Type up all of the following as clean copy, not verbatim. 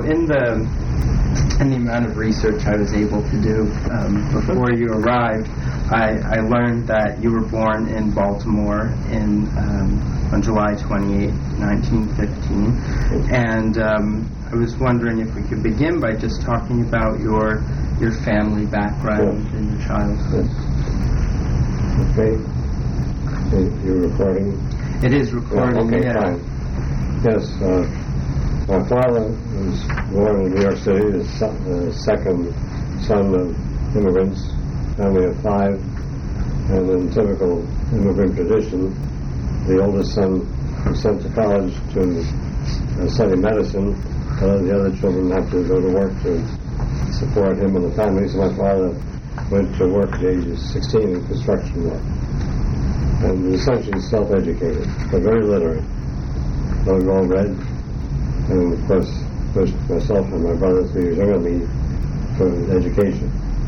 in the amount of research I was able to do before you arrived, I learned that you were born in Baltimore on July 28, 1915, and I was wondering if we could begin by just talking about your family background and your childhood. Okay. You're recording? It is recording, okay, yeah. Fine. Yes, my father was born in New York City, the second son of immigrants, family of 5, and in typical immigrant tradition, the oldest son was sent to college to study medicine, but the other children had to go to work to support him and the family, so my father went to work at the age of 16 in construction work. And was essentially self-educated, but very literate, very well read, and of course pushed myself and my brother 3 years younger than me for education.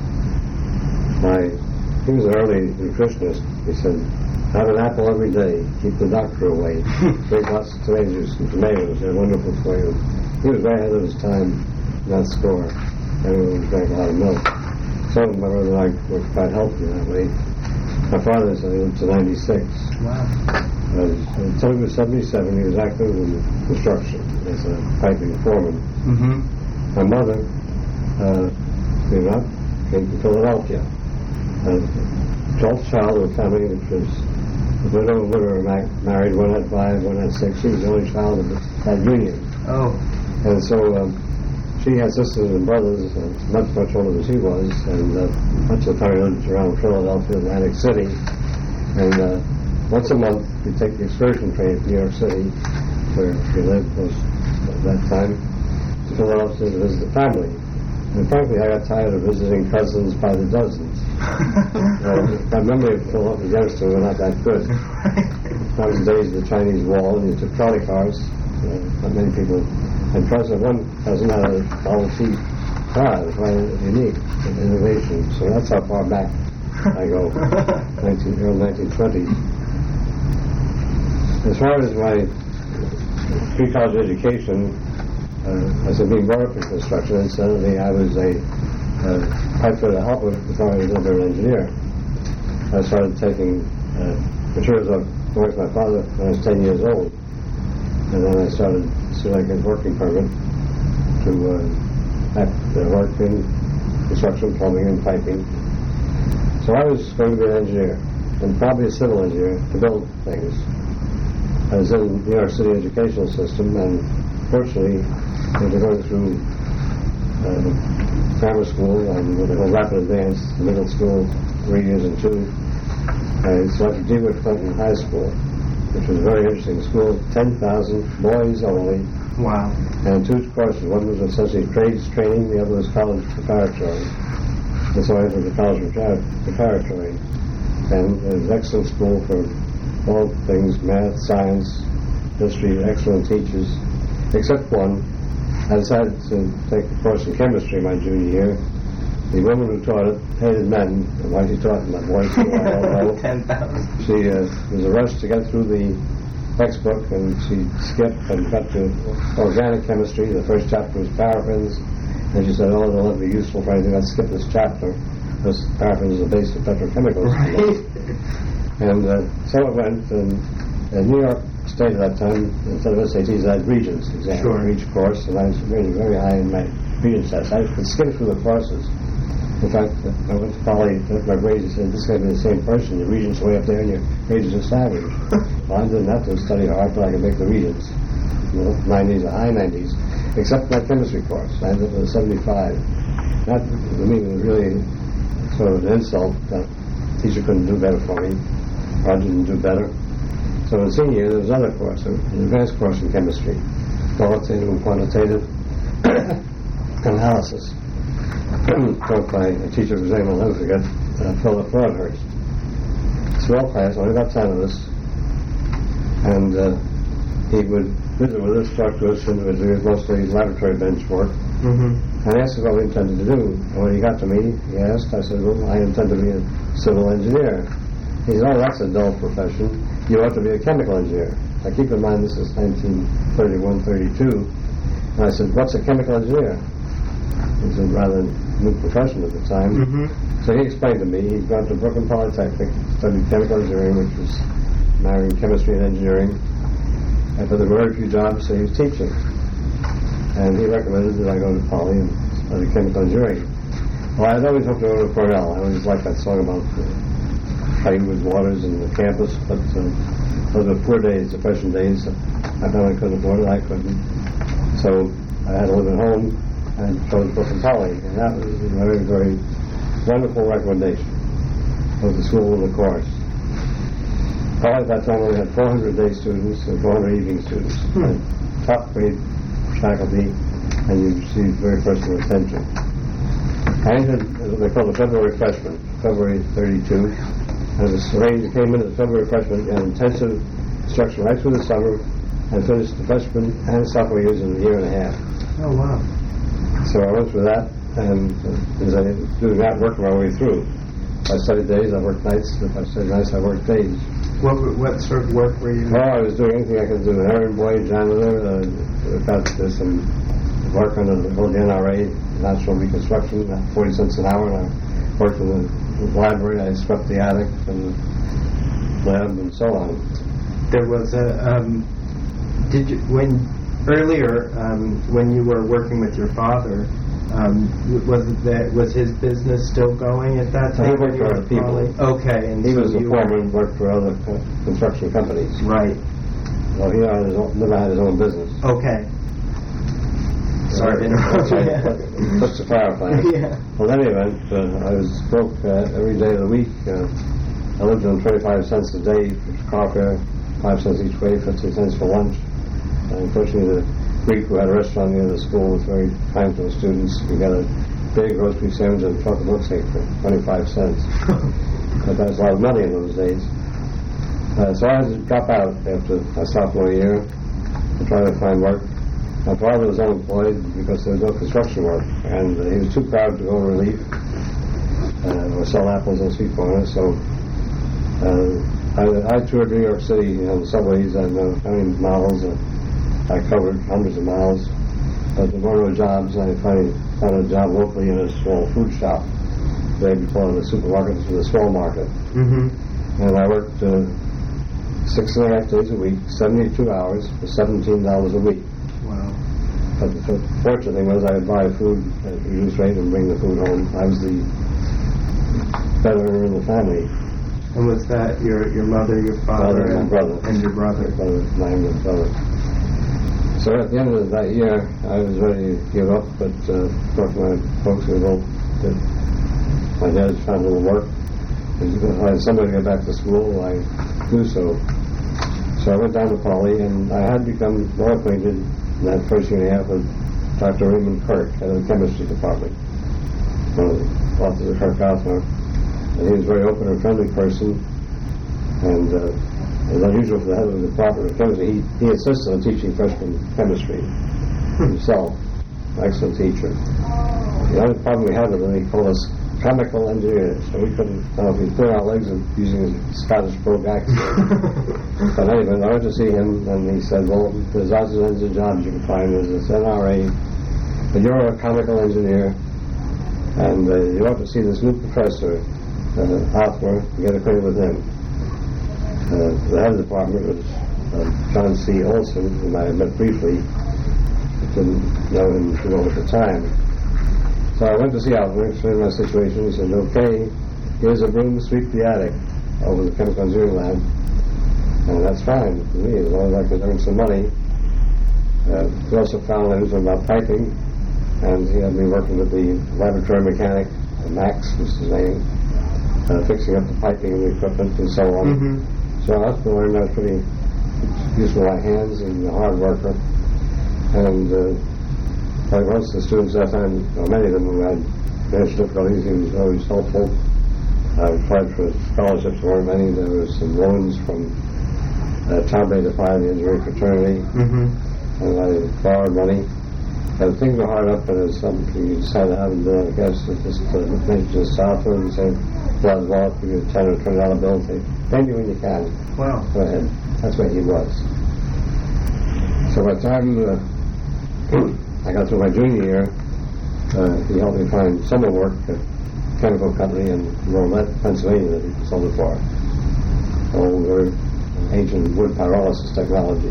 He was an early nutritionist. He said, have an apple every day, keep the doctor away, drink lots of tomato juice and tomatoes, they're wonderful for you. He was very ahead of his time in that score. Everyone drank a lot of milk. So my brother and I were quite healthy that way. My father lived to 96. Wow. Until he was 77, he was active in construction as a piping foreman. Mm-hmm. My mother came to Philadelphia. A 12th child of a family which was a widow and widower married. One had 5, one had 6. She was the only child of that union. Oh. And so she had sisters and brothers, much older than she was, and much of the family lived around Philadelphia, Atlantic City. And once a month, we take the excursion train to New York City, where we lived most at that time, to Philadelphia to visit the family. And frankly, I got tired of visiting cousins by the dozens. My memory of Philadelphia youngsters were not that good. That was the days of the Chinese Wall, and you took trolley cars. Not many people. And one cousin had a Model T car. It was quite unique, an innovation. So that's how far back I go, early 1920s. As far as my pre-college education, as a being brought up in construction, incidentally, I was a pipe fitter helper before I was an engineer. I started taking materials up work with my father when I was 10 years old. And then I started to get a working permit to work in construction, plumbing, and piping. So I was going to be an engineer, and probably a civil engineer, to build things. I was in the New York City educational system, and fortunately, after going through grammar school and what they call rapid advance, middle school, 3 years and 2, I selected DeWitt Clinton High School, which was a very interesting school, 10,000 boys only. Wow. And 2 courses. One was essentially trades training, the other was college preparatory. And so I entered the college preparatory. And it was an excellent school for all things, math, science, history, excellent teachers, except one. I decided to take a course in chemistry my junior year. The woman who taught it hated men, and why she taught them, boys, I don't know. 10,000. She was a rush to get through the textbook, and she skipped and got to organic chemistry. The first chapter was paraffins, and she said, "Oh, they'll not be useful for anything. Let's skip this chapter, because paraffin is the base of petrochemicals." Right. And so it went, and New York State at that time, instead of SATs, I had Regents exams for each course, and I was really very high in my Regents test. I could skim through the courses. In fact, I went to Poly, my grades, and said, "This guy be the same person. Your Regents way up there, and your grades are savage." Well, I didn't have to study hard, but I could make the Regents. 90s, or high 90s, except my chemistry course. I ended up with a 75. That, to me, was really sort of an insult that the teacher couldn't do better for me, or I didn't do better. So in senior year, there was another course, an advanced course in chemistry, qualitative and quantitative analysis, taught by a teacher whose name I'll never forget, Philip Broadhurst. Small class, only about 10 of us, and he would visit with us, talk to us individually, mostly laboratory bench work, and asked us what we intended to do. And when he got to me, he asked, I said, "Well, I intend to be a civil engineer." He said, "Oh, that's a dull profession. You ought to be a chemical engineer." Now keep in mind this is 1931, 32, And I said, what's a chemical engineer? It was a rather new profession at the time. Mm-hmm. So he explained to me he'd gone to Brooklyn Polytechnic, studied chemical engineering, which was marrying chemistry and engineering. And but there were very few jobs, so he was teaching. And he recommended that I go to Poly and study chemical engineering. Well, I'd always hoped to go to Cornell. I always liked that song about fighting with waters and the campus, but those were poor days, depression days. I found I couldn't afford it, I couldn't. So I had to live at home and chose Brooklyn Poly, and that was a very, very wonderful recommendation of the school and the course. Poly at that time only had 400 day students and 400 evening students. And top grade faculty, and you received very personal attention. I entered what they call the February freshman, February 32. As a arranged, came in as a February freshman in intensive instruction right through the summer and finished the freshman and sophomore years in a year and a half. Oh, wow. So I went through that, and as I doing that, working my way through. If I studied days, I worked nights. If I studied nights, I worked days. What sort of work were you? Well, I was doing anything I could do. An errand boy, janitor, got some work under the NRA, National Reconstruction, 40 cents an hour, and I worked in the library. I swept the attic and the lab and so on. There was a, when you were working with your father, was his business still going at that time? He worked for other people. Okay, and he so was a foreman and worked for other construction companies. Right. Well, he never had his own business. Okay. Sorry to interrupt. Just to clarify. Yeah. Well, in any event, I was broke every day of the week. I lived on 25 cents a day for car fare, 5 cents each way, 15 cents for lunch. Unfortunately, the Greek who had a restaurant near the school was very kind to the students. We got a big roast beef sandwich and a chocolate milkshake for 25 cents. But that was a lot of money in those days. So I had to drop out after my sophomore year to try to find work. My father was unemployed because there was no construction work, and he was too proud to go on relief or sell apples on street corners. So I toured New York City on the subways and how many miles. I covered hundreds of miles, but there were no jobs, and I finally found a job locally in a small food shop. There before the supermarket was a small market. Mm-hmm. And I worked 6.5 days a week, 72 hours for $17 a week. Wow. But the fortunate thing was I would buy food at reduced rate and bring the food home. I was the better earner in the family. And was that your mother, your father, and my brother? And your brother. My younger brother. So at the end of that year, I was ready to give up, but talked to my folks who hoped that my dad found a little work. If I had somebody to get back to school, I'd do so. So I went down to Poly, and I had become more acquainted in that first year and a half with Dr. Raymond Kirk, head of the chemistry department, one of the authors of Kirk-Othmer. And he was a very open and friendly person, and it was unusual for the head of the department of chemistry. He insisted on teaching freshman chemistry himself, an excellent teacher. The only problem we had with him, he called us chemical engineers, so we couldn't, we put our legs and using his Scottish brogue accent. But anyway, I went to see him, and he said, well, there's odds and ends of jobs you can find. There's this NRA, but you're a chemical engineer, and you ought to see this new professor, Othmer, and get acquainted with him. The head of the department was John C. Olson, whom I had met briefly. I didn't know him too well at the time. So I went to see Othmer, explained my situation. He said, okay, here's a broom, sweep the attic over the chemical engineering lab. And that's fine for me, as long as I could earn some money. He also found out about piping, and he had me working with the laboratory mechanic, Max was his name, fixing up the piping and the equipment and so on. Mm-hmm. So I learned I was pretty useful at hands and a hard worker. And like most of the students at that time, or many of them who had financial difficulties, he was always helpful. I applied for scholarships, there weren't many. There was some loans from Tom Bay to Phi, the engineering fraternity, and I borrowed money. But things were hard up, and it's something you decide to have and do, I guess. Just mention the software and say, well, I'll give you a $10 or $20 bill and say, pay me when you can. Wow. Go ahead. That's what he was. So by the time I got through my junior year, he helped me find summer work at a chemical company in Rolette, Pennsylvania that he consulted for. Very ancient wood pyrolysis technology.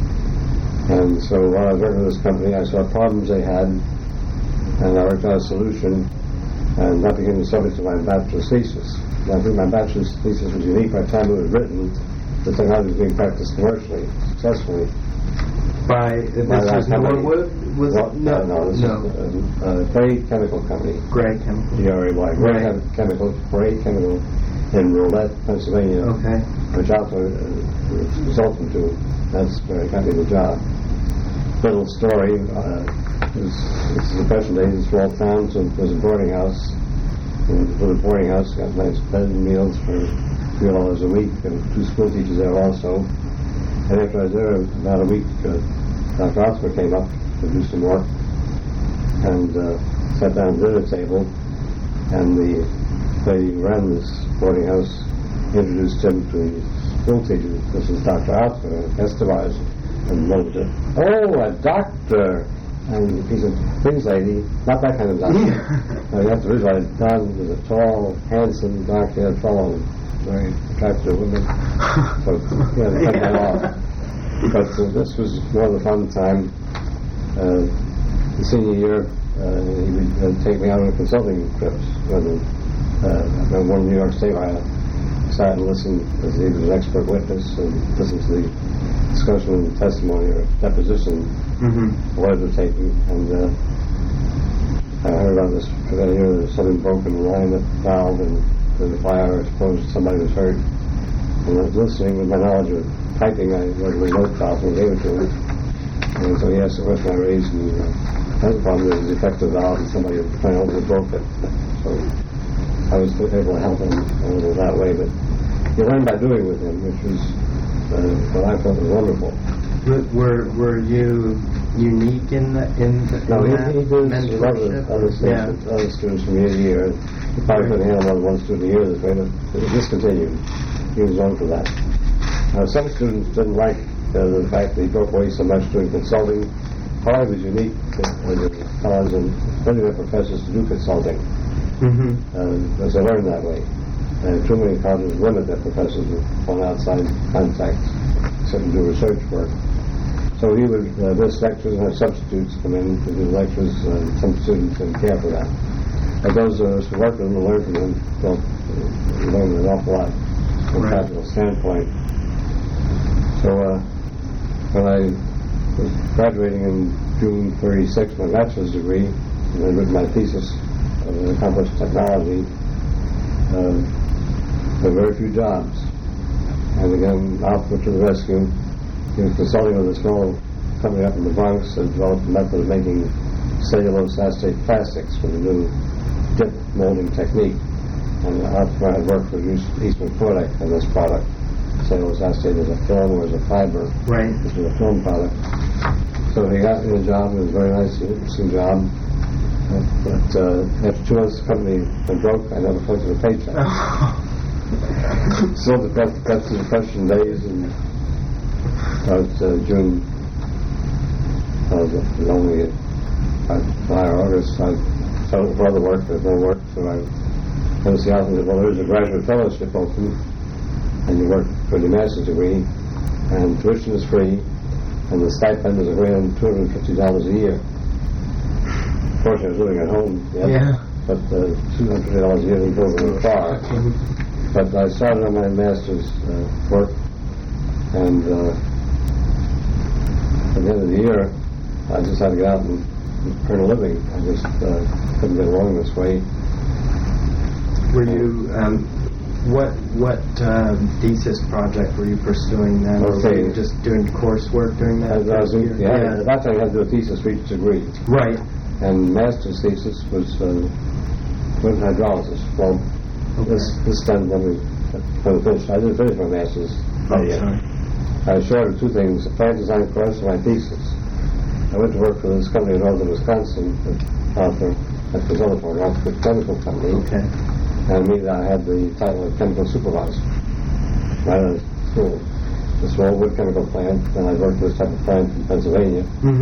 And so while I was working with this company, I saw problems they had, and I worked out a solution, and that became the subject of my bachelor's thesis. And I think my bachelor's thesis was unique by the time it was written. The technology was being practiced commercially, successfully. By this was Norwood? No, this is a Gray Chemical Company. Gray Chemical. G-R-A-Y. Gray Chemical in Rolette, Pennsylvania. Okay. Which also consultant to. That's where I got me the job. Little story. This is the present day. This small town, so there's a boarding house. And for the boarding house, got nice bed and meals for $3 a week, and 2 school teachers there also. And after I was there about a week, Dr. Osmer came up to do some work and sat down at the dinner table, and the lady who ran this boarding house introduced him to the school teacher. This is Dr. Osmer, Estevez, and loved it. Oh, a doctor! And he said, please, lady, not that kind of doctor. Now, you have to visualize Don was a tall, handsome, dark-haired fellow, very attractive to women. So, yeah, they cut that off. But this was more of a fun time. The senior year, he would take me out on consulting trips. When one New York State, I sat and listened, as he was an expert witness, and listened to the discussion and testimony or deposition, words were taken, and I heard about this. I got to hear there's something broken in the line of the valve, and the fire, I suppose somebody was hurt. And I was listening with my knowledge of typing. I wrote a note off and gave it to him. And so he asked the question I raised, and that was the problem. There was a defective valve, and somebody was trying to open it, broke it. So I was able to help him a little that way. But you learn by doing with him, which was what I thought was wonderful. Were you unique in No, he did other students from year to year. He probably couldn't handle more than one student a year this way, but it discontinued. He was known for that. Some students didn't like the fact that he broke away so much doing consulting. Probably was unique as a college and plenty of professors to do consulting. Because they learned that way. Too many colleges limit their professors on outside contacts, except to do research work. So he would miss lectures and have substitutes come in to do lectures, and some students didn't care for that. But those of us who worked with him and learned from him felt we learned an awful lot from a practical standpoint. So when I was graduating in June 36, my bachelor's degree, and I wrote my thesis of accomplished technology, there were very few jobs. And again, output to the rescue. He was consulting with a small company up in the Bronx that developed a method of making cellulose acetate plastics with a new dip molding technique. And I had worked for Eastman Kodak on this product. Cellulose acetate as a film or as a fiber. Right. This was a film product. So he got me a job. It was a very nice, interesting job. But after 2 months, the company went broke. I never collected a paycheck. Still the depression days, and about June, only July or August, I started for other work. There's no work, so I went to the office and said, well, there's a graduate fellowship open, and you work for the master's degree, and tuition is free, and the stipend is $250 a year. Of course, I was living at home, but $250 a year didn't go very far. But I started on my master's work, and at the end of the year, I just had to get out and earn a living. I just couldn't get along this way. Were you, what thesis project were you pursuing then? Or were you just doing coursework during that? At that time, I had to do a thesis for each degree. Right. And master's thesis was fluid hydrolysis. Well, this time when we finished, I didn't finish my master's yet. I was short of 2 things: a plant design course and my thesis. I went to work for this company in northern Wisconsin, that was also an Oxford chemical company. Okay. And immediately I had the title of chemical supervisor right out of school. A small wood chemical plant, and I worked for this type of plant in Pennsylvania.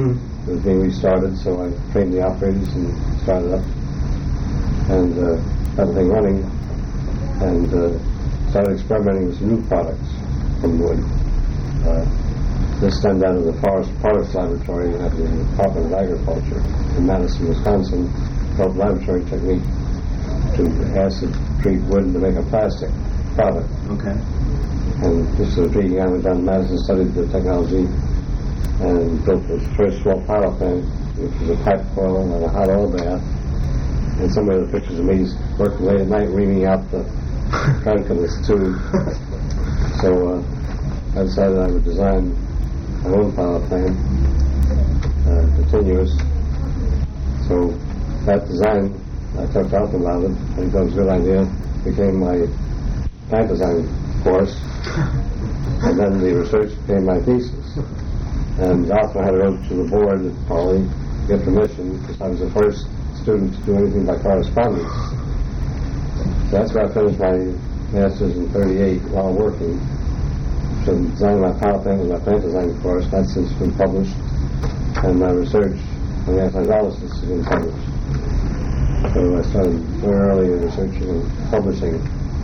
it was being restarted, so I trained the operators and started up and got the thing running and started experimenting with some new products from wood. This stemmed out of the Forest Products Laboratory at the Department of Agriculture in Madison, Wisconsin, called laboratory technique to acid treat wood to make a plastic product. Okay. And this was intriguing. I was down in Madison, studied the technology, and built the first small pilot plant, which was a pipe coil and a hot oil bath. And some of the pictures of me working late at night, reaming out the trunk of this tube. So I decided I would design my own pilot plant, continuous. So that design, I talked to Alton about it. I think that was a good idea. Became my plant design course, and then the research became my thesis. And Alton had to go to the board at Pauley to get permission, because I was the first student to do anything by correspondence. So that's where I finished my master's in '38 while working. So designing my pilot plant was my plant design course. That's since been published, and my research on the antihydrolysis has been published. So I started very early in researching and publishing.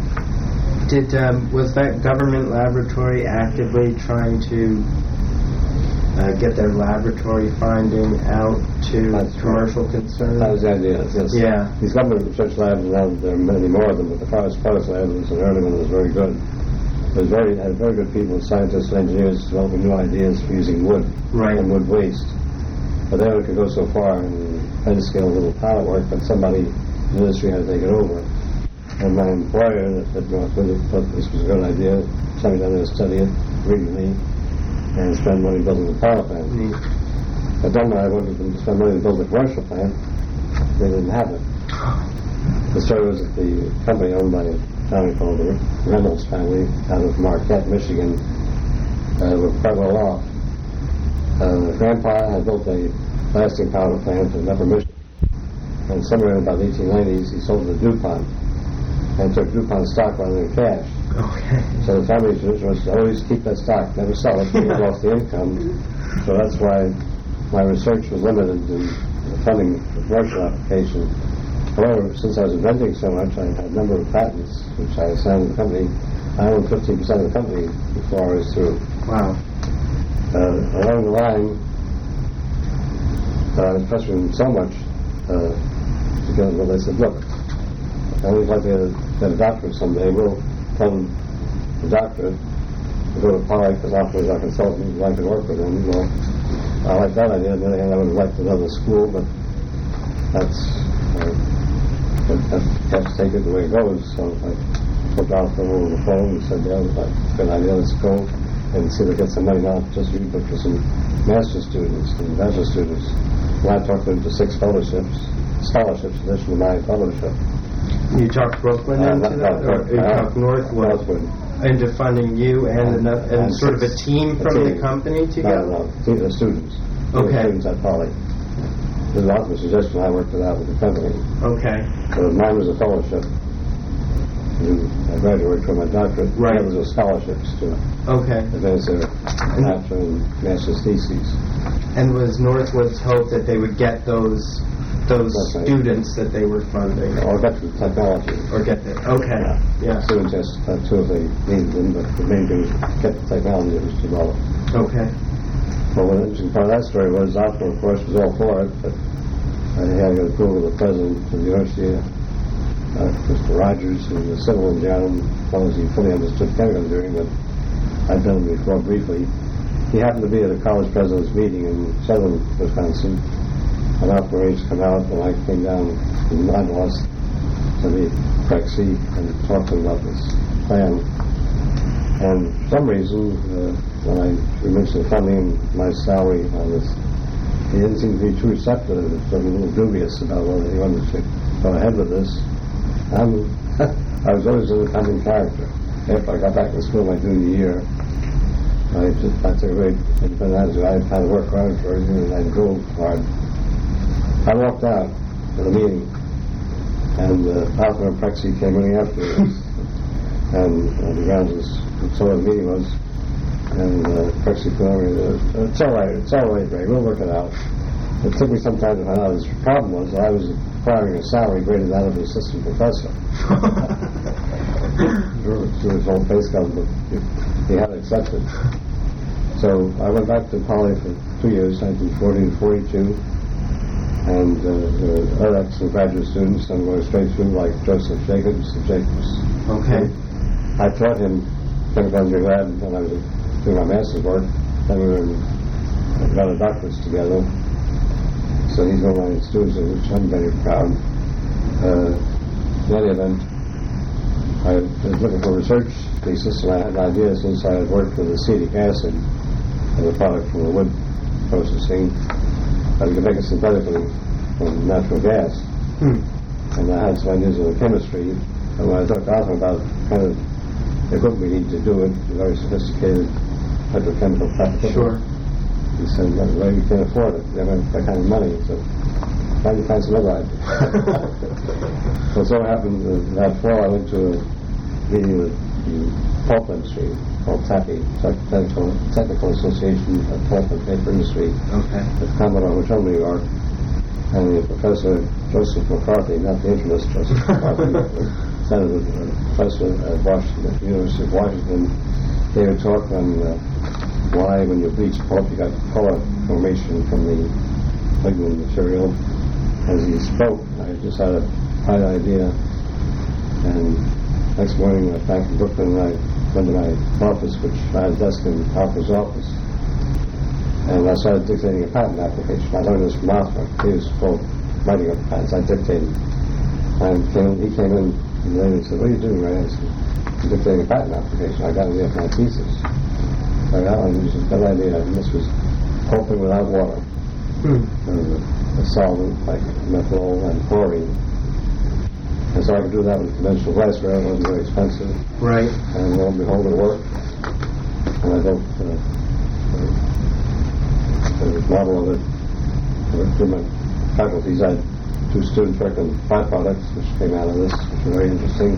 Was that government laboratory actively trying to get their laboratory finding out to commercial concerns? That was the idea, yes. Yeah. These government research labs, now there are many more of them, but the Forest Products Lab was an early one that was very good. It had very good people, scientists and engineers, developing new ideas for using wood and wood waste. But then it could go so far and scale little pilot work that somebody in the industry had to take it over. And my employer that thought this was a good idea, sent me down there to study it, read with me, and spend money building the power plant. But then when I wanted them to spend money to build a commercial plant, they didn't have it. The story was that the company owned by a family called the Reynolds family out of Marquette, Michigan, were quite well off. Grandpa had built a lasting powder plant in Upper Michigan, and somewhere in about the 1890s he sold it to DuPont and took DuPont stock rather than cash. Okay. So the family tradition was to always keep that stock, never sell it, because you lost the income. So that's why my research was limited in funding the commercial application. However, since I was inventing so much, I had a number of patents which I assigned to the company. I owned 15% of the company before I was through. Wow. Along the line, I was pressuring so much because they said, look, I always like to get a doctorate someday. We'll tell the doctor to go to Poly because afterwards our consultant would like to work with him. Well, I like that idea. On the other hand, I would like to go to school, but that's I have to take it the way it goes. So I put Alton over the phone and said, yeah, that's a good idea. Let's go and see if we get some money, not just you, but for some master students and bachelor students. And I talked them to 6 scholarships in addition to my fellowship. You talked Brooklyn into that, or you talked Northwood into funding you and sort of a team from the company together? No, the students. Okay. The students at Poly. The Northwood suggestion, I worked it out with the company. Okay. So mine was a fellowship. I graduated from my doctorate. Right. It was a scholarships to advance their bachelor and master's theses. And was Northwood's hope that they would get those students that they were funding? Or get the technology. Or get the, yeah. Students asked too if they needed them, but the main thing was get the technology that was developed. Okay. Well, the interesting part of that story was Alton, of course, was all for it, but I had to get approval of the president of the university, Mr. Rogers, who was a civil engineer, as long as he fully understood chemical engineering, but I'd done it before briefly. He happened to be at a college president's meeting in southern Wisconsin, and Alton arranged to come out, and I came down with my boss to meet Prexy and talk to him about this plan. And for some reason, when we mentioned the funding and my salary on this, he didn't seem to be too receptive. He was a little dubious about whether he wanted to go ahead with this. I was always an independent character. After I got back to school my junior year, I took a very independent attitude. I had to work hard for everything, and I drove hard. I walked out of the meeting, and Alton and Prexy came running after us, and the grounds was so the meeting was, and Prexy came over and said, it's all right, Ray, we'll work it out. It took me some time to find out his problem was I was acquiring a salary greater than that of an assistant professor. Through his own pay scale, but he had accepted. So I went back to Poly for 2 years, 1940 to 42, and other excellent graduate students, some going straight through, like Joseph Jacobs of Jacobs. Okay. I taught him chemical engineering lab when I was doing my master's work. Then we got a doctorates together. So he's one of my students, which I'm very proud. In any event, I was looking for a research thesis, and I had an idea since I had worked with acetic acid as a product from the wood processing, that we could make it synthetically from natural gas. And I had some ideas of the chemistry, and when I talked to Arthur about kind of the equipment we need to do it, a very sophisticated petrochemical factory. Sure. He said, well, we can't afford it. We haven't that kind of money. So trying to find some other idea. So it happened that fall I went to a meeting with the pulp industry called TAPI, Technical Association of Pulp and Paper Industry, at Commodore Hotel, New York. And the Professor Joseph McCarthy, not the infamous Joseph McCarthy, Senator Professor at Washington, University of Washington, gave a talk on why, when you bleach pulp, you got color formation from the lignin material. As he spoke, I just had a bright idea, and next morning I went back to Brooklyn and I went to my office, which I had a desk in Harper's office, and I started dictating a patent application. I learned this from Arthur. He was called writing up patents. I dictated. And he came in and later said, "What are you doing, Ray?" I said, "I'm dictating a patent application. I got to get my thesis." So that one was a good idea, and this was pulping without water. A solvent like methanol and chlorine. And so I could do that with conventional glassware. It wasn't very expensive. Right. And lo and behold, it worked. And I built the model of it. Through my faculties, I had 2 students working on byproducts, which came out of this, which were very interesting.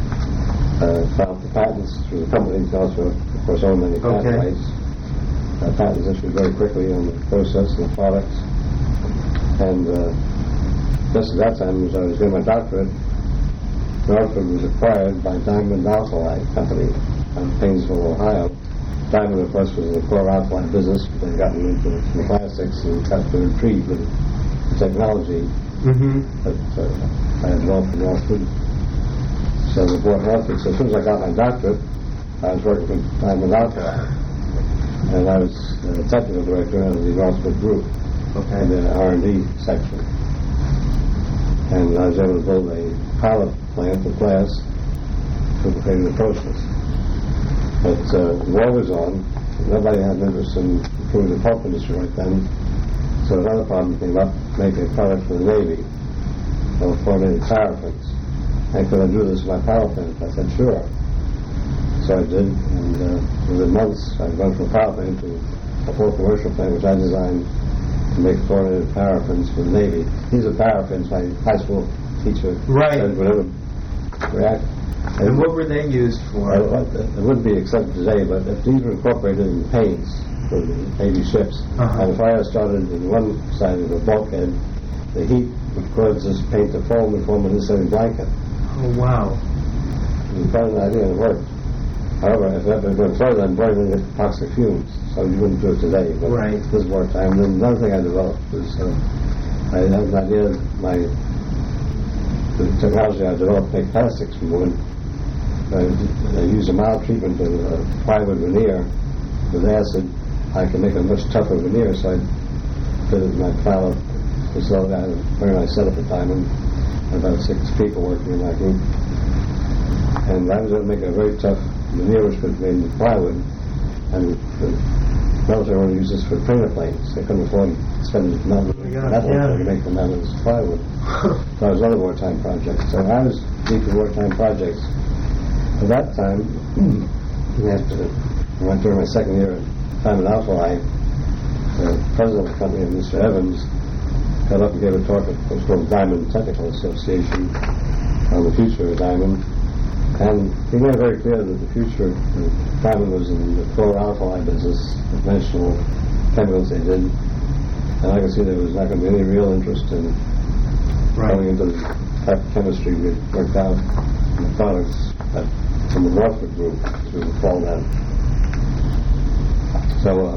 Filed the patents through the companies, also, of course, own many patent rights. Patents issued very quickly on the process and the products. And just at that time, as I was doing my doctorate, Northwood was acquired by Diamond Alkali Company in Painesville, Ohio. Diamond, of course, was in the chlor-alkali business, but they'd gotten into some plastics and got to retreat with the technology that I had developed for Northwood. So they bought Northwood. So as soon as I got my doctorate, I was working with Diamond Alkali. And I was the technical director of the Northwood Group in the R&D section. And I was able to build a pilot plant of glass to create the process. But the war was on. Nobody had an interest in improving the pulp industry right then. So another problem came up, making a product for the Navy, called fluorinated paraffins. And could I do this with my power plant? I said, sure. So I did, and within months, I'd gone from a power plant to a full commercial plant, which I designed to make fluorinated paraffins for the Navy. These are paraffins, my high school teacher said whatever react. And what were they used for? It wouldn't be accepted today, but if these were incorporated in paints for the Navy ships, and if fire started in one side of the bulkhead, the heat would cause this paint to foam and form an insulating blanket. Oh, wow. It was quite an idea, and it worked. However, if that had been further, then burning the toxic fumes, so you wouldn't do it today. But this more time. And then another thing I developed was I had an idea of the technology I developed to make plastics from wood. I used a mild treatment of plywood veneer with acid. I could make a much tougher veneer, so I did it in my pilot facility. I had a very nice setup at Diamond. About 6 people working in my group. And I was able to make a very tough veneer which could be made with plywood. And the military wanted to use this for trainer planes. They couldn't afford to spend metal to make them out of this plywood. So it was another wartime project. So I was deep in wartime projects. At that time, I went during my second year at Diamond Alkali, the president of the company, Mr. Evans, got up and gave a talk at what's called Diamond Technical Association on the future of Diamond. And he made it very clear that the future of Diamond was in the chlor-alkali business, the conventional chemicals they did. And I could see there was not going to be any real interest in going into the type of chemistry we worked out in the products from the Northwood group to fall down. So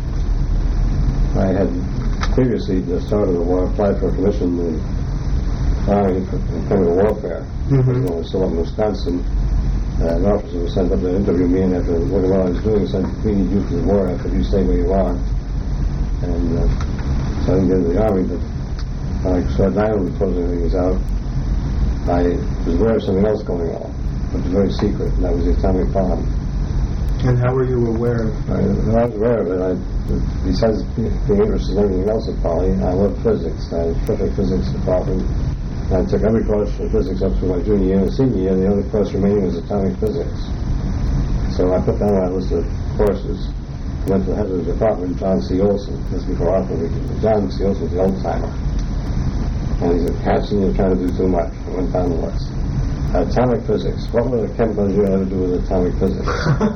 I had previously, at the start of the war, applied for a commission in the Army for chemical warfare. When I was still up in Wisconsin, an officer was sent up to interview me, and after looking at what I was doing, said, "We need you for the war after you stay where you are." And so I didn't get into the Army, but so I died when closing things out. I was aware of something else going on, but it was very secret, and that was the atomic bomb. And how were you aware of I was aware of it. Besides being interested in everything else at Poly, I loved physics. I had perfect physics department. I took every course in physics up to my junior year and senior year. The only course remaining was atomic physics. So I put down my list of courses. Went to the head of the department, John C. Olson. This before Arthur Wiggins. John C. Olson was the old timer. And he said, "Hanson, you're trying to do too much." I went down the list. Atomic physics. What would a chemical engineer ever do with atomic physics?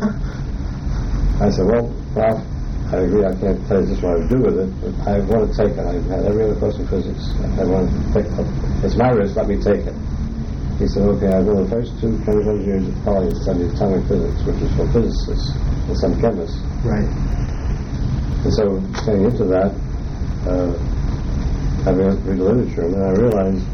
I said, "Well, Ralph, I agree, I can't tell you just what I would do with it, but I want to take it. I've had every other course in physics. I want to take it. It's my risk, let me take it." He said, "Okay, I've been the first two chemical engineers at Poly to study atomic physics, which is for physicists and some chemists." Right. And so, getting into that, I began to read the literature, and then I realized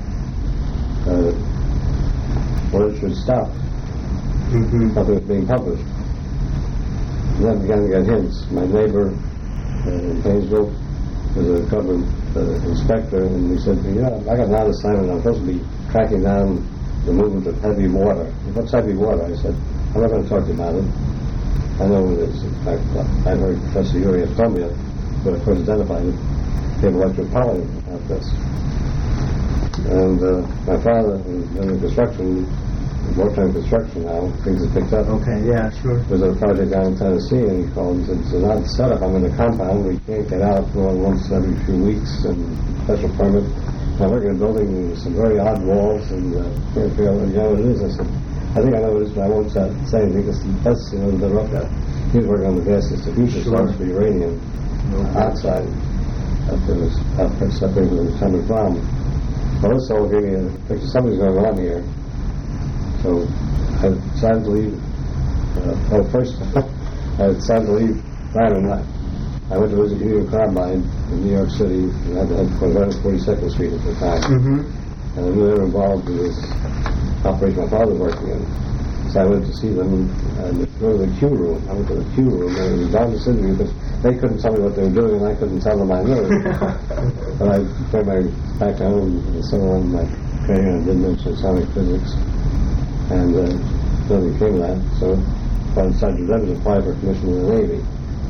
literature stopped. Nothing was being published. And then I began to get hints. My neighbor in Painesville was a government inspector, and he said, "I got an assignment. I'm supposed to be tracking down the movement of heavy water." "What's heavy water?" I said, "I'm not going to talk to you about it. I know what it is. In fact, I heard Professor Urey at Columbia, who of course identified it, gave a lecture at Poly about this." And my father, who's been in construction, wartime construction now, things have picked up. Okay, yeah, sure. Was at a project down in Tennessee, and he called and said, "It's an odd setup. I'm in the compound. We can't get out more than once every few weeks, and special permit. I work in a building with some very odd walls, and can't figure out what it is." I said, "I think I know what it is, but I won't say anything because that's the rough guy." He was working on the gas distribution source for uranium outside. That was separated from the atomic bomb. Well, this all gave me a picture. Something's going on here. So I decided to leave. First, I decided to leave Diamond. I went to visit Union Carbide in New York City, and I had to head right on 42nd Street at the time. And I knew they were involved in this operation my father was working in. So I went to see them and go to the Q room. I went to the Q room, and it was down to Sydney because they couldn't tell me what they were doing, and I couldn't tell them I knew. But I turned my back down and so on my training. I did mention atomic physics. And nothing came of that, so I decided to then apply for a commission in the Navy.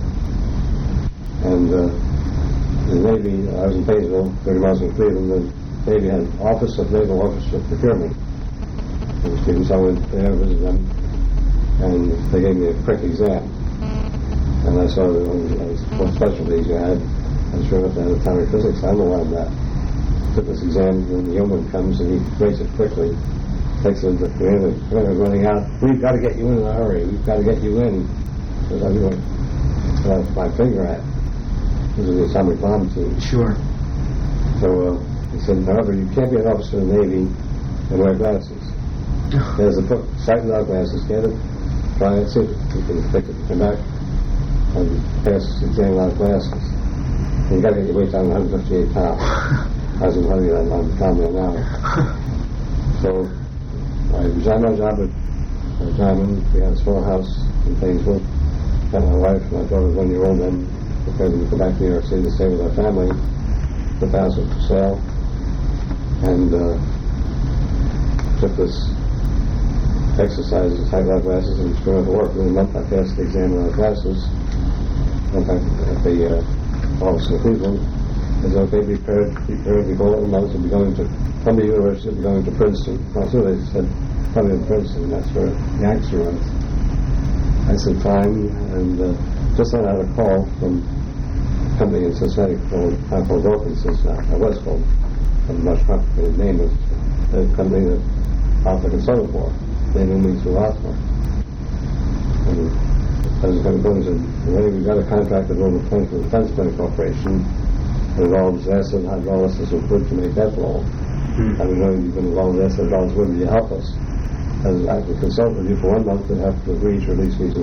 And the Navy, I was in Painesville, 30 miles from Cleveland. The Navy had an office of Naval Office of Procurement. And so I went there, visited them, and they gave me a quick exam. And I saw what specialties you had, and sure enough, they had atomic physics. I know I'm that. Took this exam, and the yeoman comes, and he rates it quickly. Takes it, we're running out. "We've got to get you in a hurry. We've got to get you in." Because I knew what my finger at. This is the atomic bomb team. Sure. So he said, "However, you can't be an officer in the Navy and wear glasses. There's a book, Sight without glasses. Get it, try it, see if you can pick it, come back, and pass the exam without glasses. And you got to get your weight down to 158 pounds. I was in 100 on the pound now. So I resigned my job at Diamond. We had a small house in Painesville. Got my wife, my daughter was 1 year old then, prepared to go back to New York City to stay with our family. Put the house up for sale. And took this exercise with tight glasses and going to work. Within a month I passed the exam without glasses. Went back at the office in Cleveland. I said, "Okay, be prepared before 11 months we'll be going to Columbia University, we'll be going to Princeton." So they said, "Probably in Princeton, that's where Yanks are." I said, "Fine." And just then I had a call from a company in Cincinnati called Wilkins Cincinnati. I was called, a much complicated name of the company that Alpha consulted for. They knew me through Alpha. And I was going to go and said, "Well, we've got a contract to build a plane for the Defense Plane Corporation. involves acid hydrolysis of wood to make ethanol. And we know you can involve acid hydrolysis wood. Will you help us? And I could consult with you for 1 month and have to agree to release these.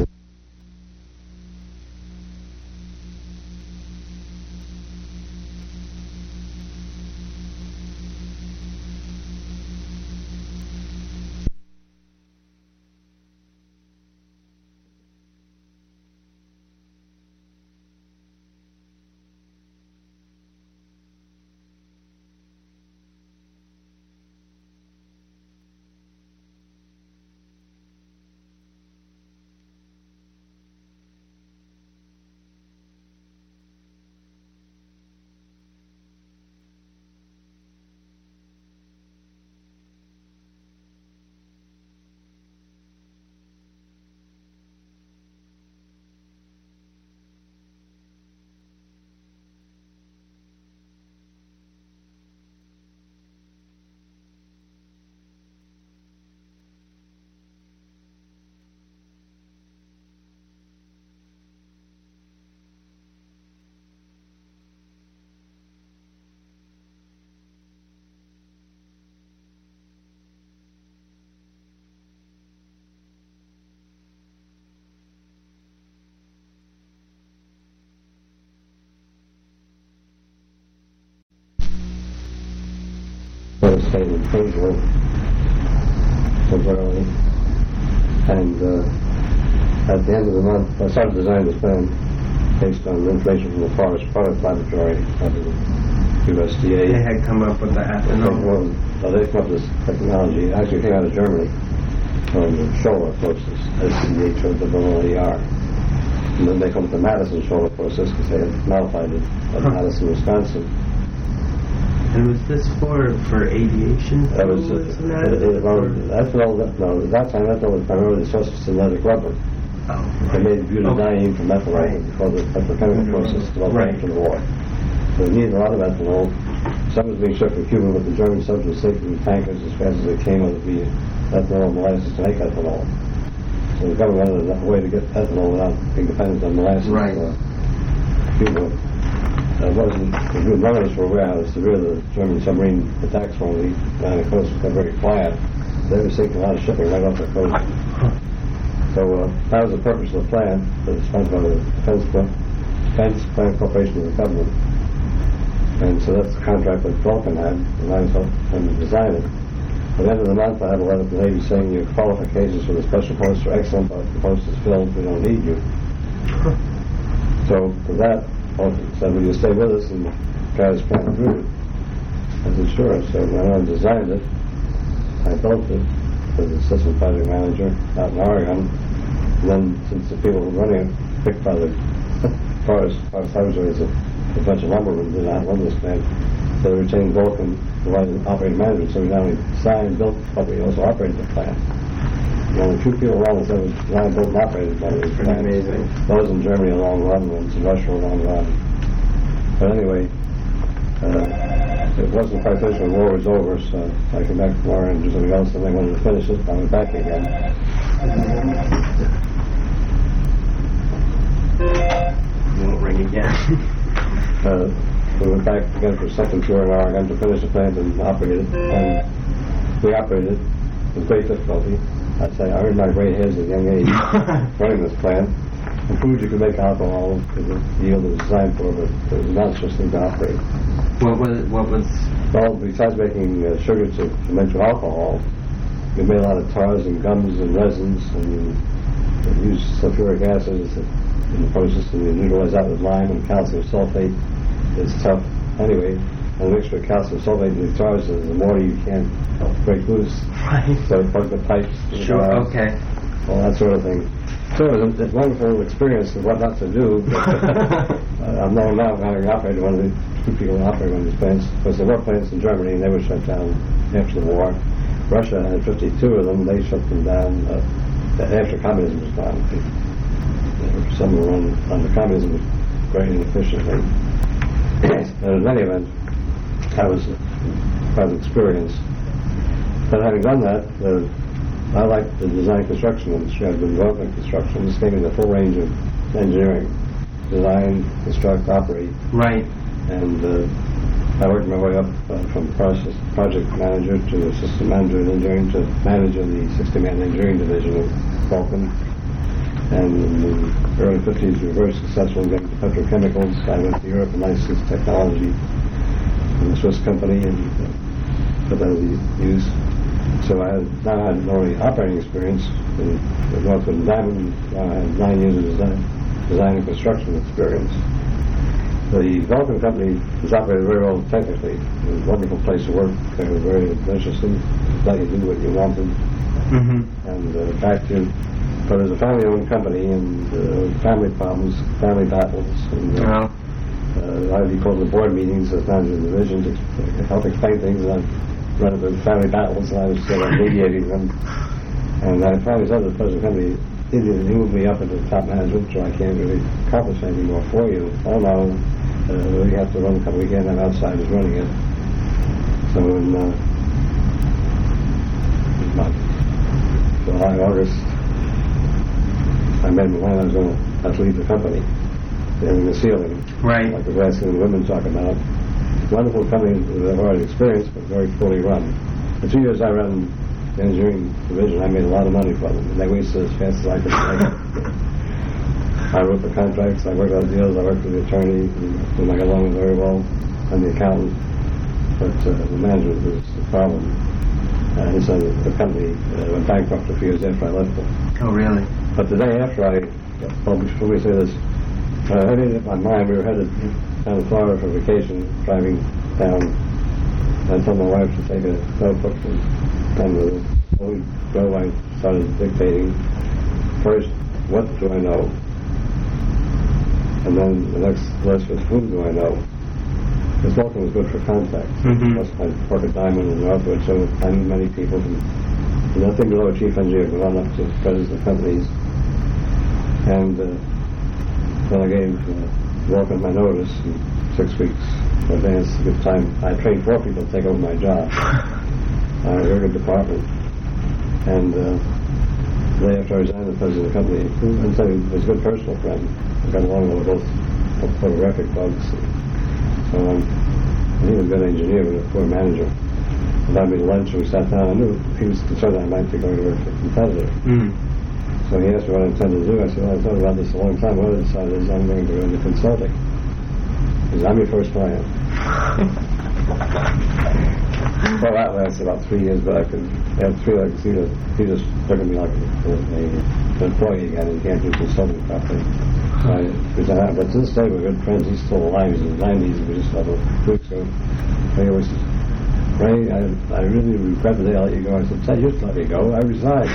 Stayed in Painesville temporarily, and at the end of the month I started designing this plan based on information from the Forest Product Laboratory of the USDA. They had come up with the ethanol. They came up with this technology. It actually came out of Germany from the Scholler process, SCH-O-L-L-E-R. And then they come to the Madison Scholler process because they had modified it at Madison, Wisconsin. And was this for aviation? That was ethanol. No, at that time ethanol was primarily the source of synthetic rubber. Oh, right. They made butadiene from ethanol before the petrochemical process developed after the war. So they needed a lot of ethanol. Some was being shipped from Cuba, but the German subs were taking the tankers as fast as they came with the ethanol and molasses to make ethanol. So the government wanted a way to get ethanol without being dependent on molasses. Right. Cuba. It wasn't, the good runners were aware how severe the German submarine attacks were on the coast got very quiet. They were sinking a lot of shipping right off the coast. So that was the purpose of the plan that was sponsored by the Defense Plant Corporation of the government. And so that's the contract that Vulcan had, and I was helping to design it. At the end of the month, I had a letter from the Navy saying your qualifications for the special post are excellent, but the post is filled, we don't need you. So for that, Vulcan said, will you stay with us and try this plan through? I said, sure. So when I designed it, I built it as assistant project manager out in Oregon. And then, since the people who were running it picked by the Forest Laboratory as a bunch of lumbermen did not run this plant, so they retained Vulcan to provide operating management. So we not only designed, built, but we also operated the plant. The only two people around us that was designed, built, and operated by this plant. Amazing. Those in Germany a long run, ones in Russia a long run. But anyway, it wasn't quite finished when the war was over, so I came back from war and do something else, and they wanted to finish it. I went back again. You won't ring again. We went back again for a second tour in Oregon to finish the plant and operate it. And we operated it with great difficulty. I'd say I earned my gray hairs at a young age running this plant. And food you could make alcohol because the yield it was designed for, but it was not just thing to operate. What was? Well, besides making sugar to ferment to alcohol, we made a lot of tars and gums and resins, and used sulfuric acid in the process, and we neutralize that with lime and calcium sulfate. It's tough anyway. And the mixture of calcium sulfate and the tars, the more you can't break loose. Right. So plug the pipes. Sure. Okay. All that sort of thing. So it was a wonderful experience of what not to do. But, I'm now having operated one of the two people who operated one of these plants, because there were plants in Germany and they were shut down after the war. Russia had 52 of them. They shut them down after communism was gone. Some were under communism very inefficiently. But in any event, that was quite an experience. But having done that, I liked the design construction industry. I've been involved in construction. This gave me the full range of engineering. Design, construct, operate. Right. and I worked my way up from project manager to assistant manager in engineering to manager of the 60-man engineering division of Vulcan. And in the early 50s, we were very successful in getting to petrochemicals. I went to Europe and licensed technology from a Swiss company and put that to use. So I now had not only operating experience in Northwood and Diamond, I had 9 years of design and construction experience. The Vulcan company was operated very well technically. It was a wonderful place to work. They were very interesting. Let you do what you wanted. Mm-hmm. And back to, but it was a family-owned company, and family problems, family battles, and I'd be called to board meetings as manager of the division to help explain things, and I'd run into family battles, and I was sort of mediating them. And I finally said to the present company, either you move me up into top management, so I can't really accomplish anything more for you. Oh no, we have to run the company again, and outsiders running it. So in July, August, I made my mind I was going to have to leave the company. In the ceiling, right, like the Glass and the women talk about. Wonderful company that I've already experienced, but very fully run. The 2 years I ran the engineering division, I made a lot of money from them. And they wasted as fast as I could make. I wrote the contracts, I worked out deals, I worked with the attorney, whom I got along with very well, and the accountant. But the management was the problem. And so the company went bankrupt a few years after I left them. Oh, really? But the day after well, before we say this, I made it up my mind. We were headed down to Florida for vacation, driving down. I told my wife to take a notebook and when we drove, I started dictating. First, what do I know? And then the next list was, whom do I know? Because Vulcan was good for contacts. Mm-hmm. Plus, I worked at Diamond and Northwood, so I knew many people from nothing below a chief engineer, but on up to presidents of companies. And then I gave Vulcan my notice in 6 weeks in advance to give time. I trained 4 people to take over my job. A very good department. And the day after I resigned, the president of the company, he was a good personal friend. I got along with both photographic bugs. So he was a good engineer, but a poor manager. Invited me to lunch, and we sat down. I knew he was concerned that I might be going to work for a competitor. Mm. So he asked me what I intended to do. I said, well, I thought about this a long time. What I decided is I'm going to go into consulting. He said, I'm your first client. Well, that lasted about 3 years, but I could see that he just looked at me like an employee again, and he can't do consulting properly. But to this day, we're good friends. He's still alive. He's in the 90s. We just had a week ago. He always says, Ray, I really regret the day I let you go. I said, Ted, you just let me go. I resigned.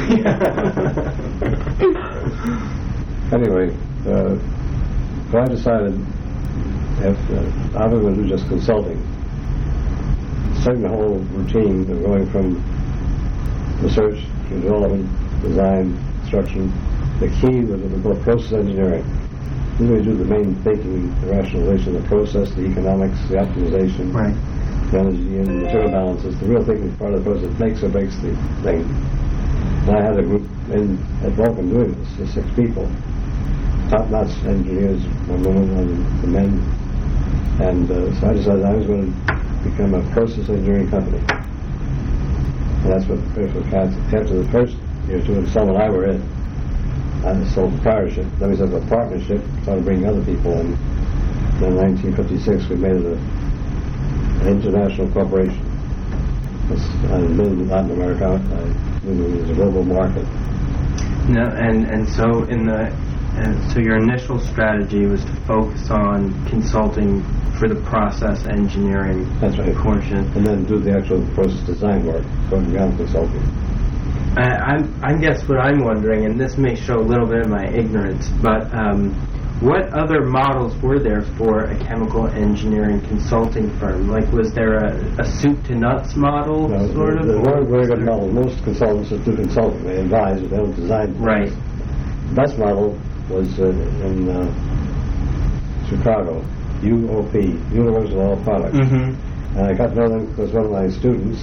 Anyway, so I decided if I was going to do just consulting, setting the whole routine of going from research to development, design, construction. The key was what we call process engineering. This is where you do the main thinking, the rationalization, the process, the economics, the optimization. Right. The energy and the material balances, the real thinking part of the process makes or breaks the thing. And I had a group at Vulcan doing this, just 6 people, top-notch engineers, women and men. And so I decided I was going to become a process engineering company. And that's what after the first year or two, Sol and I were in. I sold proprietorship. Then we set up a partnership, started bringing other people in. Then in 1956, we made it an international corporation. I lived in Latin America. I knew it was a global market. No, and so so your initial strategy was to focus on consulting for the process engineering portion. And then do the actual process design work, going beyond consulting. I guess what I'm wondering, and this may show a little bit of my ignorance, but what other models were there for a chemical engineering consulting firm? Like, was there a soup to nuts model, sort of? There weren't very good models. Most consultants that do consulting, they advise, but they don't design. Right. The best model was in Chicago, UOP, Universal Oil Products. Mm-hmm. And I got to know them because one of my students,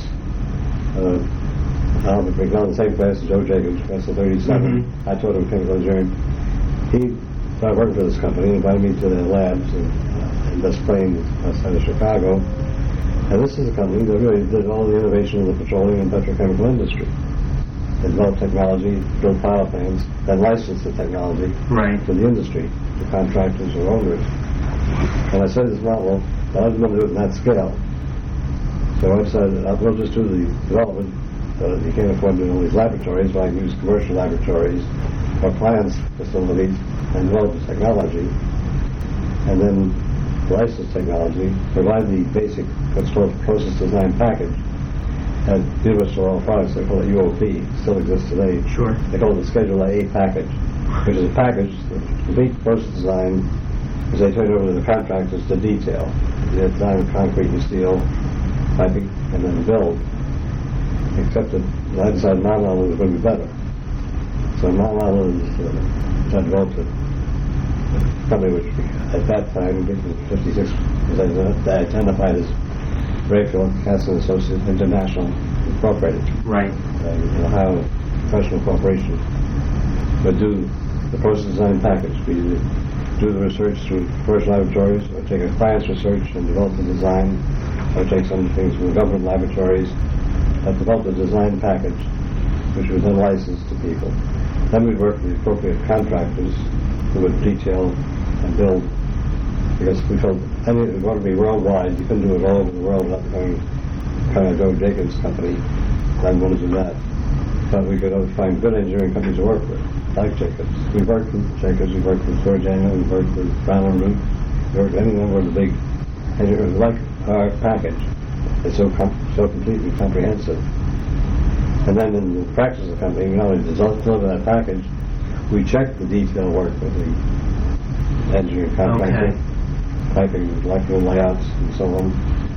Albert McDonald, the same class as Joe Jacobs, class of 37. Mm-hmm. I taught him chemical engineering. He started working for this company and invited me to their labs in Des Plaines, outside of Chicago. And this is a company that really did all the innovation in the petroleum and petrochemical industry. They developed technology, built power plants, then licensed the technology to the industry, to contractors or owners. And I said this model, but I didn't want to do it in that scale. So I decided we'll just do the development. You can't afford to do all these laboratories, but I can use commercial laboratories or clients' facilities and develop the technology. And then license technology, provide the basic what's called process design package. At Universal Oil Products, they call it UOP, still exists today. Sure. They call it the Schedule A package, which is a package, the complete process design, which they turn over to the contractors to detail. They design concrete and steel, piping, and then build. Except that I decided Mount Island was going to be better. So Mount Island I developed a company which at that time, in 56, was identified as Rayfield Castle Associates International Incorporated. Right. An Ohio professional corporation. But do the process design package. We do the research through commercial laboratories, or take a client's research and develop the design, or take some things from the government laboratories that develop the design package, which was then licensed to people. Then we'd work with the appropriate contractors who would detail and build, because we felt if we want to be worldwide, you couldn't do it all over the world without becoming kind of Joe Jacobs' company. I didn't want to do that. But we could find good engineering companies to work with, like Jacobs. We worked with Jacobs, we worked with George Daniel, we worked with Brown and Root, we worked with any number of the big engineers, like our package. It's so completely comprehensive. And then in the practice of the company, we not only deliver that package, we check the detailed work with the engineering contractor, piping, electrical layouts, and so on.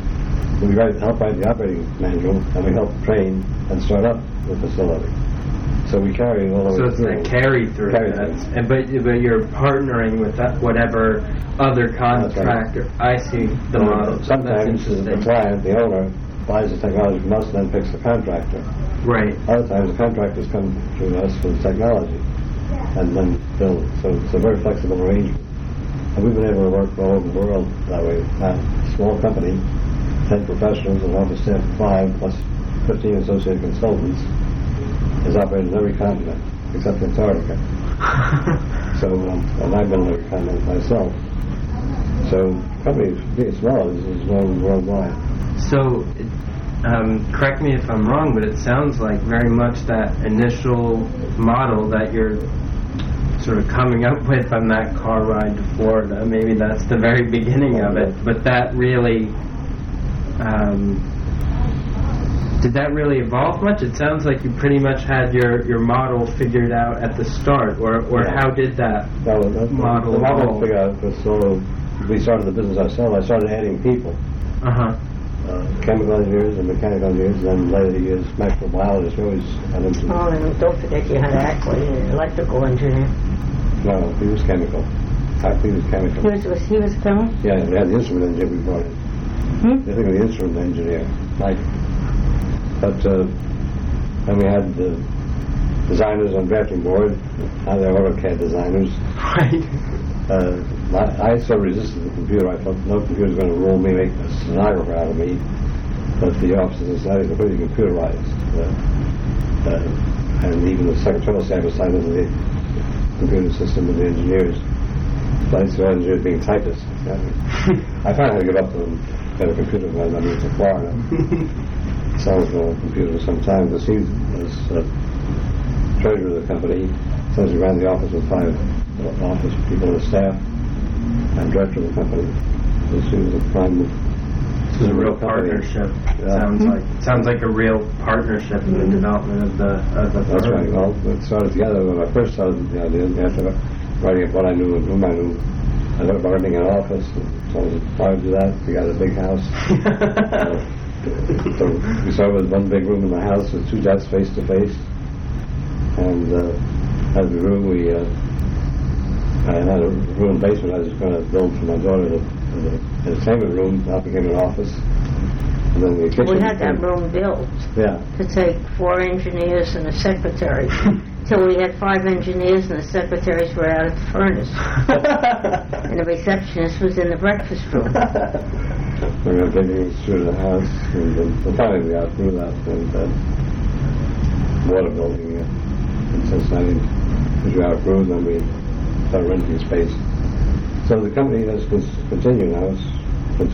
We help write the operating manual, and we help train and start up the facility. So we carry it all the way through. So it's a carry-through. But you're partnering with whatever other contractor. Right. I see the model. Sometimes the client, the owner, buys the technology from us and then picks the contractor. Right. Other times the contractors come to us for the technology and then build. So it's a very flexible arrangement. And we've been able to work all over the world that way. A small company, 10 professionals, an office staff of 5, plus 15 associated consultants, is operated in every continent except Antarctica. So, and I've been in every continent myself. So, companies, big and small, is known worldwide. So, correct me if I'm wrong, but it sounds like very much that initial model that you're sort of coming up with on that car ride to Florida. Maybe that's the very beginning of it, but that really did that really evolve much? It sounds like you pretty much had your model figured out at the start, or how did that model evolve? The model evolve? figured out was sort of, we started the business ourselves. I started adding people. Chemical engineers and mechanical engineers, and then later years microbiologists. We always had them. And don't forget you had actually an electrical engineer. No, he was chemical. He was chemical. He was chemical? Yeah, we had the instrument engineer we brought in. I think of the instrument engineer, Mike. But then we had the designers on drafting board. Now they're AutoCAD designers. Right. I so resisted the computer. I thought no computer's going to rule me, make a stenographer out of me. But the officers decided to completely computerized. And even the secretarial staff was signed into the computer system with the engineers. So I saw engineers being typists. I finally had to give up and get a computer when I moved to Florida. So I was on a computer for some time. He was treasurer of the company. So he ran the office with 5 office people on the staff and director of the company. This was a prime. This is a real partnership. Sounds like a real partnership in the development of the That's right. Well, it started together when I first started the idea. After writing up what I knew and whom I knew, I learned about renting an office. So I was required to do that. We got a big house. So we started with one big room in the house with 2 desks face to face. And as the room, I had a room basement I was going to build for my daughter, the entertainment room. That became an office. And then the kitchen. We had that room built to take 4 engineers and a secretary Till we had 5 engineers and the secretaries were out at the furnace. And the receptionist was in the breakfast room. We were digging through the house, and finally we outgrew that, and water building in Cincinnati, which we outgrew, then we started renting space. So the company has continued now. It's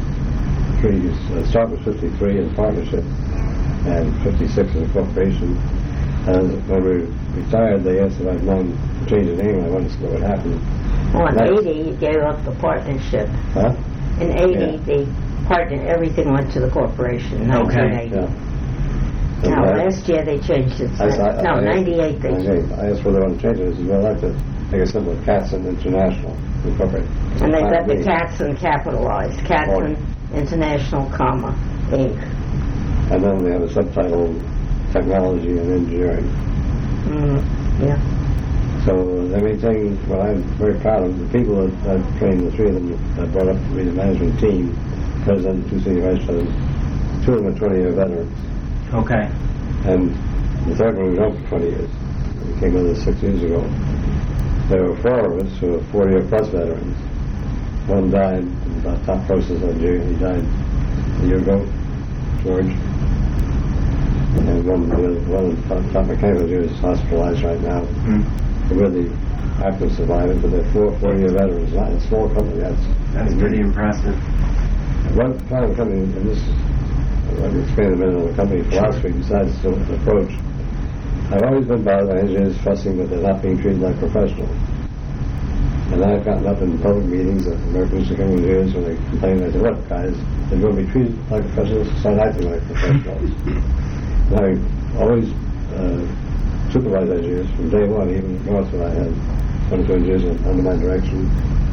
53. Start was 53 in partnership, and 56 as a corporation. And when we retired, they asked if I'd known to change the name. I wanted to know what happened. Well, in 80, you gave up the partnership. Huh? In 80, the partner, everything went to the corporation. In 1980. Yeah. Now, last year they changed it. No, 98 they changed. I asked whether they want to change it. I said, well, I'd like to make it simple. Katzen International Incorporated. And they got the Katzen capitalized. Katzen International, Inc. And then they have a subtitle, Technology and Engineering. Yeah. So they maintain, well, I'm very proud of the people that I've trained, the 3 of them that brought up to be the management team, president, 2 senior vice presidents. 2 of them are 20-year veterans. Okay. And the third one was on for 20 years. He came with us 6 years ago. There were 4 of us who were 40-year plus veterans. One died in the top process of Nigeria. He died a year ago, George. And one of the top mechanical engineers is hospitalized right now. We're the active survivors, but they're 4 40-year veterans. Not a small company. That's pretty impressive. One part of the company, and this is, I'll explain a minute on the company philosophy besides the approach. I've always been bothered by engineers fussing that they're not being treated like professionals. And I've gotten up in public meetings of American Institute of Engineers when they complain, I say, look, guys, if you're going to be treated like professionals, start acting like professionals. And I always supervised engineers from day one, even north when I had 22 engineers under my direction.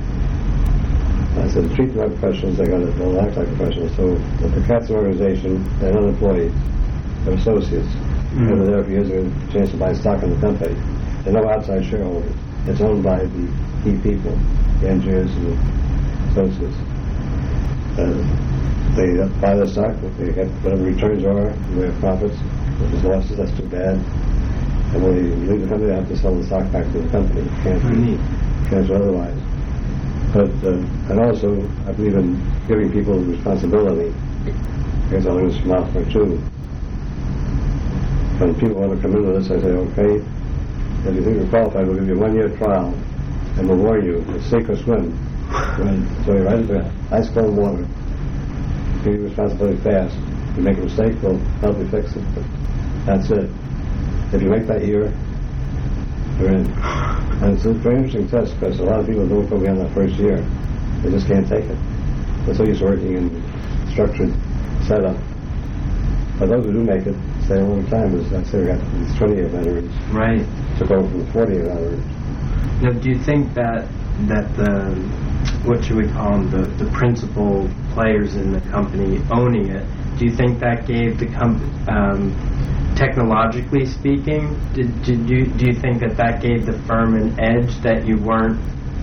I said, treat them like professionals, they'll act like professionals. So at the Katzen organization, they're not employees, they're associates. They were there for years ago, a chance to buy stock in the company. They're no outside shareholders. It's owned by the key people, the engineers and the associates. They buy the stock, they get whatever returns are, we have profits. If there's losses, that's too bad. And when they leave the company, they have to sell the stock back to the company. Can't do otherwise. But, and also, I believe in giving people responsibility. Here's a little mouth or two. When people want to come in with us, I say, okay, if you think you're qualified, we'll give you a 1-year trial, and we'll warn you, it's sink or swim. So you're right into ice cold water. Give you responsibility fast. If you make a mistake, we'll help you fix it. But that's it. If you make that year, you're in. And it's a very interesting test because a lot of people don't go beyond that first year. They just can't take it. They're so used to working in structured setup. But those who do make it stay a long time. As I say, we got these 20-year veterans. Right. Took over from 40-year veterans. Now, do you think that the, what should we call them, the principal players in the company owning it, do you think that gave the company, technologically speaking, do you think that gave the firm an edge, that you weren't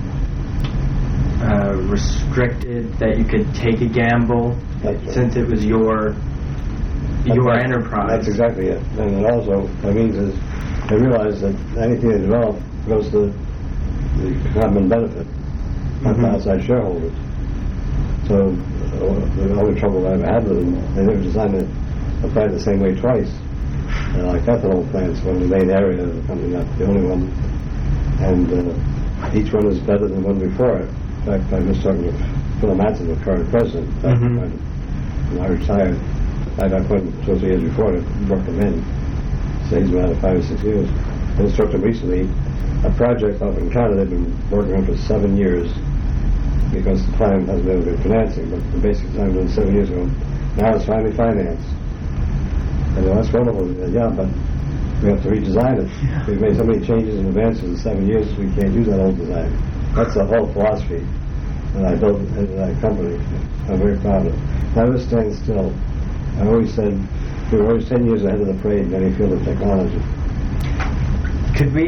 restricted, that you could take a gamble since it was your enterprise? That's exactly it. And it also, what it means is, they realize that anything they develop goes to the common benefit, not the outside shareholders. So the only trouble I've had with them, they never designed it applied the same way twice. Like ethanol plants, one in the main area of the company, not the only one. And each one is better than the one before it. In fact, I was talking to Phil Matson, the current president. When I retired, I got one 2 or 3 years before to work him in. So he's been out of 5 or 6 years. I instructed recently a project up in Canada they've been working on for 7 years because the plan hasn't ever been financing, but the basic design was 7 years ago. Now it's finally financed. And that's wonderful. Yeah, but we have to redesign it. Yeah. We've made so many changes and advances in 7 years, we can't use that old design. That's the whole philosophy that I built into that company. I'm very proud of it. Never stand still. I always said we were always 10 years ahead of the parade in any field of technology. Could we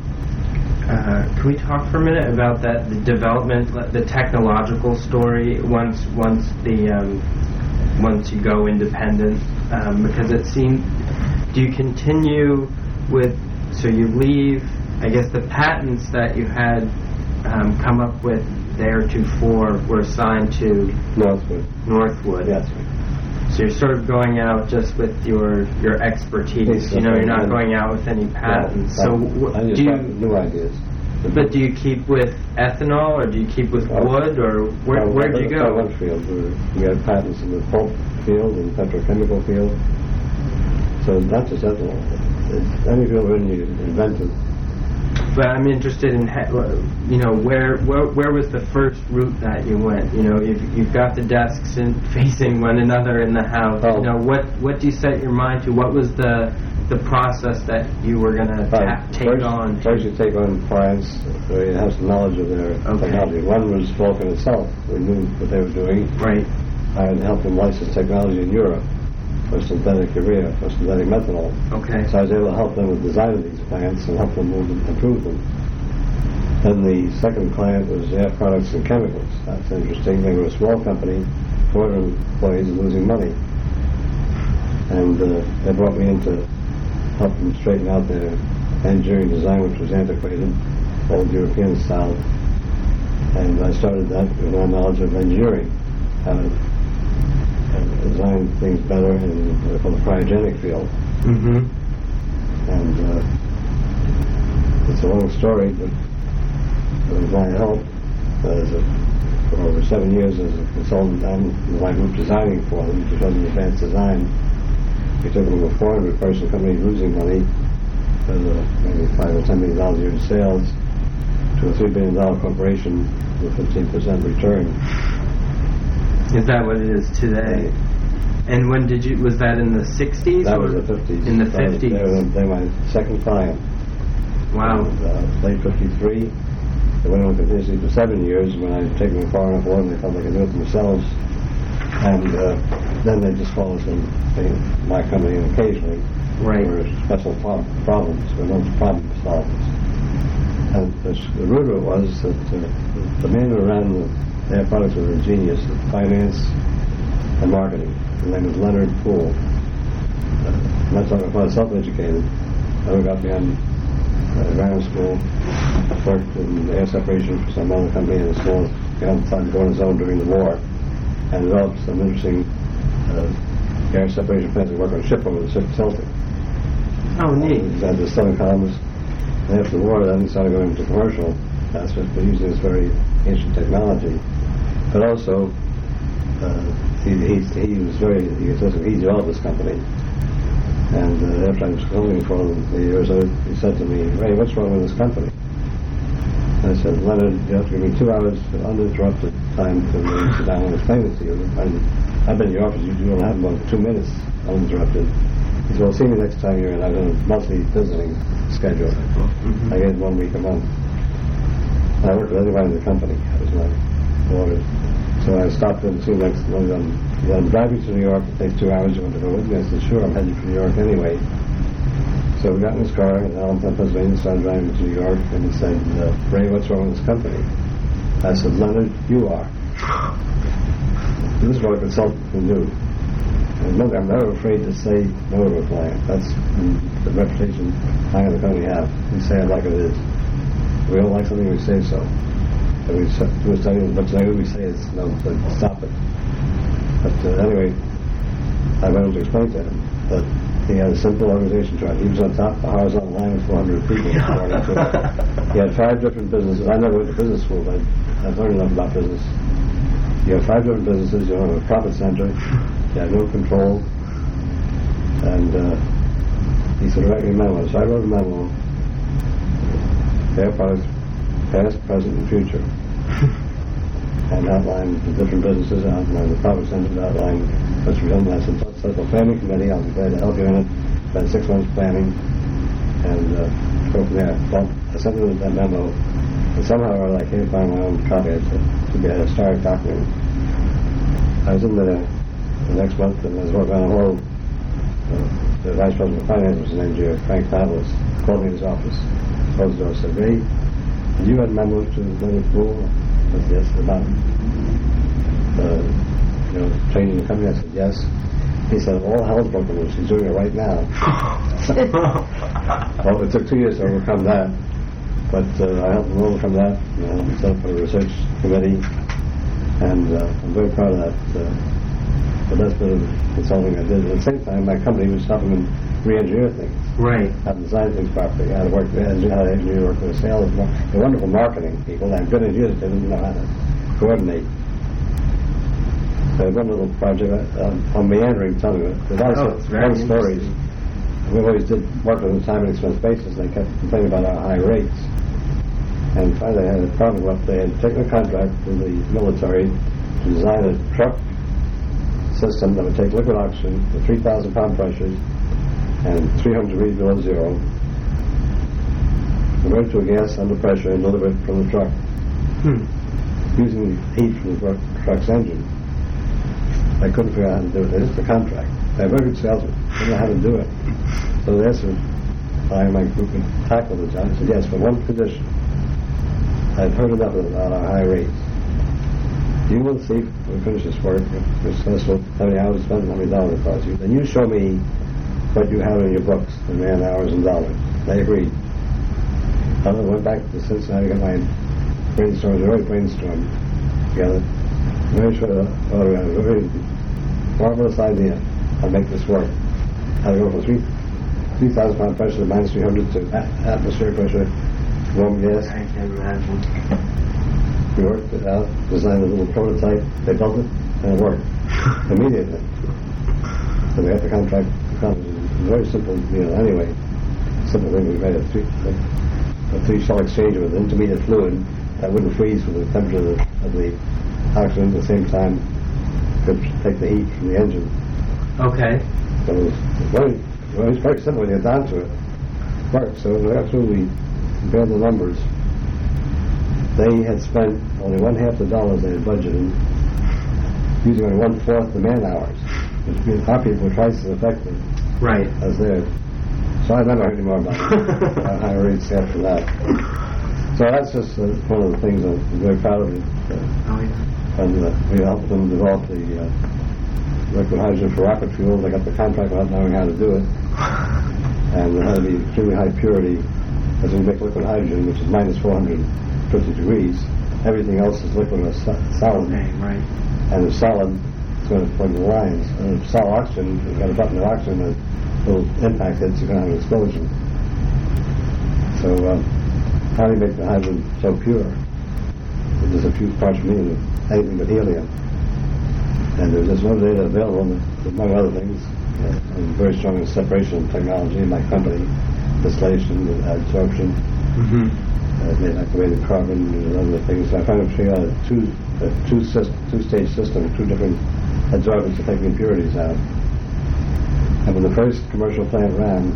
talk for a minute about that, the development, the technological story once you go independent? Because it seems, do you continue with so you leave. I guess the patents that you had come up with theretofore were assigned to Northwood. Yes. So you're sort of going out just with your expertise. You're not going out with any patents. Yeah, so I just have new ideas. But do you keep with ethanol, or do you keep with wood, or where do you go? One field. We have patents in the pulp field and petrochemical field. So not just ethanol. It's any field when you invent it. But I'm interested in, where was the first route that you went? You've got the desks facing one another in the house. Oh. What do you set your mind to? What was the process that you were going to take on? First you take on clients where you have some knowledge of their technology. One was Vulcan itself. We knew what they were doing. Right. I had helped them license technology in Europe for synthetic urea, for synthetic methanol. Okay. So I was able to help them with the design of these plants and help them improve them. Then the second client was Air Products and Chemicals. That's interesting. They were a small company, 400 employees, losing money. And they brought me in to help them straighten out their engineering design, which was antiquated, old European style. And I started that with my knowledge of engineering, how to design things better in what they call the cryogenic field. Mm-hmm. And it's a long story, but with my help, for over 7 years as a consultant, I'm my group designing for them, because of advanced design. We took them from a 400-person company losing money, maybe $5 or $10 million a year in sales, to a $3 billion corporation with 15% return. Is that what it is today? And when was that in the 60s? That was the 50s. In the 50s. They were my second client. Wow. Late 53. They went on continuously for 7 years. When I took them far enough along, they felt they could do it themselves. And then they just called us in my company occasionally for special problems. We're known as problem solvers. And the root of it was that the man who ran the Air Products was a genius in finance and marketing. His name was Leonard Poole. I'm not talking about self-educated. I got beyond grammar school, worked in air separation for some other company in a small outside going zone during the war, and developed some interesting air separation plants that work on ship over the ship Celtic. Oh, neat. He had the Southern columns. And after the war, then he started going into commercial aspects, but using this very ancient technology. But also, he developed this company. And after I was consulting for him for years, he said to me, "Ray, what's wrong with this company?" And I said, "Leonard, you have to give me 2 hours of uninterrupted time to sit down and explain it to you. I've been in your office, you don't have about 2 minutes uninterrupted." He said, "Well, see me next time you're in. I've got a monthly visiting schedule." Mm-hmm. I get 1 week a month. And I worked with everybody in the company. That was my order. So I stopped him and see him next month. I'm driving to New York. It takes 2 hours. You want to go with me? I said, "Sure, I'm headed for New York anyway." So we got in his car in Allentown, Pennsylvania, started driving to New York, and he said, "Ray, what's wrong with this company?" I said, "Leonard, you are." This is what a consultant can do. And remember, I'm never afraid to say no to a client. That's the reputation I and the company have. We say it like it is. If we don't like something, we say so. And we do a study, but we say it's no, but stop it. But anyway, I went on to explain to him that he had a simple organization chart. He was on top of a horizontal line with 400 people. He had 5 different businesses. I never went to business school, but I've learned enough about business. You have 5 different businesses. You have a profit center. You have no control. And he said, "Write me a memo." So I wrote a memo. Air Products, past, present, and future. And outlined the different businesses, outlined the profit center, outlined what's redundant. I said, "Let's have a planning committee. I'll be glad to help you in it. Spend 6 months planning and go from there." Well, I sent him that memo, and somehow or other I can't find my own copy. I said, "To be a historic document." I was in there the next month, and I was working on a whole. The vice president of finance was an engineer, Frank Pavlis, called me in his office. Closed the door, said, "Ray, did you write memos to Leonard Poole?" I said, "Yes." About changing the company. I said, "Yes." He said, all hell's broken loose. He's doing it right now. Well, it took 2 years to overcome that. But I helped him overcome that. Set up a research committee. And I'm very proud of that. But that's been consulting I did. At the same time, my company was helping him re-engineer things. Right. How to design things properly, how to work with engineer, work with sales. They're wonderful marketing people. They have good engineers, they didn't know how to coordinate. So one little project on meandering, telling you, there's lots of fun stories. We always did work on a time and expense basis. They kept complaining about our high rates. And finally they had a problem up. They had taken a contract with the military to design a truck system that would take liquid oxygen with 3,000 pound pressures and 300 degrees below zero, convert it to a gas under pressure and deliver it from the truck using heat from the truck's engine. I couldn't figure out how to do it. They just a contract. They have very good salesmen. They don't know how to do it. So they asked I and my group to tackle the job. I said, yes, but one condition. I've heard enough about our high rates. You will see if we finish this work, if we're successful, how many hours spent and how many dollars it costs you. Then you show me what you have in your books, the man hours and dollars. They agreed. I went back to Cincinnati, got my brainstorms, early brainstorm together. Very sure we had a very marvelous idea how to make this work. How to go from 3,000 pound pressure to minus 300 to atmospheric pressure, warm gas. I can imagine. We worked it out, designed a little prototype, they built it, and it worked immediately. So we had the contract. It was very simple, anyway. Simple thing, we made a three-cell exchanger with intermediate fluid that wouldn't freeze with the temperature of the oxygen at the same time, could take the heat from the engine. Okay. So it was very simple when you get down to it. It worked. So we compared the numbers. They had spent only one-half the dollars they had budgeted, using only one-fourth the man hours, which means our people were twice as effective as theirs. So I never heard any more about higher rates after that. So that's just one of the things I'm very proud of. And we helped them develop the liquid hydrogen for rocket fuel. They got the contract without knowing how to do it. And it had to be extremely high purity, as we make liquid hydrogen, which is minus 450 degrees. Everything else is liquid or solid. Right. And the solid is going to plug the lines. And the solid oxygen, you've got a button of oxygen that will impact it, so you're going to have an explosion. So how do you make the hydrogen so pure? There's a few parts per million of anything but helium. And there's just no data available, among other things. I'm very strong in separation technology in my company, distillation and adsorption. They activated carbon and other things. So I finally figured out a two-stage system, two different adsorbents to take the impurities out. And when the first commercial plant ran,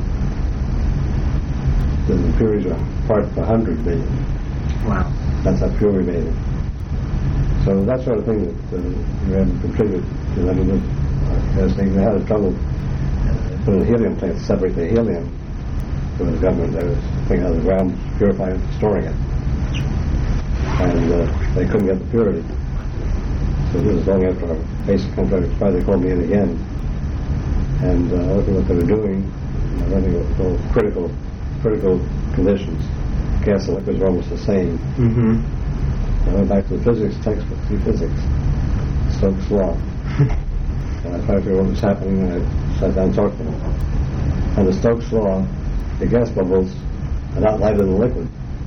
the impurities were parts per 100 million. Wow. That's how pure we made it. So that sort of thing that we had to contribute to them. They had trouble putting a helium plant to separate the helium. So the government, they was thinking out of the ground, purifying it, storing it. And they couldn't get the purity. So this was long after our basic contract expired. They called me in again. And looking at what they were doing, running critical conditions. Gas and liquids were almost the same. I went back to the physics textbook, see physics, Stokes' law. And I tried to figure out what was happening, and I sat down and talked to them. And the Stokes' law, the gas bubbles are not lighter than liquid.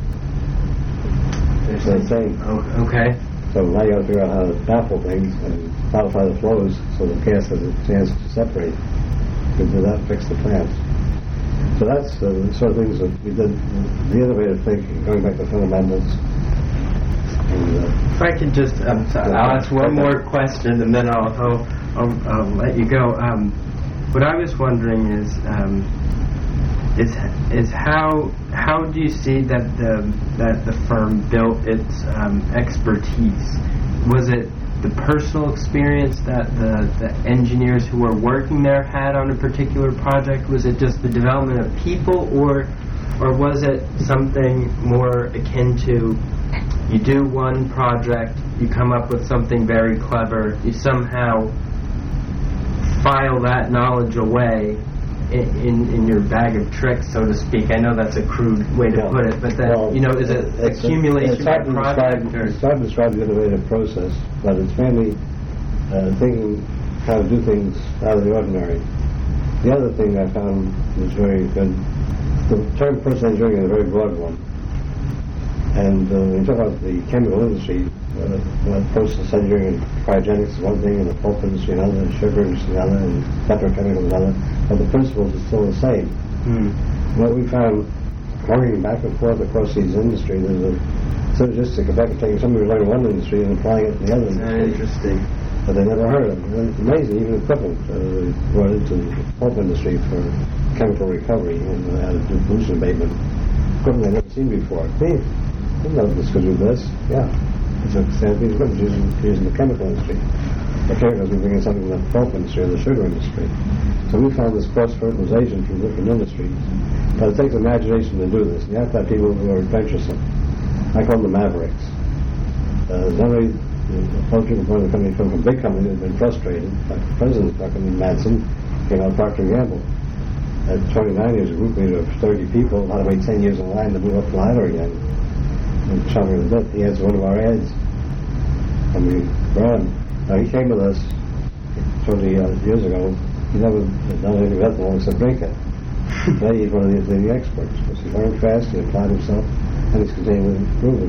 It's the same. Okay. So now you got to figure out how to baffle things and modify the flows so the gas has a chance to separate. We did that, fix the plants. So that's the sort of things that we did, the innovative thinking, going back to fundamentals. If I could just, I'll ask one more question and then I'll let you go. What I was wondering is how do you see that the firm built its expertise? Was it the personal experience that the engineers who were working there had on a particular project? Was it just the development of people, or was it something more akin to you do one project, you come up with something very clever, you somehow file that knowledge away in your bag of tricks, so to speak. I know that's a crude way to put it, but that, is it accumulation by project? It's hard to describe the innovative process, but it's mainly thinking how to do things out of the ordinary. The other thing I found was very good, the term process engineering is a very broad one. And when you talk about the chemical industry, process engineering and cryogenics is one thing, and the pulp industry another, and sugar industry another, and petrochemical another, but the principles are still the same. What we found, going back and forth across these industries, there's a synergistic effect of taking something we learned in one industry and applying it in the other industry. Interesting. But they never heard of it. And it's amazing, even equipment brought into the pulp industry for chemical recovery and how to do pollution abatement. Equipment they've never seen before. Hey, I know this could do this. Yeah. It's a standard piece of equipment used in the chemical industry. The chemicals we bring in something from the pulp industry or the sugar industry. So we found this cross-fertilization from different industries. But it takes imagination to do this. You have to have people who are adventuresome. I call them the mavericks. Generally, most people from the company come from big companies who have been frustrated. Like the president's company, Madsen, came out of Procter & Gamble. At 29 years, a group leader of 30 people, had to wait 10 years in line to move up the ladder again. And shot me in the bit. He has one of our ads. I mean, Brian, he came with us 20 years ago. He never done anything better than except drink it. Today he's one of the experts. Because he learned fast, he applied himself, and he's continually improving.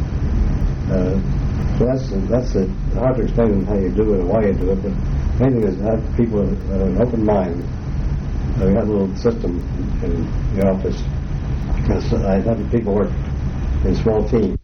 So that's it. It's hard to explain how you do it and why you do it, but the main thing is to have people with an open mind. We have a little system in the office. Because I have people work in small teams.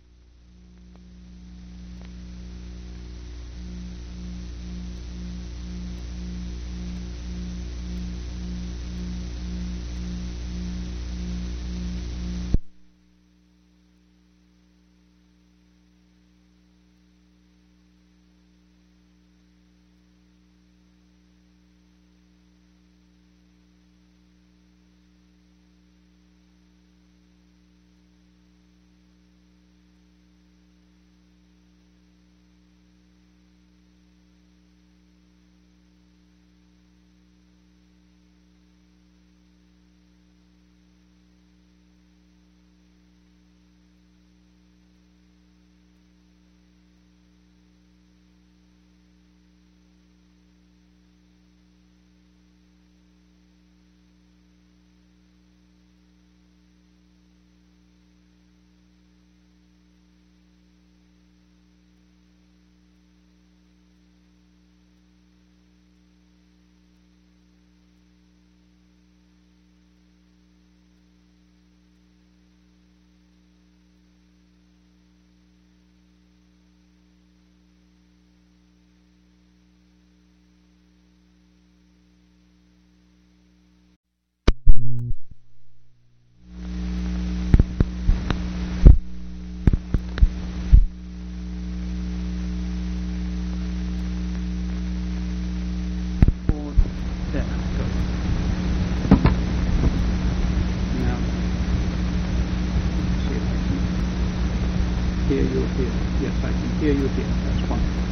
hear you here. Yes, I can hear you here. That's wonderful.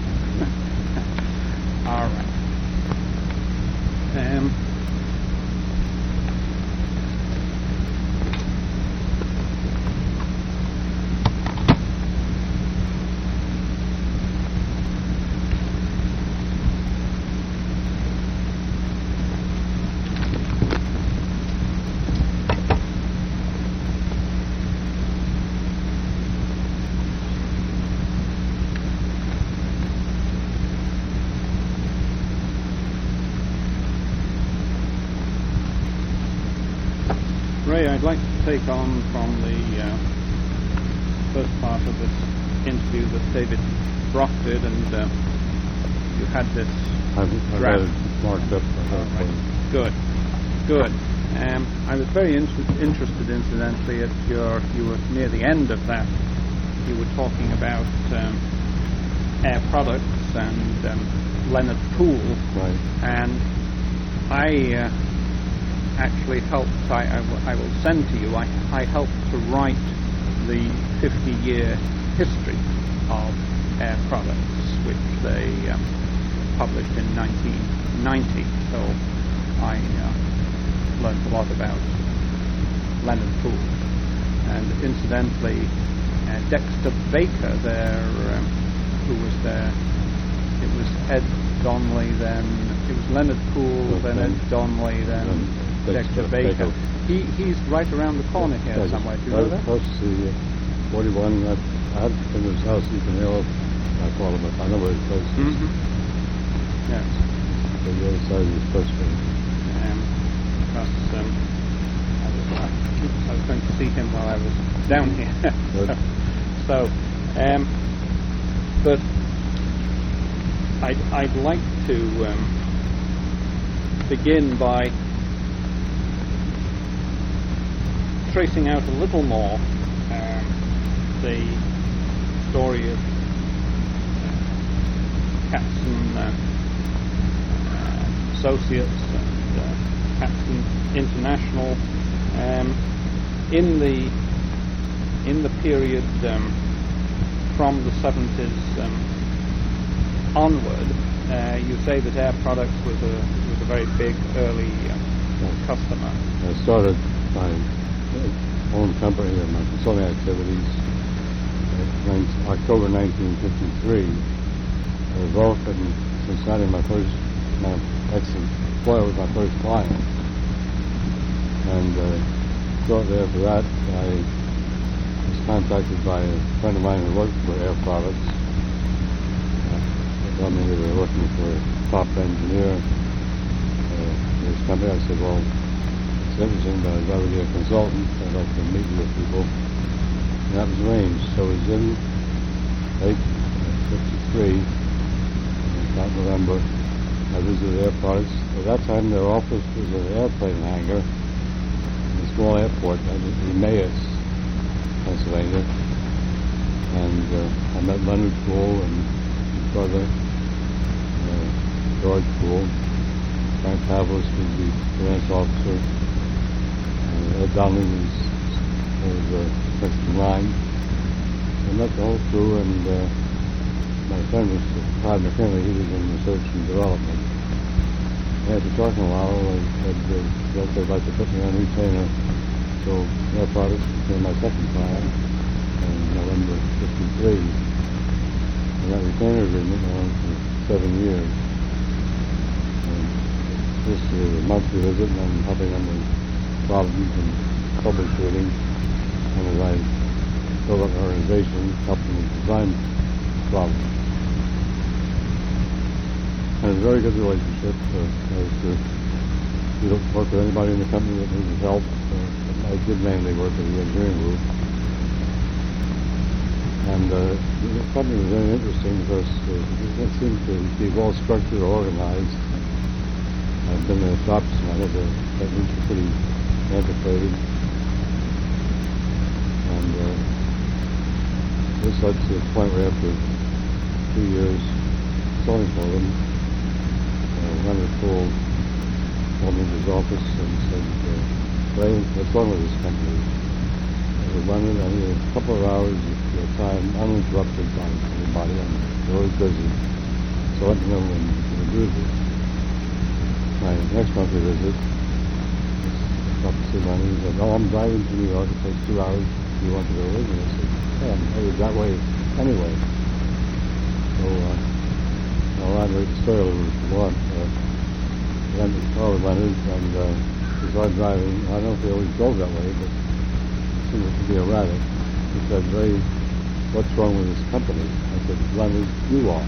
All right. Ray, I'd like to take on from the first part of this interview that David Brock did, and you had this draft marked up. Right. Good. I was very interested, incidentally, at you were near the end of that. You were talking about Air Products and Leonard Poole, right. And I actually helped, I will send to you, I helped to write the 50-year history of Air Products, which they published in 1990. So I learned a lot about Leonard Poole. And incidentally, Dexter Baker there, who was there, it was Ed Donnelly, then it was Leonard Poole, then Ed Donnelly, then Dexter Baker. He's right around the corner here somewhere. Do you know that? Close to 41. I had in his house, you can hear, I call him, I know where his place is. Mm-hmm. Yes. On the other side of the first one. I was going to see him while I was down here. But I'd like to begin by tracing out a little more the story of Capson Associates and Capson International in the period from the 70s onward. You say that Air Products was a very big early customer. I started my own company and my consulting activities in October 1953. I was Vulcan Cincinnati, my ex-employer was my first client. And shortly after that, I was contacted by a friend of mine who worked for Air Products. They told me they were looking for a top engineer in this company. I said, well, it's interesting, but I'd rather be a consultant. I'd like to meet with people. And that was arranged. So it was in late 53, about November. I visited Air Products. At that time, their office was an airplane hangar in a small airport in Emmaus, Pennsylvania. And I met Leonard Poole and his brother, George Poole. Frank Pavlis was the finance officer. Ed Donnelly was section 9. I met the whole crew, and my friend was Todd McKinley. He was in research and development. After talking a while, they'd like to put me on retainer. So Air Products became my second client in November '53. And that retainer agreement went on for 7 years. And this was a monthly visit, and I'm helping them with problems and troubleshooting. And as I build up an organization, help them with design problems. And a very good relationship. We don't work with anybody in the company that needed help. I did mainly work with the engineering group. And the company was very interesting because it seemed to be well structured, organized. I've been in the shops, and I think the techniques are pretty antiquated. And this led to the point where after 2 years selling for them, Leonard Poole called me to his office and said, Ray, what's wrong with this company? I said, Leonard, I need a couple of hours of your time uninterrupted by anybody. I'm really busy. So let me know when you can do this. My next monthly visit, I talked to see Leonard. He said, I'm driving to New York. It takes 2 hours. Do you want to go with me? I said, yeah, I'm headed that way anyway. So, I'll elaborate the story a little bit if you want. I went to the car with Leonard, and we started driving. I don't know if he always drove that way, but it seemed to be erratic. He said, Ray, what's wrong with this company? I said, Leonard, you are.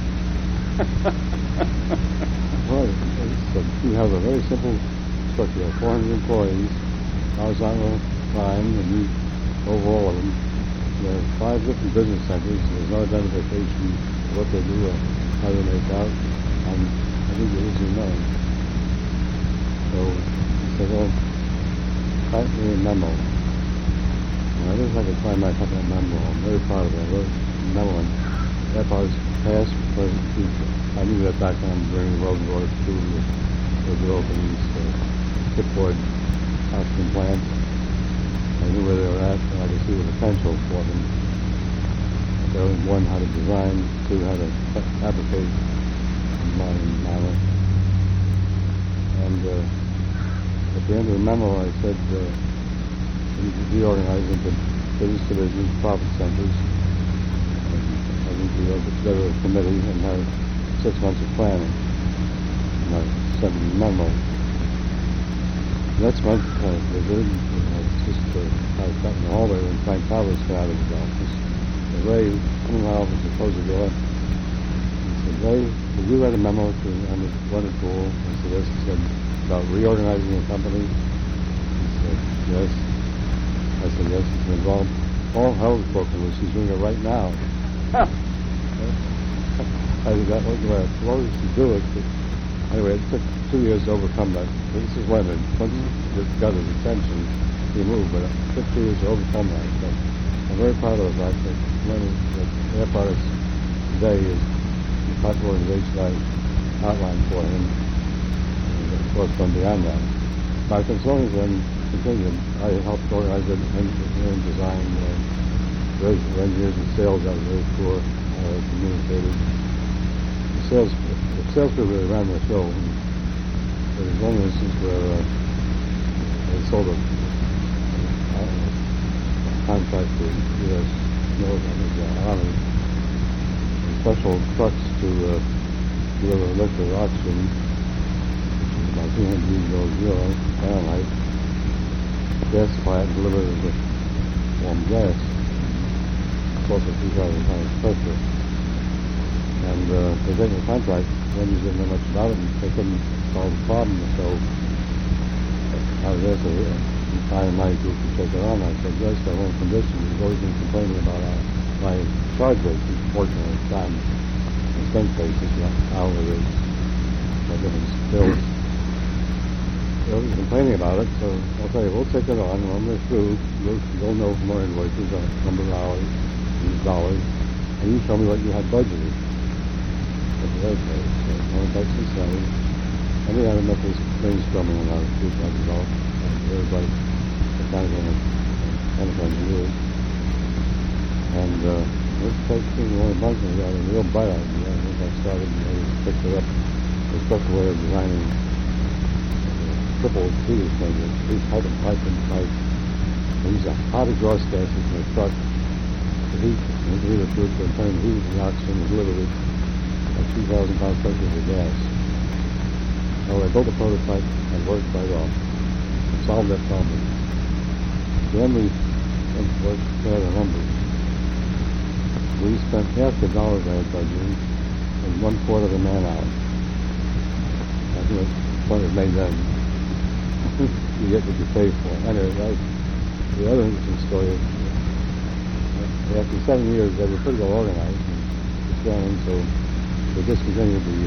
Well, we have a very simple structure. We have 400 employees, horizontal line, and you over all of them. We have 5 different business centers. There's no identification of what they do or how they make out. And I think there is none. So he said, well, write me a memo. And I wish I could find my company memo. I'm very proud of it. I wrote a memo on Air Products past, present, future. I knew that back then during World War II with the openings, shipboard oxygen plants. I knew where they were at, and I could see the potential for them. One, how to design, 2, how to fabricate, and At the end of the memo, I said we should reorganize into business divisions, profit centers. And I think we ought to put together a committee and have 6 months of planning. And I sent them a memo. Next month, they did. I was sat in the hallway when Frank Powers came out of his office. And Ray, come in my office and close the door. He said, Ray, did you write a memo to Emmett Wonderpool? I said, yes. He said, about reorganizing the company? He said, yes. I said, yes. He said, well, all hell is broken loose. He's doing it right now. I said, that wasn't where I was to do it. But anyway, it took 2 years to overcome that. This is Leonard. Once he got his attention, he moved, but it took 2 years to overcome that. So I'm very proud of the fact that Leonard, that Air Products today is the type of organization I outlined for him. And of course, gone beyond that. My consulting then continued. I helped organize the engineering design, raise engineers and sales. I was very poor. I communicated. The salespeople really ran the show. There was one instance where they sold a contract to U.S. Army, special trucks to deliver liquid oxygen, which is about 200 Fahrenheit. Gas plant delivered with warm gas, close to 2,000 pounds pressure. And they taking the contract, Wendy's didn't know much about it, and they couldn't solve the problem. So I was asked if I and my group to take it on. I said, yes, got one condition. He's always been complaining about my charge rate. Fortunately, at the time, expense basis, hourly rates, by different bills. So he was complaining about it, so I'll tell you, we'll take it on. When we're through, you'll know from our invoices a number of hours, these dollars, and you tell me what you had budgeted. Okay, so going back to the salary. And we had enough of this brainstorming in our group like about everybody, the mechanical and engineers. And this takes only a month and we got a real bite out of it. I think I started and I just picked it up. A special way of designing triple feeders thing, these type of pipe and pipe. They use a hot exhaust gases in the truck. The heat, and the heat of the and turn the heat and the oxygen is literally 2,000 pounds pressure of gas. So I built a prototype and worked right off and solved that problem. Then we went to work out the numbers. We spent half the dollars I had budgeted and 1/4 of a man hour. I think that's what it made then. You get what you pay for. Anyway, the other interesting story is after 7 years they were pretty well organized and expanding, so they discontinued the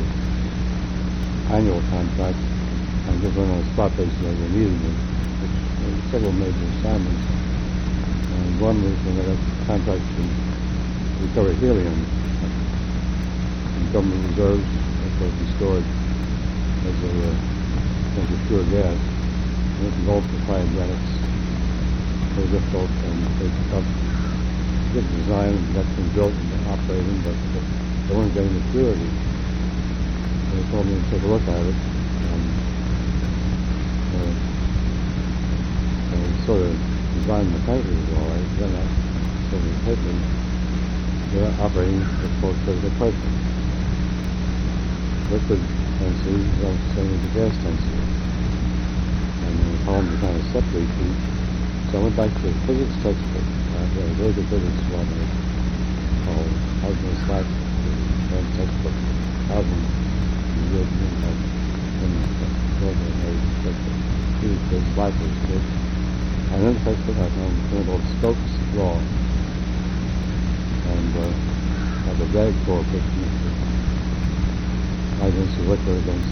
annual contract and just went on a spot basis as they needed me, which there were several major assignments. And one was when they got contracts to recover helium in government reserves that could be stored as a pure gas. And this is all for cryogenics. Very difficult and very tough. Good design, that's been built and operating, but they weren't getting the purity. They told me to take a look at it. And sort of designed mechanically all right. Then I sort of tightly. They're operating at full critical pressure. Liquid density is also the same as the gas density. And the columns are kind of separate each. So I went back to the physics textbook. I had a very good physics one called Husband Slack textbook. Husband European Slack was good. And then the textbook I found something called Stokes' Law. And had the drag coefficient against the liquid against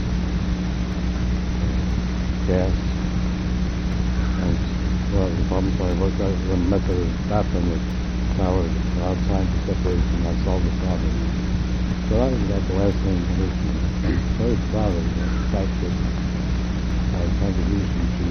gas. And well, the problem so I worked out the method of baffling the power without trying to separate and I solved the problem. So that was about the last thing I was very proud of the fact that our contribution to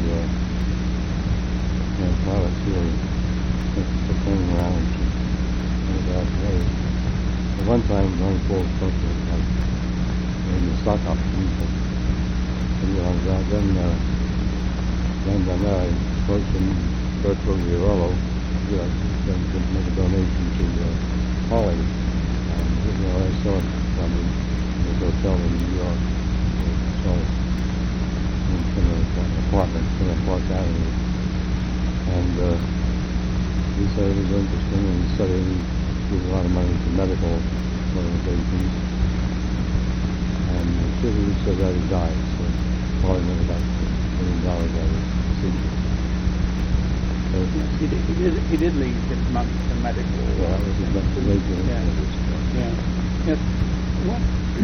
products really turning around to that way. At one time, going full structure, like in the stock options, then land on that, I approached him, Bertram Riorello, then to make a donation to Holly. I saw it from his hotel in New York. So in an apartment in a Park Avenue. And he said it was interesting, and he studied and gave a lot of money to medical organizations. And he said that he died, so probably made about $1 million out of it. So He did leave his money to medical. that was his major interest. Yeah. Yes. Well,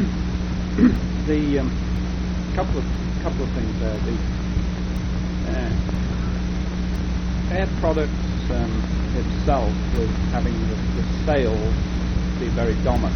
the couple of things there. The Air Products itself was having the sales be very dominant.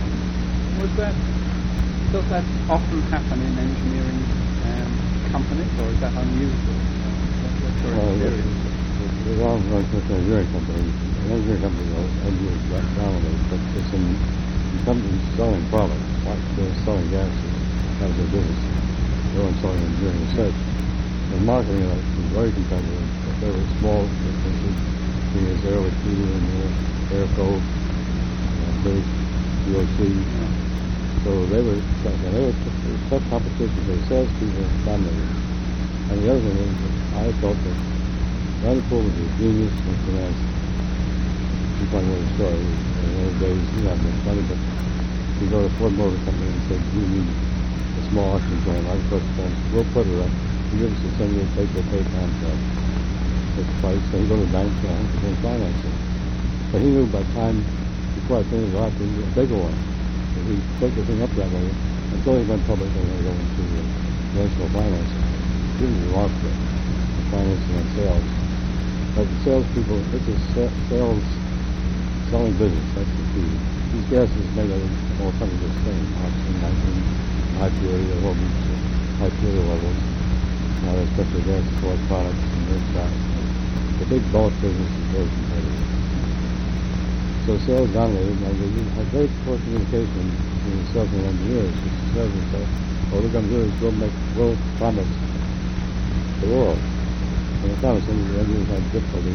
Does that often happen in engineering companies, or is that unusual? What's your experience? The long run with an engineering company. An engineering company engineers dominate, but it's in companies selling products, like they're selling gases. That was their business. They weren't selling engineering research. And marketing was very competitive, but there were small businesses. There's Air Liquide and Airco, Big, DOC. So they were tough competition. Their salespeople dominated. And the other thing is that I felt that Vanderpool was a genius in finance. You find another story. In those days, he had much money, but you go to Ford Motor Company and say, we need a small auction plant. I trust them. We'll put it up. You give us a 10-year take-or-pay contract. That's the price. So you go to the bank and you finance it. But he knew by the time, before I finished off, he was a bigger one. If we take the thing up that way, until he went public, they're going to go into national financing. He was lost it, financing and sales. But the salespeople, it's a selling business, that's the key. These gases made all kinds of things, oxygen, nitrogen, high purity, they will reach high purity levels. Now there's special gas for electronics and this, that. The big bulk business is very competitive. So sales dominated, and they had very close communication between the salesmen and engineers. The salesmen said, all we're going to do is we'll promise the world. And the promise, and the engineers had difficulty.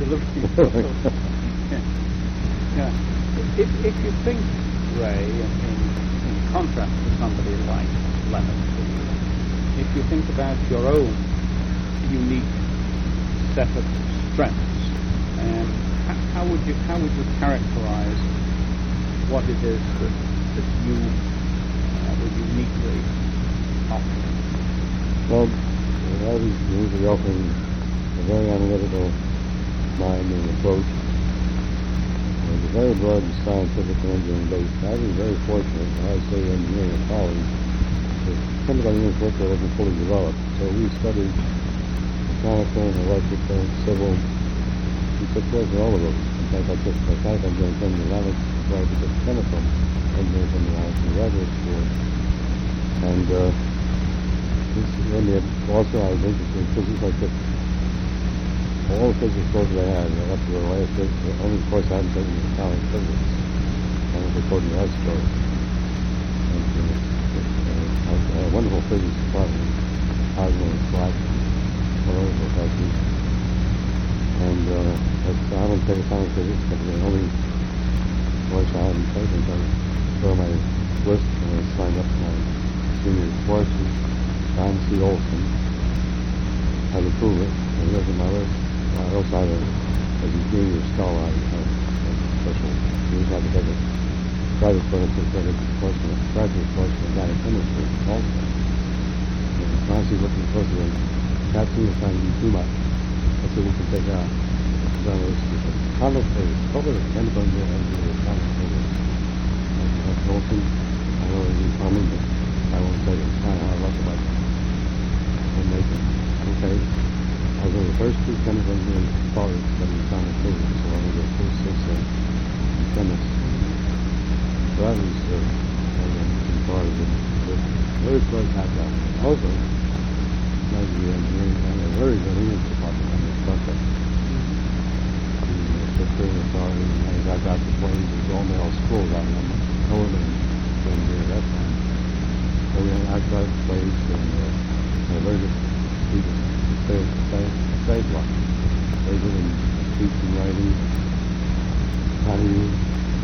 Yeah. If you think, Ray, in contrast to somebody like Leonard, if you think about your own unique set of strengths, how would you characterize what it is that you would uniquely offer? Well, I was usually offering a very analytical mind and approach. It was a very broad scientific and engineering base. I was very fortunate, I would say engineering at college, that some of the engineering curricula wasn't fully developed. So we studied mechanical and electrical, civil. We took courses in all of those. In fact, I took mechanical engineering thermodynamics before I took chemical engineering thermodynamics in graduate school. And also I was interested in physics. I took all the physics courses I had, up to the last year. The only course I hadn't taken was atomic physics. I was according to that story. And I had a wonderful physics department, Osmo and Slack, all over the country. And I haven't taken atomic physics, but the only course I hadn't taken, so I saw my list and I signed up for my senior courses. John C. Olson had to prove it, and he was on my list. I also had as a junior scholar, I had a special, you had to take a private graduate course in organic chemistry also. And constantly looking closer at that seemed to try to do too much. That's what we can take out. Atomic physics, probably the chemical engineering of atomic physics. That's Olson, I know he's coming, but I won't say it's kind of how I look about it. Okay, I was one of the first two chemical engineering scholars studying atomic physics, so I was the first chemist. So that was part of it. Very close background. Also, as the engineering, I had a very good English department on this subject. The Supreme Authority, and I got the planes, it was all male schools out in Northern at that time. So we had I got planes and very good people, stage life. They did in speech and writing, how do you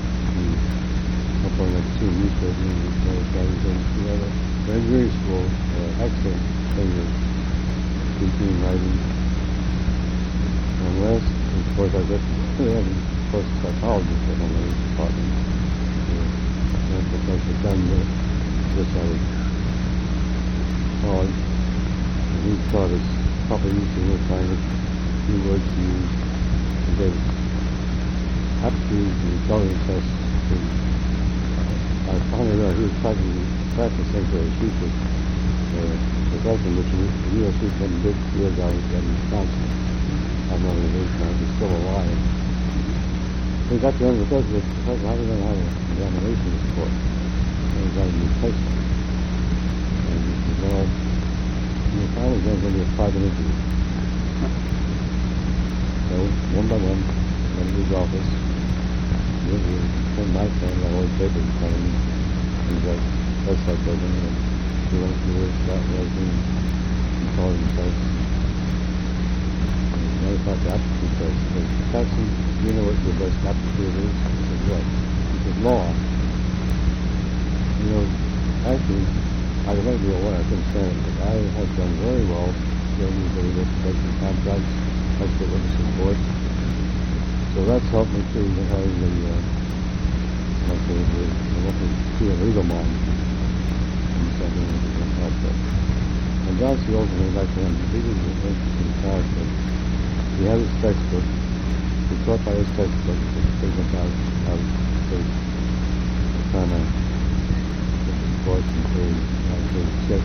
up on that two research and those guys and together. The engineering school, excellent thing of speaking and writing. And last, of course, I got of course psychology for my department. And Professor Dunn just out of college. And he taught us proper use of what kind of new words to use. He gave us aptitude and intelligence tests to I finally realized he was practicing for a future profession, which the U.S. Superintendent did years ago in Wisconsin. I'm not in his now, he's still alive. We got to the professor, how do you know how an examination is for? And he got a new placement. And he said, well, the final exam is going to be a private interview. So, one by one, went to his office. One night time, I always paper in front of me. He's like, that's like open, and he went through it, that was me, he called himself. And as a matter of fact, the aptitude test, he said, Jackson, do you know what your best aptitude is? I said, what? He said, law. You know, actually, I remember being one, I couldn't stand it, but I have done very well, dealing with the litigation contracts, expert witness support. So that's helped me too, having the legal mind. And something that can help that. And John C. Olson was like him. He was an interesting character. He had his textbook. He taught by his textbook to figure out how to kind of get the course into check.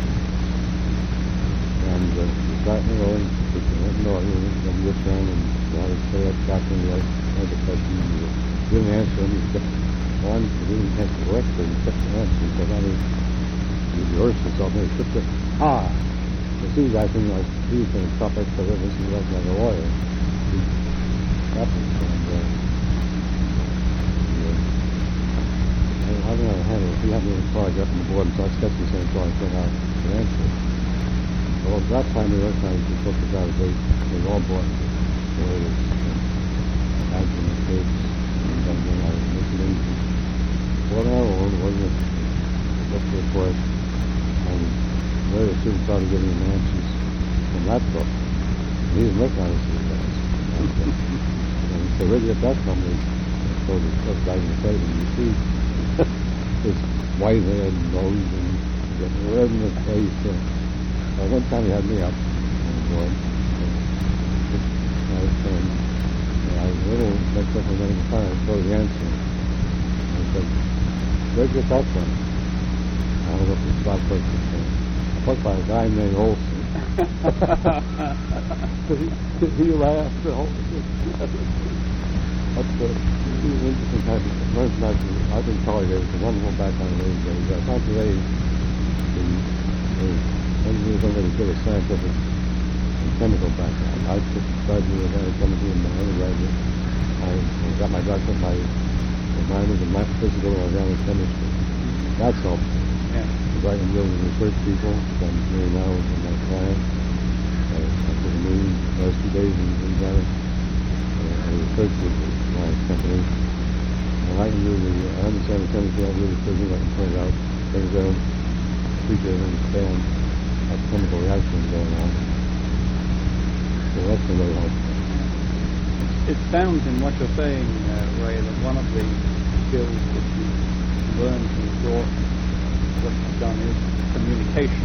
And he got me on, he didn't know he was going to get down and how to say that doctrine, he had the question, he didn't answer him, he kept on, he didn't have to correct it, he kept answering, so now he rehearsed himself, and he kept it, as soon as I think like, he was going to stop it, because this is like a lawyer, he stopped it, and I don't know how to handle it, he had me in the car, I got on the board, and so I sketched the same car, I figured out the answer. Well, at that time, we recognized the book was out of date. They all bought it. So it was Action and Kids, and something I was listening to. What I owned wasn't a book report, and later students started getting the answers from that book. And he didn't recognize these guys. And so really at that time, I told the first guy in the table, you see this white hair and nose and getting red in the face. One time he had me up on the board. I was saying, I was a little mixed up with the time. I told the answer. I said, where'd you get that from? I was up to the stock person. I put by a guy named Olson. He laughed. That's the interesting type of person. I've been tolerated. It's a wonderful background in those days. I found today engineers don't really get a scientific and chemical background. I took graduate of chemistry in my undergraduate. I got my doctorate by minors in physical and organic chemistry. That's helped. Yeah. Because I can deal with research people. I'm doing now with my client. I took a meeting last 2 days in Ghana. I researched with my company. And I can do I understand the chemistry, I do the physics, I can point out things that people don't understand. Chemical reactions going on. So that's been really helpful. It sounds in what you're saying, Ray, that one of the skills that you learned from your what you've done is communication.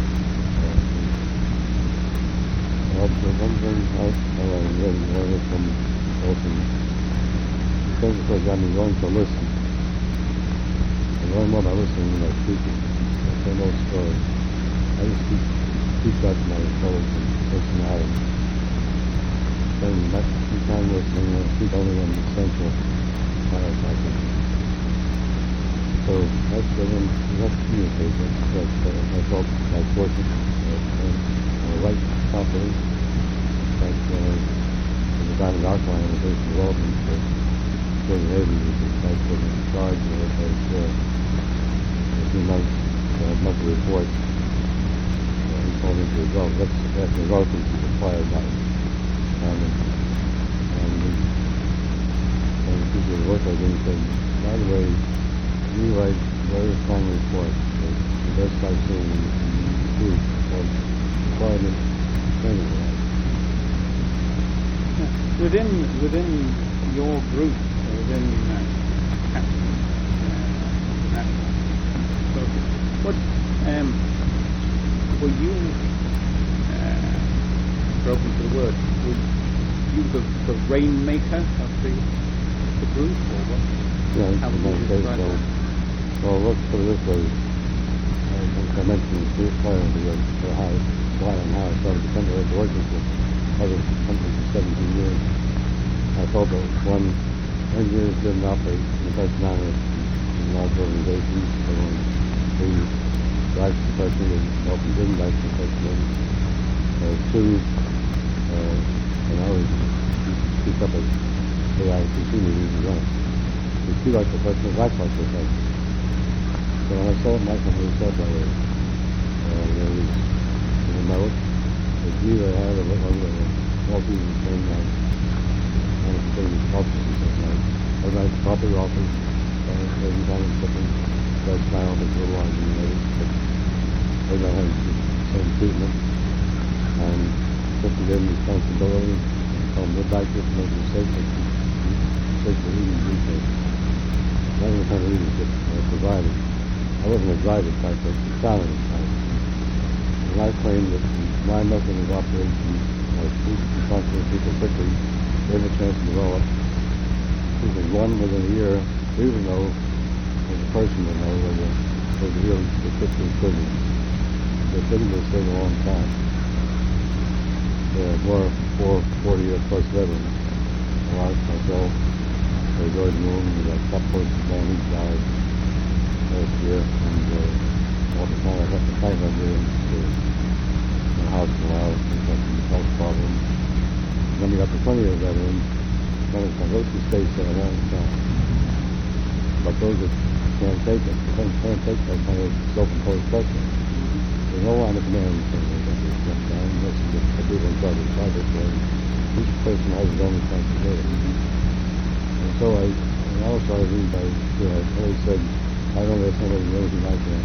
Well, the one thing I really learned from Olson, things because got me going to listen. I learn more by listening than by speaking. I tell no story. I just keep that to my intelligence and personality. Spending much time listening and speak only on the essential parts I can. So that's the one, you have to communicate. I felt like working on the right properly. Like the guy in Alkaline was very development for the Navy, which is like taking in charge of it as a few months, monthly reports. He told me to go, that's the result is required by time. And the people who work I didn't say, by the way, you write very strong reports. The best I've seen in the group was requirement training. Within your group, within Captain National Focus, what were you, broken to the word, were you the rainmaker of the group, or what? Yeah, How in would my you case, describe that? well, let's put it this way. As I mentioned, the fire the high, why and how I started to come to working with other companies for 17 years. I felt that when engineers didn't operate in the best manner in large organizations, so when they liked the profession and often didn't like the profession, two, and I was speak up at AICC meetings as well. If you like the profession, act like the profession. So when I saw what my company said that way, there was a note that you either had a multi-thing like things, offices and stuff like organized property office, every time it's different, that's my office a little longer than the others, but everybody has the same treatment, and just to give them responsibility, and tell them they're back here to make mistakes, mistakes are easy to do. That was the kind of leadership I provided. I wasn't a driver type, but a challenge type. And I claimed that my method of operation was responsible people quickly, gave them a chance to develop. People one within a year, even though as a person would know whether it was really specifically prison. They didn't go stay a long time. There are more 40 plus veterans. A lot of myself, Gordon Moon, we got top posts down each side last year, and all the time I got the fight under the house for a while, because of the health problems. Then we got the 20-year veterans, those who stay for a long time. But those that can't take it, can't take that kind of self-imposed pressure. There's no line of command thing that is left down, unless you get people in charge of the project, where each person has his own responsibility. And so I also read by, I always said, I don't let somebody do anything like that.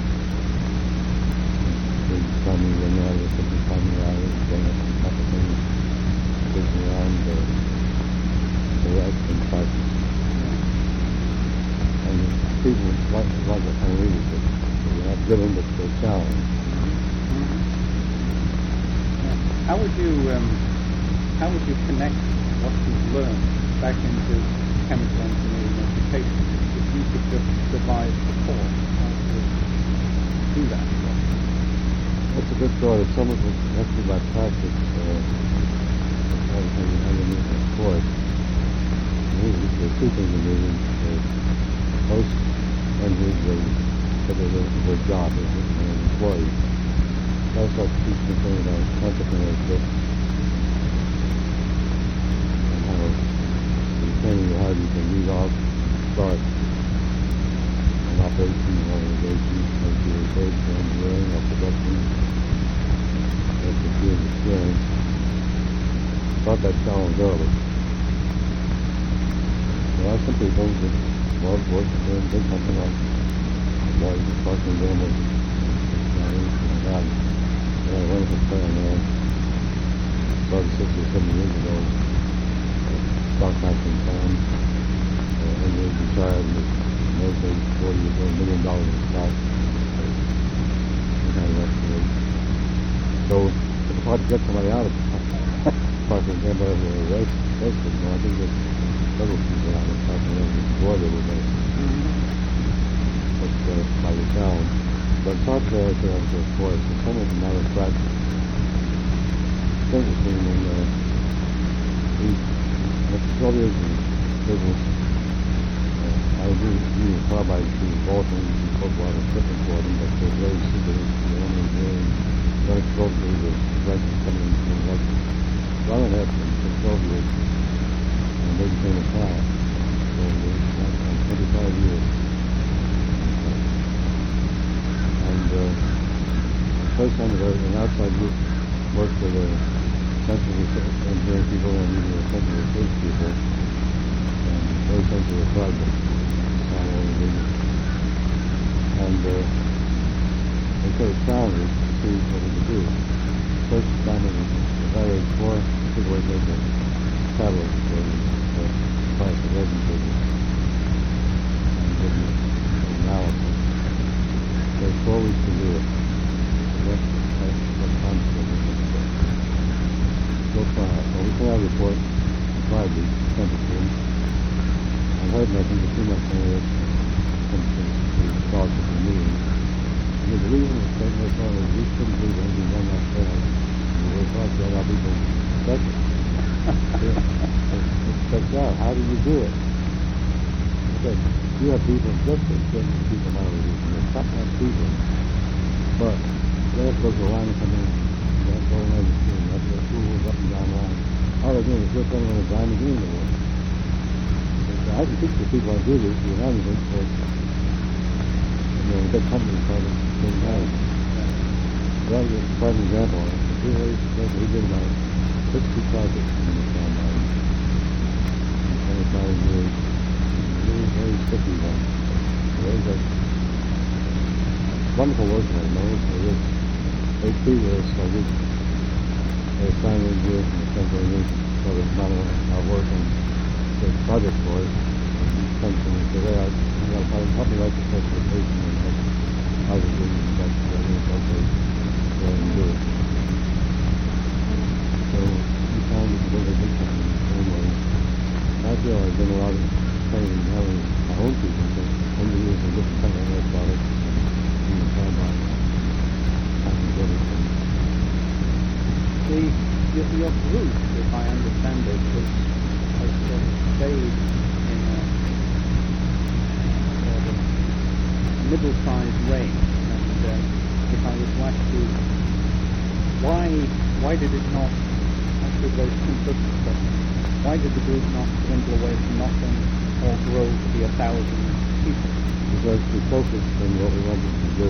They tell me when they're out of the city, tell me out of it, going up and up and things, pushing around the right and practice. And people like that kind of leadership. They're not given, but they're challenged. How would you connect what you've learned back into chemical engineering education? If you could just devise the course, how would you do that? That's a good thought. It's some of it actually by practice. Underneath the course. There's two things in meeting. Most engineers for their job as an employee. I also teach them about entrepreneurship and how training you how you can lead off, start an operation, organization, like your research, engineering, or production. That's a good experience. Start that challenge early. There are some people that love working for a big company like Lloyd, Parker, Gilmer, and God. I had a wonderful plan there. Started 6 or 7 years ago. Stock matching plan. And they retired with mostly $40 million in stock. So it's hard to get somebody out of Parker and Gilmer over a race. I think there's several people out of Parker and Gilmer before they were there. But by the challenge. But it's not there to have to course. It's some of the matter of practice. It's interesting when after 12 years in business, I was using carbide to Bolton and football and equipment for them, but they're very secret. They're only doing very closely with electric coming from electric. So I don't have them for 12 years, and they became a client. So they're 25 years. And the first time an outside group worked with a sensitive engineering people and even sensitive police people, and very sensitive project. And they sort of challenged to see what we could do. First time in the very four people were making tablets for the price of resin business and did an analysis. There's 4 weeks to do it. What concept is it? So far, well, we put out a report Friday, sent it to him. I heard nothing, but too much more to talk at the meeting. And the reason was that they thought we couldn't do anything done that fast. And they thought that our people expect it. Expect out. How did you do it? I said, you have people just as good as people nowadays. They're top-notch people. But they're supposed to line come in. That's all over the screen. That's the schools up and down the line. All they're doing is just going to grind the game away. I can teach the people how to do this, you know, anything, but big companies call it same way. That was a prime example. He did about 60 projects in the town line. And 25 years. Really very sticky one. Very good. Wonderful work on it. They see this, so they sign in here from the central agency for the amount of work and the project for it. Something so they are, probably like the specification and how to do it, that's what it is, okay, go ahead and do it. So, we found it was a big company in the same way. I feel I've done a lot of training now in my own people, so engineers are looking kind of about it, in the time on how to get it. Your group, if I understand it, has stayed in a middle-sized range, and if I was to ask you, why did it not, actually very simplistic question, why did the group not dwindle away from nothing or grow to be 1,000 people? Because we focused on what we wanted to do.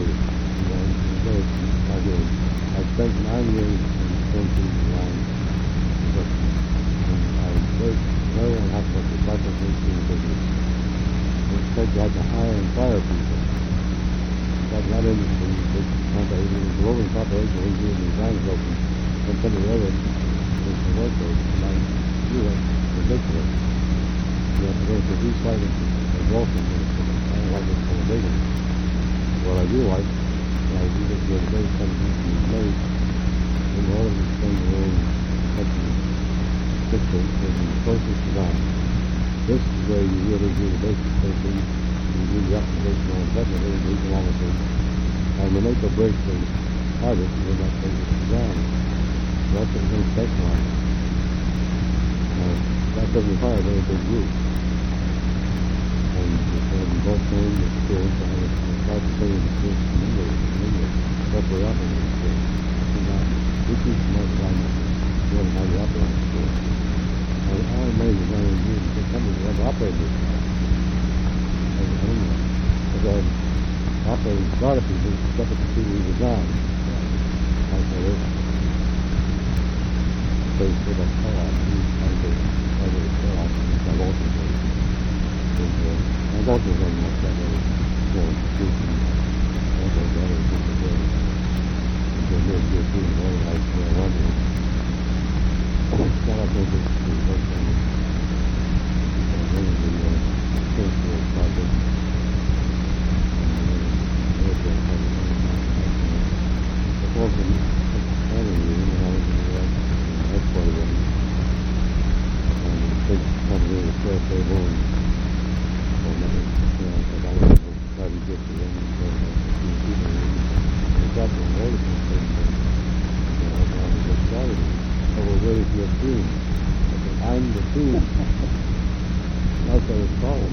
I spent 9 years in the country around construction, and I was very unhappy with the type of things in the business. Instead, you had to hire and fire people. But that industry, the rolling population of engineers and designers open, and some of the other is the workers, and I do it ridiculous. You have to go to these items and Wilson, I don't like this kind of digging. What I do like, I do this the other day, something to be made, and all of these things are in systems, and the closest design. This is where you really do the basic thinking, you do the optimization on technical and economically, and the make or break the artist will not take it design. So that's what we're going to specialize. That doesn't require a very big group. And we both know the experience, I have a lot to say in the first number, that's what operating experience. We teach them all the time how to operate experience. All made is only used for companies that have operated this time. Because operating a lot of people stuff at the two we design. Like this. So it's sort of co-op. Other co-op, I've also played. I've also done much that way. Institutions, all those other different ways. They're really good too, and all like London. Now I think this is the first thing. Really the first project. Before the planning meeting, when I was in the headquarters of it, and the big company was square table, and I was try to get to them and so people, and we got them ready for things, and I was going to get started. So we're ready for your team. I said, I'm the team. That's what it's called.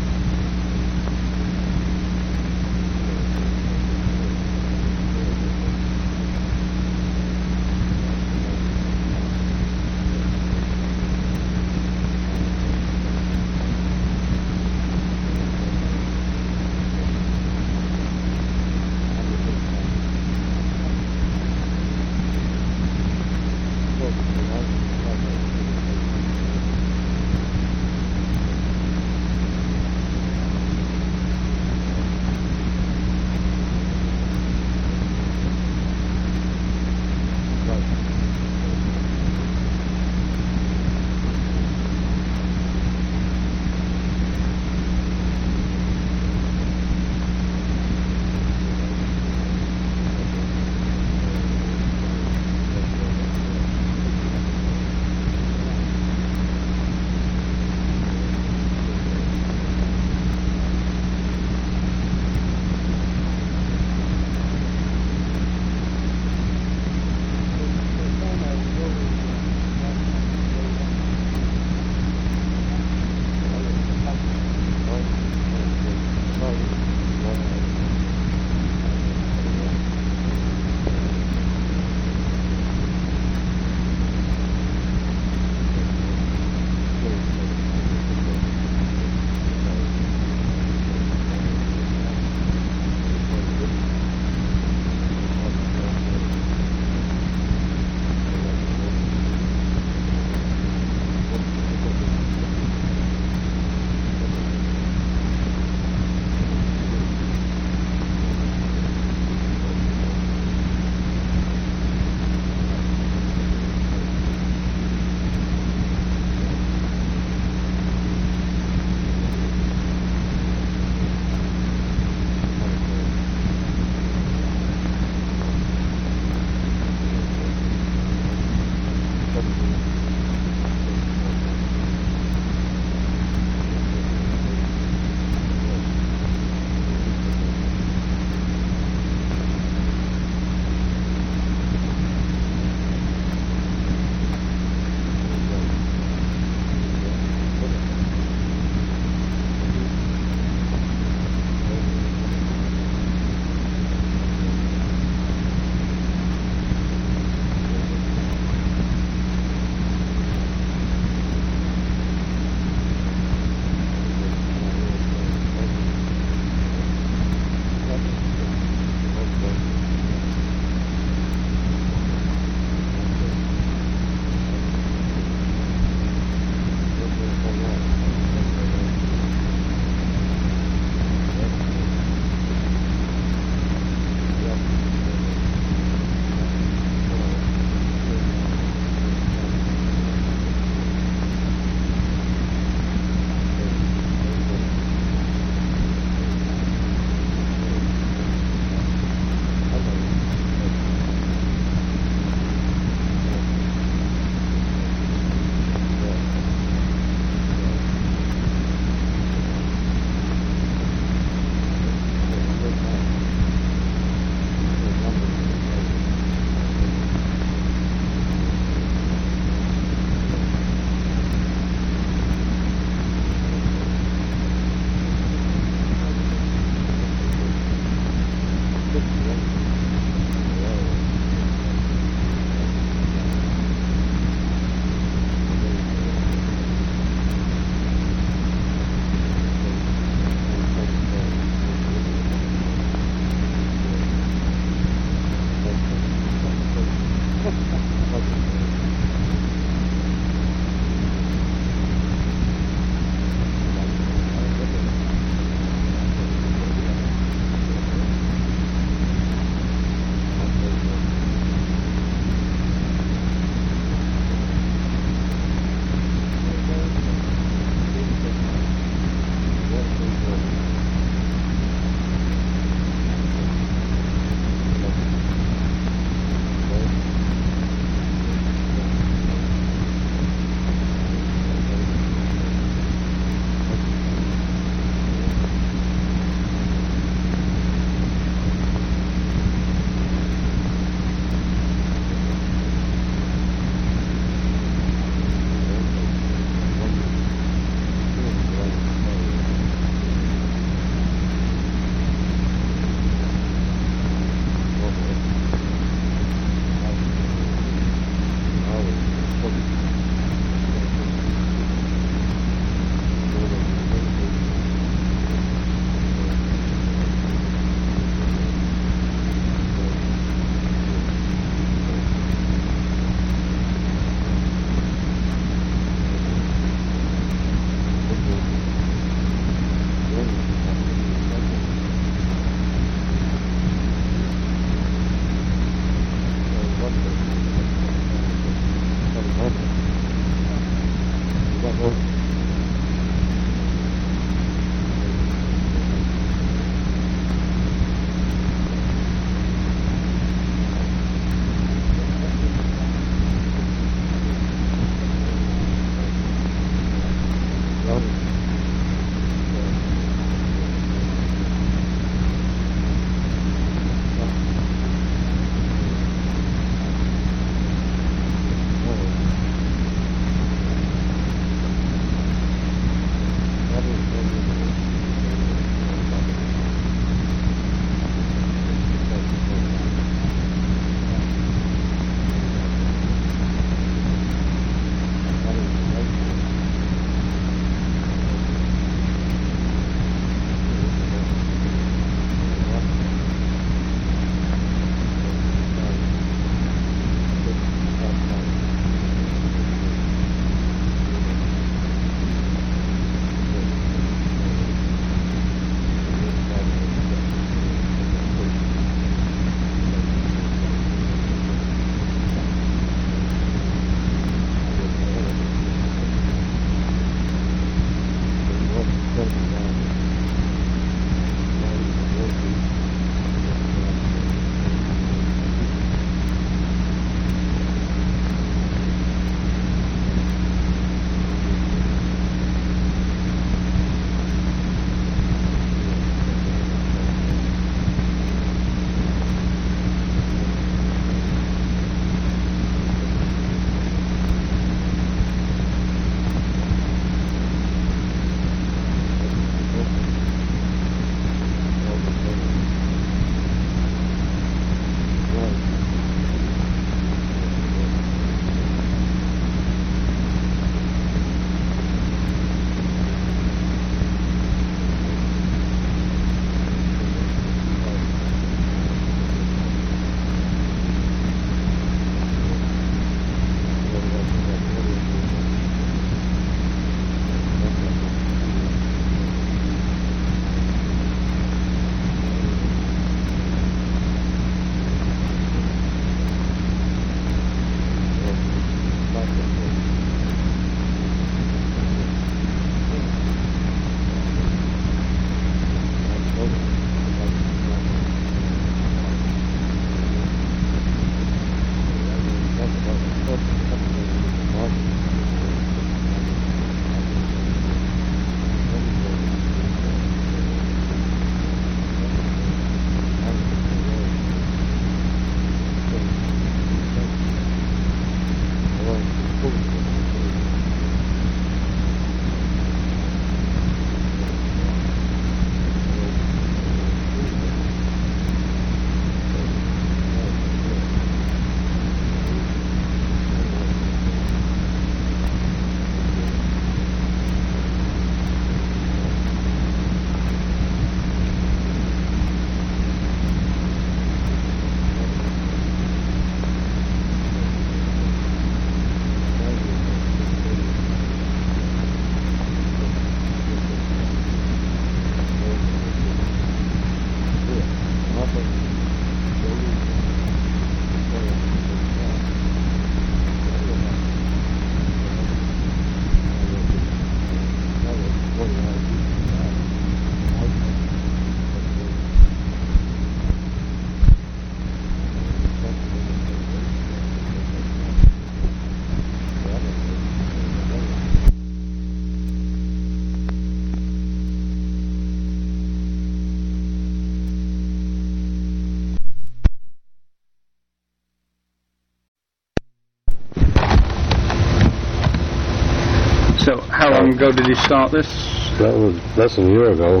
So, how long ago did you start this? That was less than a year ago.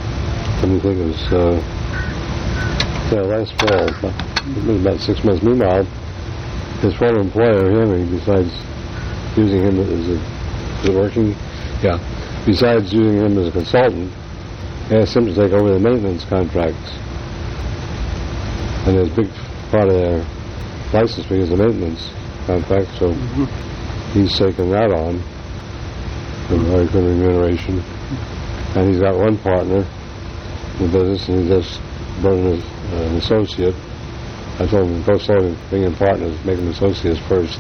Let me think, it was last fall. It was about 6 months. Meanwhile, his former employer, Henry, besides using him as is it working? Yeah. Besides using him as a consultant, asked him to take over the maintenance contracts. And a big part of their license fee is the maintenance contract, so he's taken that on. A very good remuneration. And he's got one partner in the business, and he just brought in an associate. I told him, go slowly, bring in partners, make them associates first.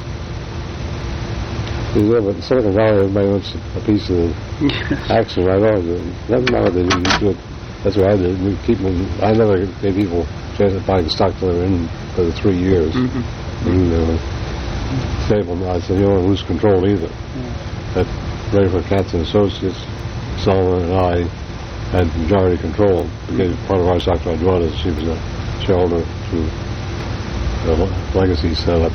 He said, but in Silicon Valley, everybody wants a piece of the action right on. Doesn't matter what they do, you do it. That's what I did. We keep them. I never gave people a chance to buy the stock till they were in for the 3 years. And stable. I said, you don't want to lose control either. That Rayford Katz and Associates, Sullivan and I had majority control. We gave part of our stock to our daughter. She was a shareholder through the legacy setup.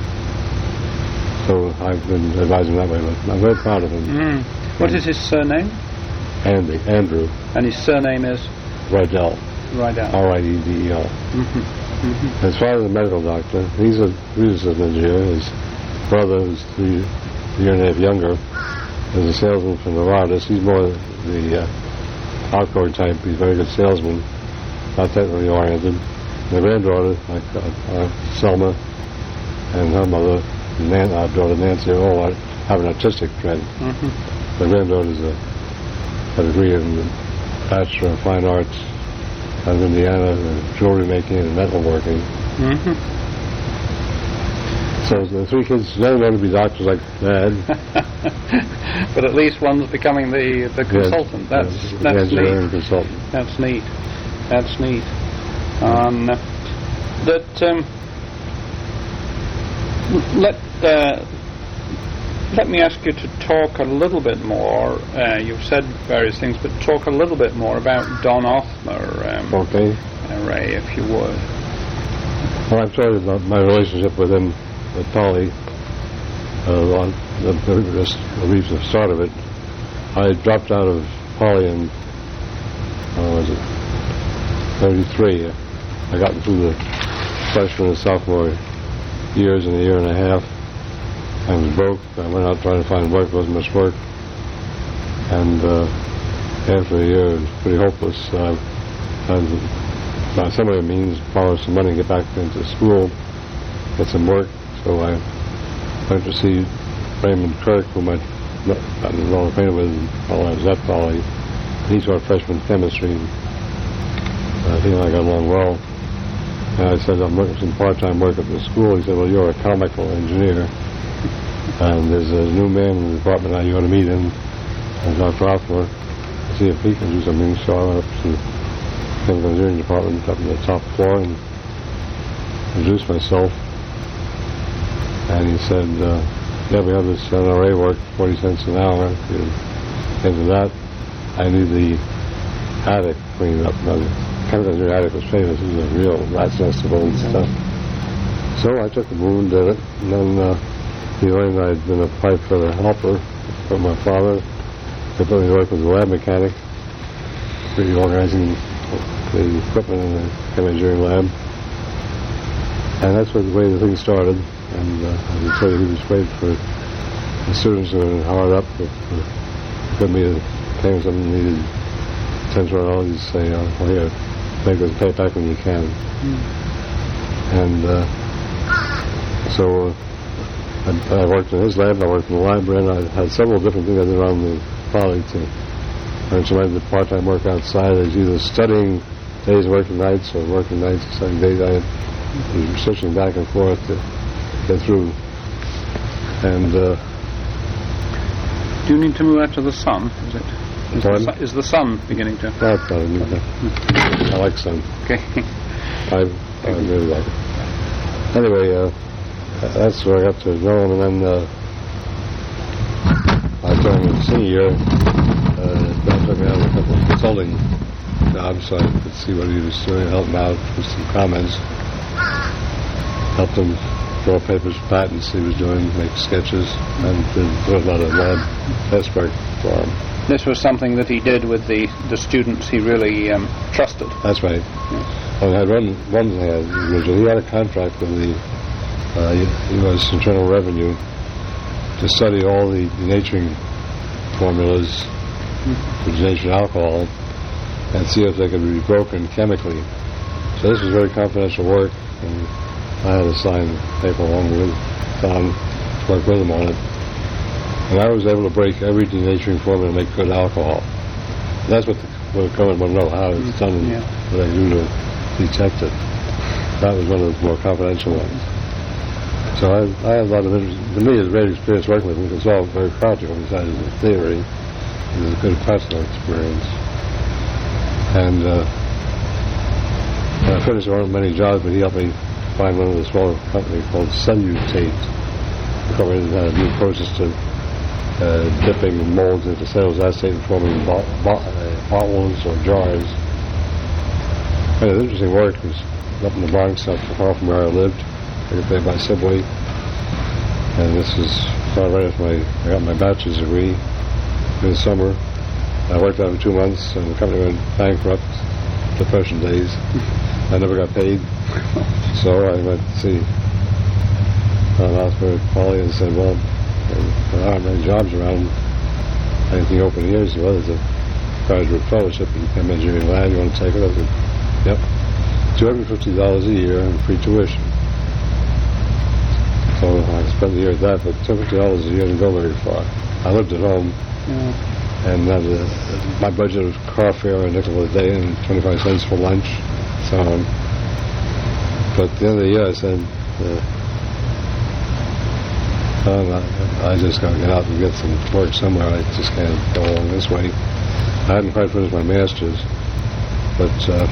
So I've been advising that way, but I'm very proud of him. What is his surname? Andrew And his surname is Rydell, Rydell. R-I-E-D-E-L. His father's a medical doctor. He's an engineer. His brother, who's a year and a half younger, is a salesman from Novartis. He's more the outgoing type. He's a very good salesman, not technically oriented. My granddaughter, Selma, and her mother, our daughter Nancy, all have an artistic trend. My granddaughter's a degree in Bachelor of Fine Arts out of Indiana, in jewelry making and metalworking. So the three kids never want to be doctors like Dad. But at least one's becoming the consultant. That's engineering neat. consultant. That's neat. That's neat. Let me ask you to talk a little bit more. You've said various things, but talk a little bit more about Don Othmer, Okay. Ray, if you would. Well, I've told you about my relationship with him at Poly. Just at least the start of it. I dropped out of Poly in, was it 33. I got into the freshman and sophomore years in a year and a half. I was broke. I went out trying to find work. There wasn't much work. And after a year, it was pretty hopeless. By some other means, borrow some money, get back into school, get some work. So I went to see Raymond Kirk, whom I'd gotten well acquainted with while I was at Poly. He taught freshman chemistry. He and I got along well. And I said, I'm working some part-time work at the school. He said, well, you're a chemical engineer. And there's a new man in the department now you want to meet him, Dr. Othmer, to see if he can do something. So I went up to the chemical engineering department up on the top floor and introduced myself. And he said, yeah, we have this NRA work, 40 cents an hour. If you into that, I need the attic cleaned up. Now, the chemical engineering attic was famous. It was a real rat's nest of old stuff. So I took the move and did it. And then he learned I'd been a pipe fitter helper for my father. They put me to work with a lab mechanic, reorganizing the equipment in the chemical engineering lab. And that's the way the thing started. And I can tell you, he was great for the students who were hard up. If me came something needed $10, he'd say, well, here, make us pay it back when you can. And so I worked in his lab, I worked in the library, and I had several different things I did around the college to earn some money. I did part-time work outside. I was either studying days, working nights, or working nights, studying days. I was switching back and forth to get through. And do you need to move out to the sun? Is the sun beginning to? That's not a new thing. I like sun. Okay. I really like it. Anyway, that's where I got to know him, and then I told him in the senior year, Ben took me out of a couple of consulting jobs so I could see what he was doing, help him out with some comments, helped him draw papers, patents he was doing, make sketches, and did a lot of lab test work for him. This was something that he did with the students he really trusted. That's right. Yes. Well, I had one thing he had a contract with the U.S. Internal Revenue to study all the denaturing formulas for denaturing alcohol and see if they could be broken chemically. So this was very confidential work, and I had to sign the paper along with Tom to work with him on it. And I was able to break every denaturing formula to make good alcohol. That's what the government want to know, how it's done and what they do to detect it. That was one of the more confidential ones. So I had a lot of interest. To me, it was a great experience working with him. It was all very practical besides the theory. It was a good personal experience. And I finished one of many jobs, but he helped me find one of the smaller companies called Cellutate. The company had a new process to dipping molds into cellulose acetate and forming bottles or jars. And the interesting work was up in the Bronx, not so far from where I lived. I could pay by subway. And this was started right after I got my bachelor's degree in the summer. I worked out for 2 months, and the company went bankrupt, Depression days. I never got paid. So I went to see Don Osborne at Poly and said, well, there aren't many jobs around. Anything open here? He said, well, there's a graduate fellowship in chem engineering lab. You want to take it? I said, yep. $250 a year and free tuition. So I spent a year at that, but $250 a year didn't go very far. I lived at home, and my budget was car fare, a nickel a day, and 25 cents for lunch, so on. But at the end of the year, I said, I just got to get out and get some work somewhere. I just can't go along this way. I hadn't quite finished my master's, but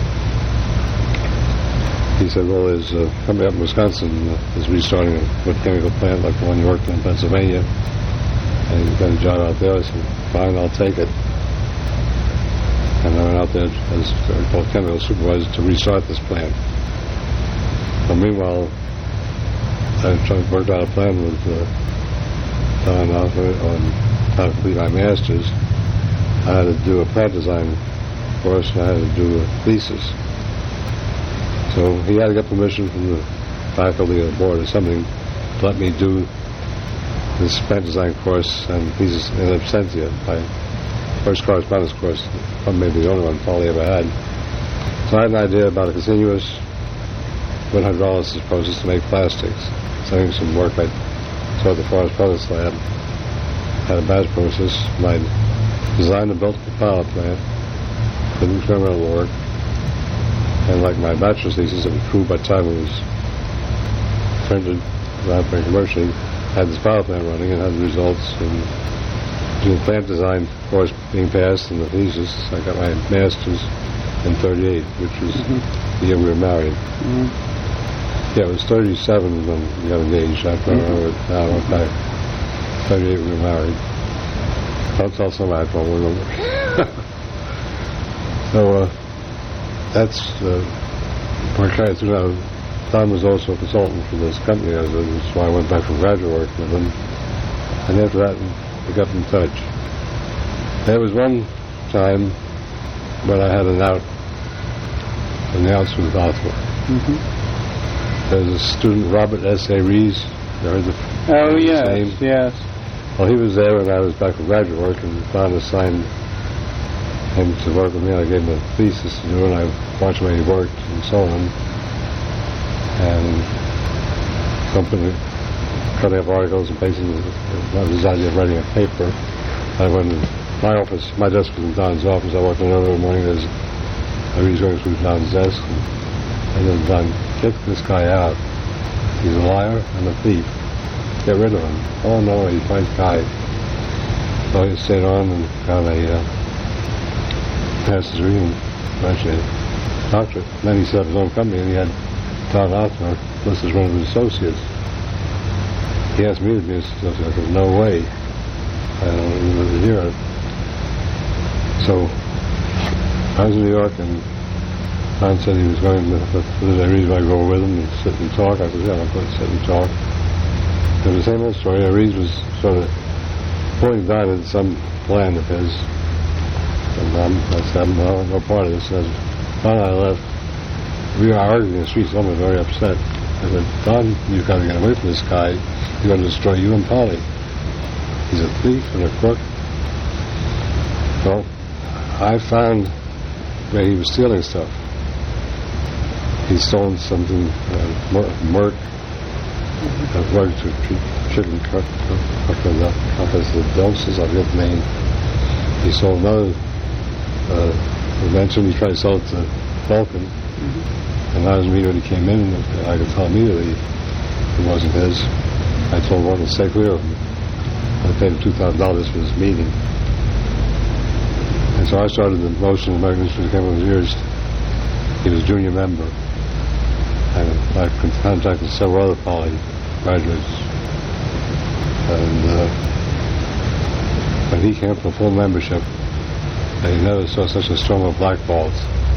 he said, well, there's a company up in Wisconsin is restarting a wood chemical plant like the one you worked in Pennsylvania, and you got a job out there. I said, fine, I'll take it. And I went out there as a chemical supervisor to restart this plant. But meanwhile, I worked out a plan with Don Alfred on how to complete my master's. I had to do a plant design course, and I had to do a thesis. So he had to get permission from the faculty or the board or something to let me do this plant design course and thesis in absentia. My first correspondence course, maybe the only one Poly ever had. So I had an idea about a continuous $100 process to make plastics. Doing some work I saw at the Forest Products Lab, had a batch process, and I designed and built the power plant, did experimental work, and like my bachelor's thesis, it was true by the time it was printed, wrapped commercially, had this power plant running and had the results, and the plant design course being passed and the thesis, I got my master's in 38, which was the year we were married. Yeah, it was 37 when we got engaged. I remember it now. In fact, 38 we were married. Don't tell somebody I don't remember. So that's what I carried through now. Don was also a consultant for this company, so I went back for graduate work with him. And after that, we got in touch. There was one time when I had an out on the outs with Arthur. There's a student, Robert S.A. Rees. You heard the name? Yes. Well, he was there when I was back for graduate work, and Don assigned him to work with me. I gave him a thesis to do, and I watched where he worked and so on. And company cutting up articles and pasting his idea of writing a paper. I went in my office. My desk was in Don's office. I walked in early in the morning. I was going through Don's desk, and then Don, get this guy out. He's a liar and a thief. Get rid of him. Oh no, he's a nice guy. So he stayed on and got a master's degree and eventually a doctorate. Then he set up his own company and he had Don Osborne listed as one of his associates. He asked me to be his associate. I said, no way. I don't even hear it. So I was in New York and Don said he was going to, was there a reason I go with him and sit and talk? I said, yeah, I'm going to sit and talk. It was the same old story. Rees was sort of pulling Don into some plan of his. And I said, well, no part of this. And as Don and I left, we were arguing in the streets, someone was very upset. I said, Don, you've got to get away from this guy. He's going to destroy you and Polly. He's a thief and a crook. Well, I found where he was stealing stuff. He's stolen something, Merck, chicken doses, I forget the name. He sold another invention. He tried to sell it to Vulcan, and that was me when he came in. I could tell immediately it wasn't his. I told one to stay clear of him. I paid him $2,000 for this meeting. And so I started the motion of American Institute of Chemical Engineers. He was a junior member. And I contacted several other Poly graduates. And when he came up for full membership, they never saw such a storm of blackballs.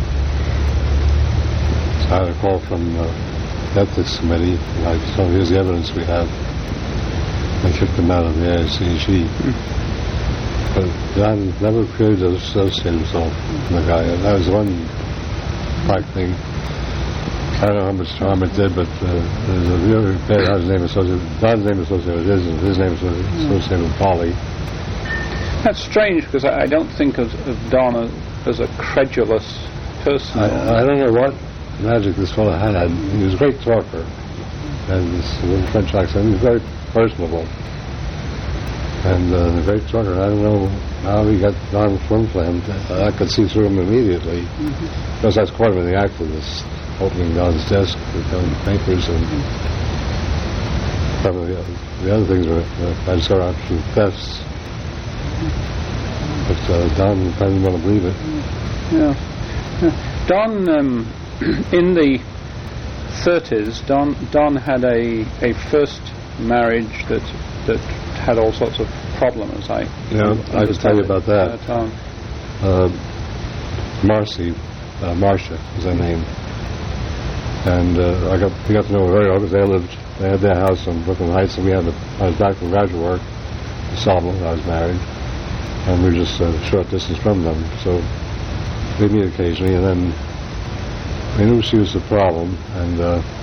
So I had a call from the Ethics Committee, and I told them, here's the evidence we have. They kicked him out of the AICHE. But Don never appeared to associate himself with the guy. That was one black thing. I don't know how much harm it did, but there's a really bad Don's name associated with his name associated with Polly. That's strange, because I don't think of Don as a credulous person. I don't know what magic this fellow had. He was a great talker, and this little French accent. He was very personable, and a great talker. I don't know how he got Don flim-flammed. I could see through him immediately, because that's quite of the act of this, opening Don's desk with papers, and some of the other things were I discovered actually thefts. But Don didn't want to believe it. Yeah. Don, in the 30s, Don had a first marriage that had all sorts of problems. I could tell you about that. Marcia was her name, and we got to know her very well because they had their house on Brooklyn Heights, and I was back from graduate work in Solomon. I was married, and we were just a short distance from them, so we'd meet occasionally, and then we knew she was the problem, and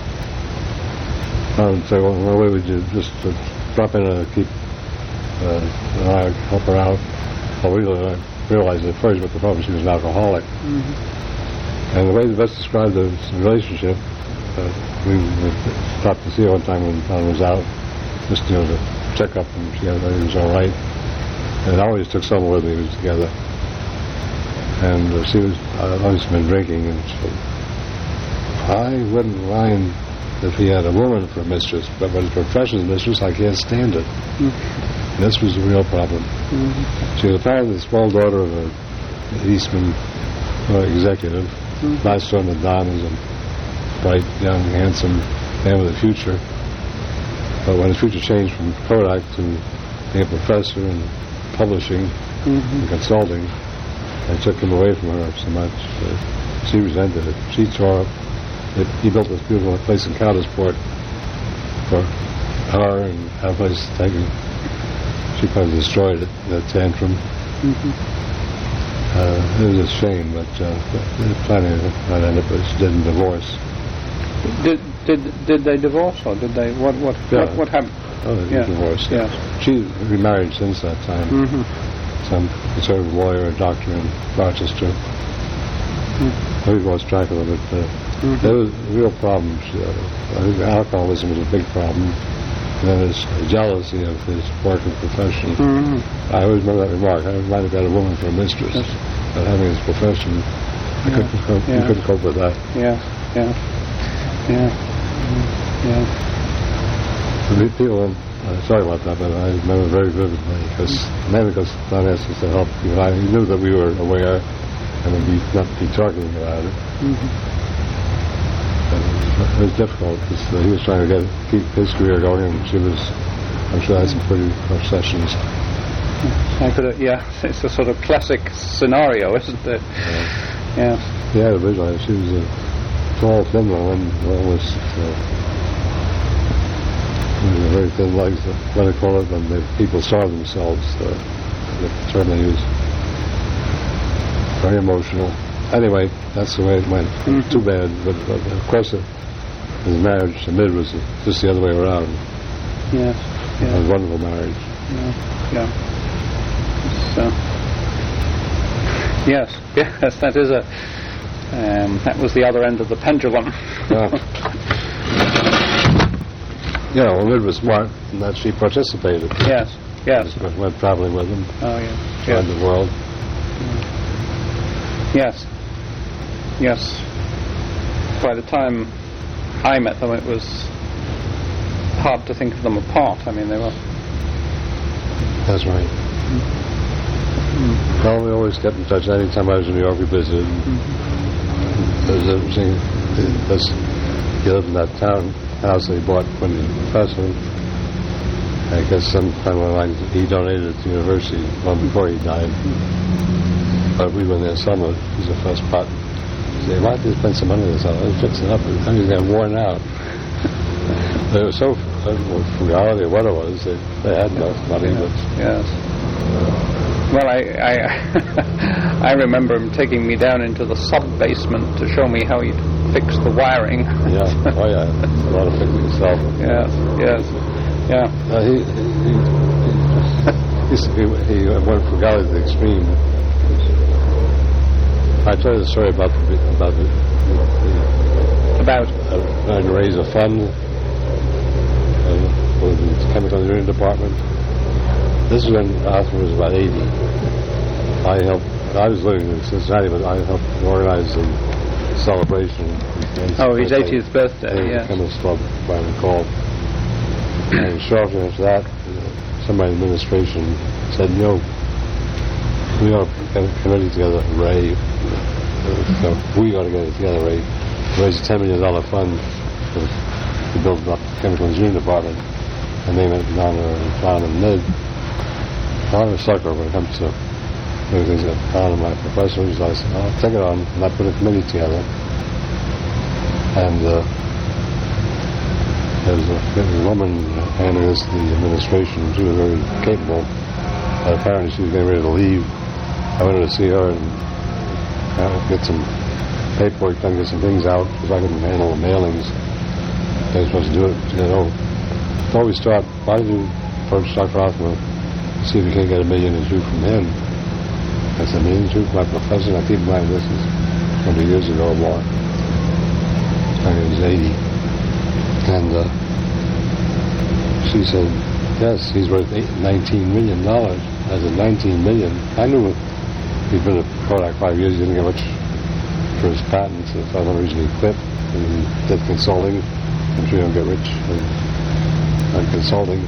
I would say, well, why would you just drop in and keep and I help her out? Well, we realized at first what the problem, she was an alcoholic. Mm-hmm. And the way the best described the relationship, we stopped to see her one time when Don was out, just to check up and see if everything was all right. And I always took someone with me who was together. And she was always been drinking, and so I wouldn't mind if he had a woman for a mistress, but when his professional mistress, I can't stand it. Mm-hmm. This was the real problem. Mm-hmm. She was apparently the small daughter of an Eastman executive. Mm-hmm. Last son of Don was a bright, young, handsome man with a future. But when his future changed from Kodak to being a professor in publishing and consulting, I took him away from her so much. She resented it. She tore up. He built this beautiful place in Coudersport for her and had a place taken. She probably destroyed it, the tantrum. It was a shame, but planning that ended up, she didn't divorce. Did they divorce, or did they? What happened? Oh, they divorced. Yeah. She remarried since that time. Mm-hmm. Some conservative lawyer, a doctor in Rochester. We've lost track of it, but there was real problems. I think alcoholism was a big problem. And then his jealousy of his work and profession. Mm-hmm. I always remember that remark. I might have got a woman for a mistress, but having his profession, I couldn't cope with that. People, sorry about that, but I remember very vividly, mainly because Don asked us to help. He knew that we were aware and would not be talking about it. Mm-hmm. It was difficult because he was trying to keep his career going, and she was, I'm sure, had some pretty rough sessions. It's a sort of classic scenario, isn't it? Yeah, originally she was a tall, thin woman, almost with very thin legs. What do they call it when the people starve themselves? The term they use. Very emotional. Anyway, that's the way it went. Mm-hmm. Too bad, but of course his marriage to Mid was just the other way around. Yes. It was a wonderful marriage. Yes, that is that was the other end of the pendulum. Mid was smart in that she participated. Yes. She went traveling with him. Oh, yes. Around the world. Yes. By the time I met them, it was hard to think of them apart. I mean, they were... That's right. Mm-hmm. Well, we always kept in touch. Anytime I was in New York, we visited. It was interesting. He lived in that town house that he bought when he was a professor. I guess sometime along he donated it to the university long before he died. But we were in there summer. It was the first pot. He said, why did you spend some money on this? I was fixing it up. And he got worn out. They were so frugality of what it was. They had enough money. But, yes. Well, I remember him taking me down into the sub-basement to show me how he'd fix the wiring. Yeah, oh yeah, a lot of fixing yourself. Yes, yeah. He went from Galley to the extreme. I told you the story about trying to raise a fund for the chemical engineering department. This is when Arthur was about 80. I was living in Cincinnati, but I helped organize the celebration. His 80th birthday, yes. Chemist Club, if I recall. And shortly after that, somebody in administration said, we ought to get a committee together, Ray. We ought to get it together, Ray. Raise a $10 million fund to build up the chemical engineering department and name it in honor of John and Ned. I'm a sucker when it comes to doing things that honor my professors. I said, I'll take it on, and I put a committee together. And there was a woman handling this, the administration. She was very capable. But apparently she was getting ready to leave. I went to see her and get some paperwork done, get some things out, because I couldn't handle the mailings. I was supposed to do it. She said, before we start, why don't you approach Dr. Hoffman, see if you can't get $1 million or $2 from him. I said, $1 million or $2 from my professor? Now keep in mind, this is 20 years ago or more. I was 80. And she said, yes, he's worth $19 million. I said, $19 million? I knew he'd been at Kodak 5 years. He didn't get much for his patents. So I thought he quit and did consulting. I'm sure he'll get rich on consulting.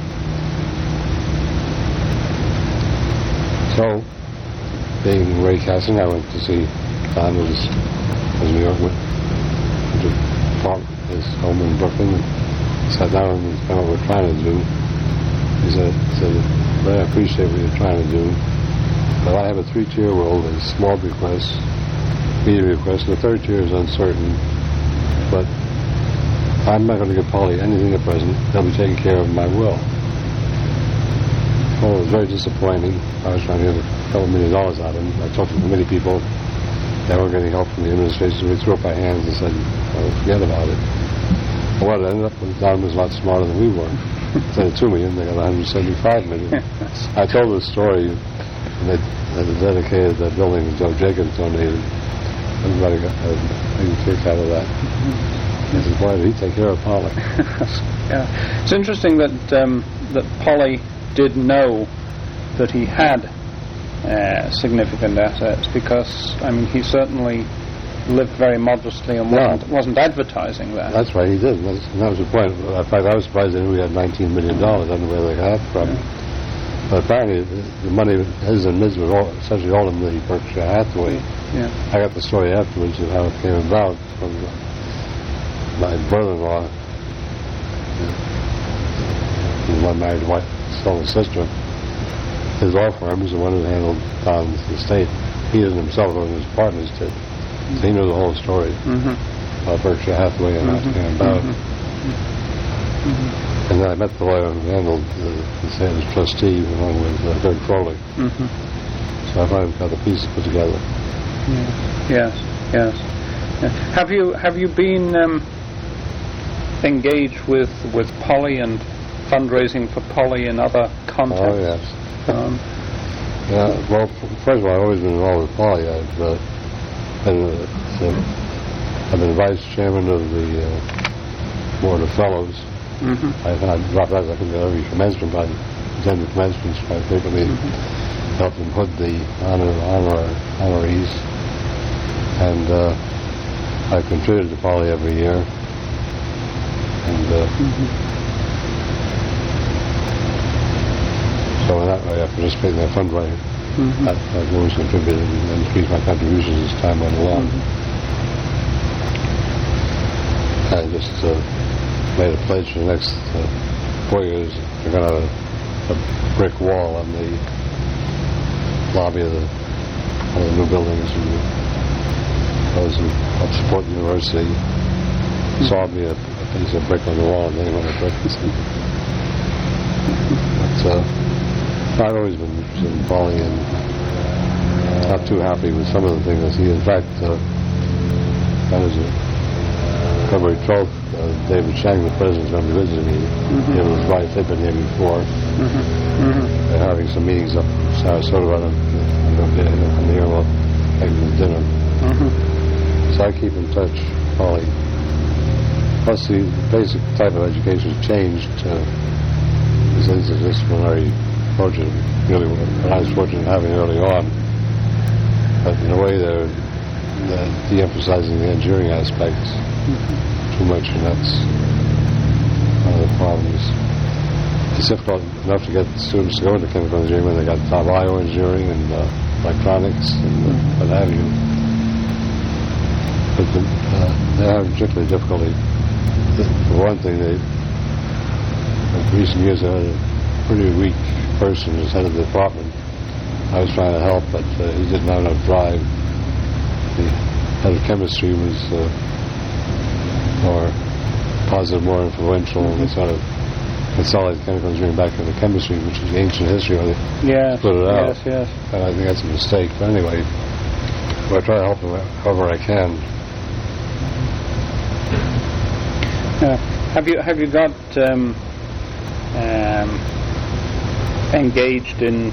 So, being Ray Casson, I went to see Don as New York went to his home in Brooklyn, and sat down and found out what we're trying to do. He said, Ray, I appreciate what you're trying to do, but I have a 3-tier world, a small request, medium request, and the 3rd tier is uncertain, but I'm not going to give Polly anything at present. They'll be taken care of in my will. Well, it was very disappointing. I was trying to get a couple $1 million out of him. I talked to many people. They weren't getting help from the administration. We threw up our hands and said, forget about it. Well, what it ended up with, Don was a lot smarter than we were. Instead of $2 million, they got $175 million. I told this story, and they dedicated that building that Joe Jacobs donated. Everybody got a kick out of that. I said, why did he take care of Polly? Yeah. It's interesting that Polly did know that he had significant assets, because he certainly lived very modestly and wasn't advertising that. That's right, he did. And that was the point. In fact, I was surprised they knew he had $19 million. I don't know where they got it from. Yeah. But apparently, the money, his and Mid's, was essentially all in the Berkshire Hathaway. Yeah. I got the story afterwards of how it came about from my brother-in-law, who was married to wife, stole his sister. His law firm was the one who handled Don's estate. He didn't himself, but his partners did. So he knew the whole story about Berkshire Hathaway and how it came about. And then I met the lawyer who handled the estate as trustee, along with Greg Crowley. So I finally got the pieces put together. Yes. Have you been engaged with Polly and fundraising for Polly in other contexts? Oh, yes. Well, first of all, I've always been involved with Polly. I've been vice chairman of the board of fellows. I dropped out. I couldn't get every commencement, but I attended commencements quite frequently. Helped them hood the honorees, and I contributed to Polly every year. And so in that way, I participated in their fundraising. I've always contributed and increased my contributions as time went along. I just made a pledge for the next 4 years. We're going to have a brick wall on the lobby of one of the new buildings. And those who helped support the university saw me a piece of brick on the wall, and they went to brick. But I've always been interested in Polly, and not too happy with some of the things. He, in fact, that was February 12th, David Chang, the president, came to visit me. He and his wife, they'd been here before. They're having some meetings up in Sarasota about him. I'm here, we'll take him to dinner. So I keep in touch, Polly. Plus, the basic type of education has changed. This interdisciplinary approach, really, what I was fortunate having early on. But in a way, they're de-emphasizing the engineering aspects too much, and that's one of the problems. It's difficult enough to get students to go into chemical engineering when they got bioengineering and electronics and what have you. But they have particularly difficulty. For one thing, in recent years, they had a pretty weak person as head of the department. I was trying to help, but he didn't have enough drive. The head of chemistry was more positive, more influential. They sort of consolidated chemical engineering back into chemistry, which is ancient history. Yes, split it out. Yes. And I think that's a mistake. But anyway, I try to help them however I can. Have you got engaged in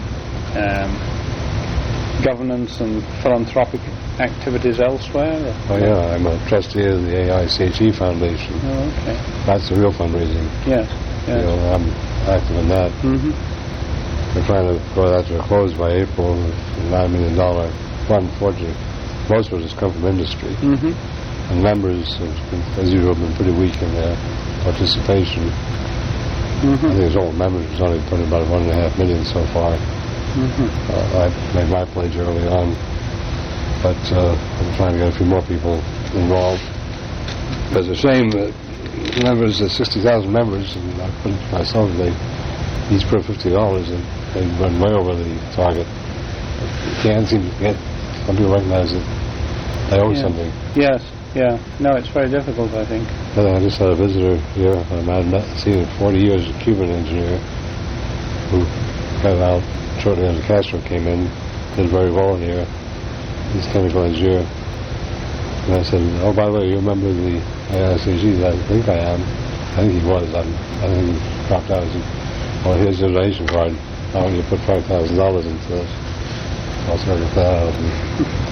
governance and philanthropic activities elsewhere? Oh yeah, I'm a trustee of the AICHE Foundation. Oh, okay. That's the real fundraising. Yes. You know, I'm active in that. We're trying to go that to a close by April with a $9 million fund. Fortunately, most of it has come from industry. And members, have been, as usual, have been pretty weak in their participation. I think it's all members. It's only put in about $1.5 million so far. I made my pledge early on, but I'm trying to get a few more people involved. But it's a shame that members, there's 60,000 members, and I put it to myself, they each put $50, and they run way over the target. You can't seem to get, some people recognize that they owe something. Yes. Yeah, no, it's very difficult, I think. I just had a visitor here. I hadn't seen in 40 years, a Cuban engineer who got out shortly after Castro came in, did very well here. He's a chemical engineer. And I said, oh, by the way, you remember the AICG? I think I am. I think he was. I think he dropped out. I said, well, here's your donation card. I want you to put $5,000 into this. I'll sort of get that out of him.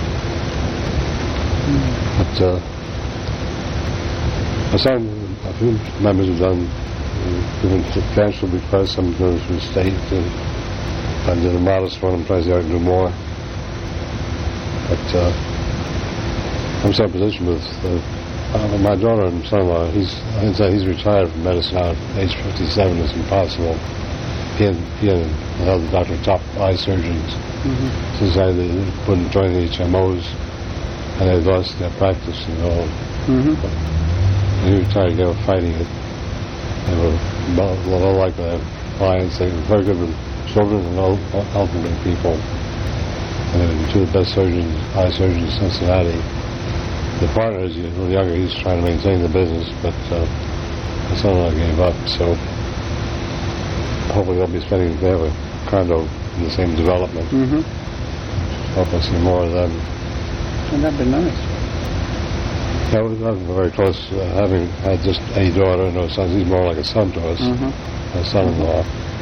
But a few members have done given financial requests, some members from the state, and I did a modest one. I'm trying to see if I can do more. But I'm in a position with my daughter and son-in-law. He's retired from medicine now at age 57. It's impossible. He and another doctor, top eye surgeons, decided they wouldn't join the HMOs. And they lost their practice and all. And he retired, they were fighting it. They were well liked by their clients. They were very good with children and elderly people. And they were two of the best surgeons, eye surgeons in Cincinnati. The partner is a little younger. He's trying to maintain the business, but my son-in-law gave up. So hopefully they'll be spending, they have a condo in the same development. Hope I see more of them. And that'd be nice. Yeah, I'm very close. Having had just a daughter and no sons, he's more like a son to us, a son-in-law.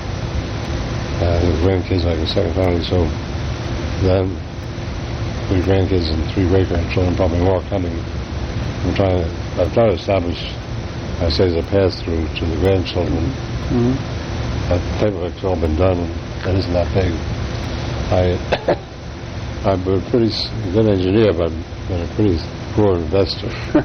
His grandkids like a second family, so then 3 grandkids and 3 great-grandchildren, probably more coming. I've tried to establish, I say, as a pass-through to the grandchildren. That paperwork's all been done, and that isn't that big. I'm a pretty good engineer, but I've been a pretty poor investor.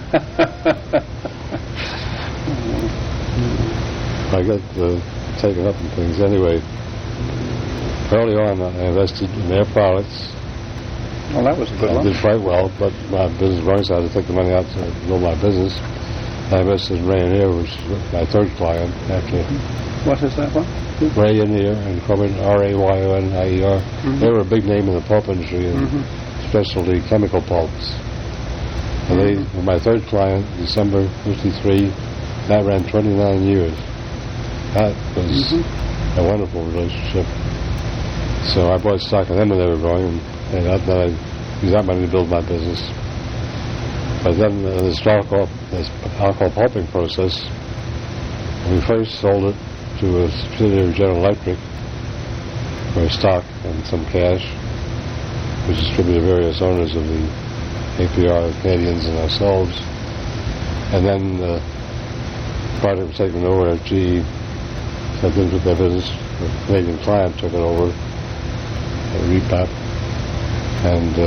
I got taken up in things anyway. Early on, I invested in Air Products. Well, that was a good one. I did quite well, but my business wrong, so I had to take the money out to build my business. I invested in Rayonier, which was my third client after. What is that one? Rayonier Incorporated, R-A-Y-O-N-I-E-R. They were a big name in the pulp industry and specialty chemical pulps. And they were my third client, December 53. That ran 29 years. That was a wonderful relationship. So I bought stock of them when they were growing, and and then I used that money to build my business. But then this alcohol pulping process, we first sold it to a subsidiary of General Electric for stock and some cash, which distributed to various owners of the APR, the Canadians, and ourselves. And then the project was taken over at GE. So things with their business, the Canadian client took it over, Repap, and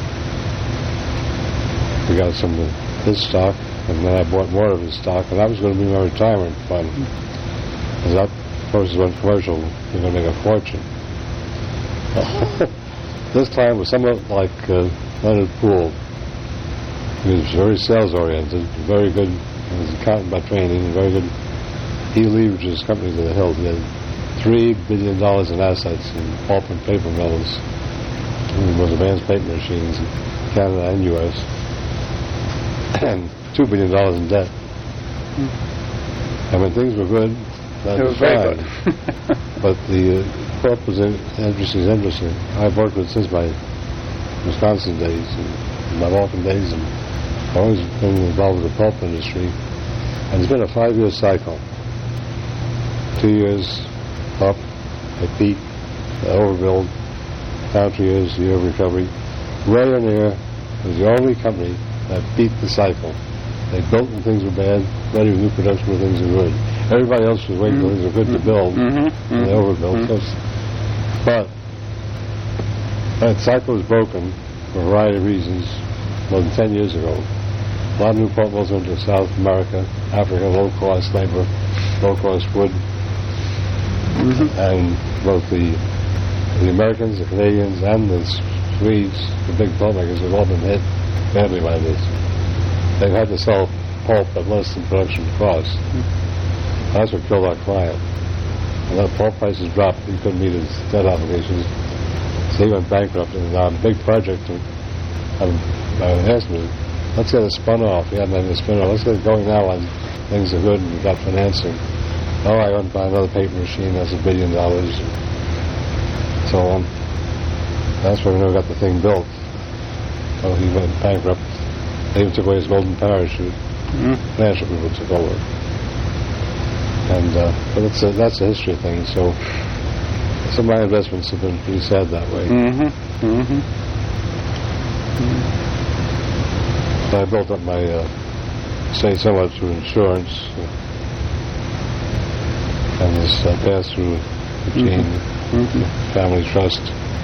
we got some of his stock, and then I bought more of his stock, and that was going to be my retirement fund. As that process went commercial, you're going to make a fortune. This client was somewhat like Leonard Poole. He was very sales-oriented, very good. He was an accountant by training, and very good. He leveraged his company to the hilt. He had $3 billion in assets in pulp and paper mills, and the most advanced paper machines in Canada and U.S., and $2 billion in debt. And when things were good, that was fine. But the pulp was interesting. I've worked with since my Wisconsin days, and my Walton days, and I've always been involved with the pulp industry. And it's been a 5-year cycle. 2 years up, they peak, they overbuild, down 2 years, year of recovery. Rayonier was the only company that beat the cycle. They built when things were bad, ready with new production when things were good. Everybody else was waiting until things were good to build, and they overbuilt. But that cycle was broken for a variety of reasons more than 10 years ago. A lot of new pulp mills went to South America, Africa, low-cost labor, low-cost wood. And both the Americans, the Canadians, and the Swedes, the big pulp makers, have all been hit badly by this. They've had to sell pulp at less than production cost. That's what killed our client. And that pulp prices dropped, he couldn't meet his debt obligations, so he went bankrupt. And a big project, I asked him, let's get it spun off. He hadn't had it spun off. Let's get it going now when things are good and we got financing. Oh, I went and buy another paper machine, that's $1 billion, and so on. That's where we never got the thing built. So he went bankrupt. They even took away his golden parachute. Financial people took over. And but that's a history thing. So some of my investments have been pretty sad that way. So I built up my estate somewhat through insurance. And this pass-through between family trust.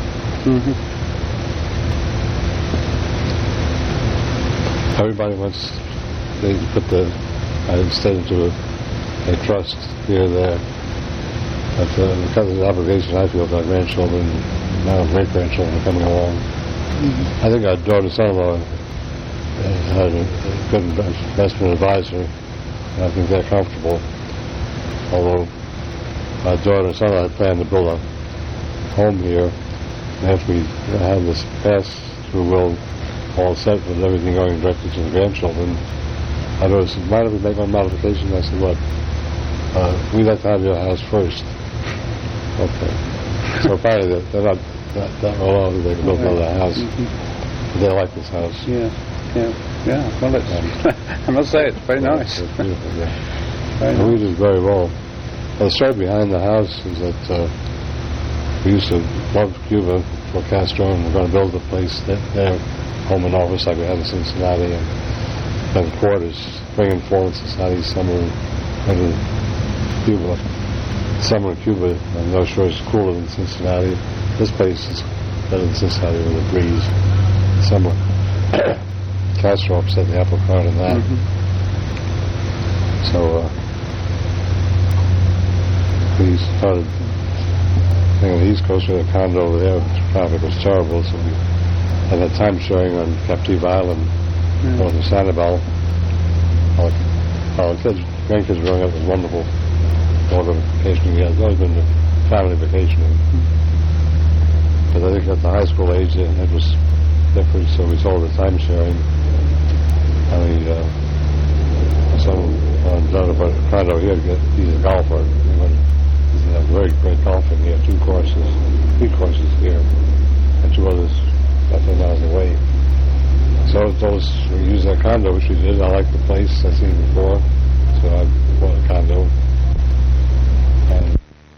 Everybody wants, they put I instead into a trust here or there. But because of the obligation I feel to our grandchildren, now great-grandchildren are coming along. I think our daughter son-in-law had a good investment advisor, and I think they're comfortable. Although our daughter and son-in-law had planned to build a home here, and after we had this pass-through will all set with everything going directly to the grandchildren, I noticed, mind if we make one modification? I said, what? We'd like to have your house first. Okay. So apparently they're not that well off that they can build another house. But they like this house. Yeah. Well, it's, I must say, it's very nice. It's beautiful, yeah. We did very well. Well, the story behind the house is that we used to love Cuba for Castro, and we're going to build a place there, home and office like we had in Cincinnati, and then quarters, spring and fall in Cincinnati, summer in Cuba. Summer in Cuba, I'm not sure it's cooler than Cincinnati. This place is better than Cincinnati with a breeze. Summer. Castro upset the apple cart in that. So we started thinking on the East Coast, we had a condo over there, traffic was terrible, so we had that time sharing on Captiva Island, north of Sanibel. Our grandkids growing up was wonderful. All the vacationing, yeah, it's always been a family vacationing. But I think at the high school age, it was different, so we sold the time sharing. And we, down at condo here, he's a golfer. He's a very great golfer. He had 3 courses here, and 2 others about 10 miles away. So those we used a condo, which we did. I liked the place. I've seen it before, so I bought a condo. And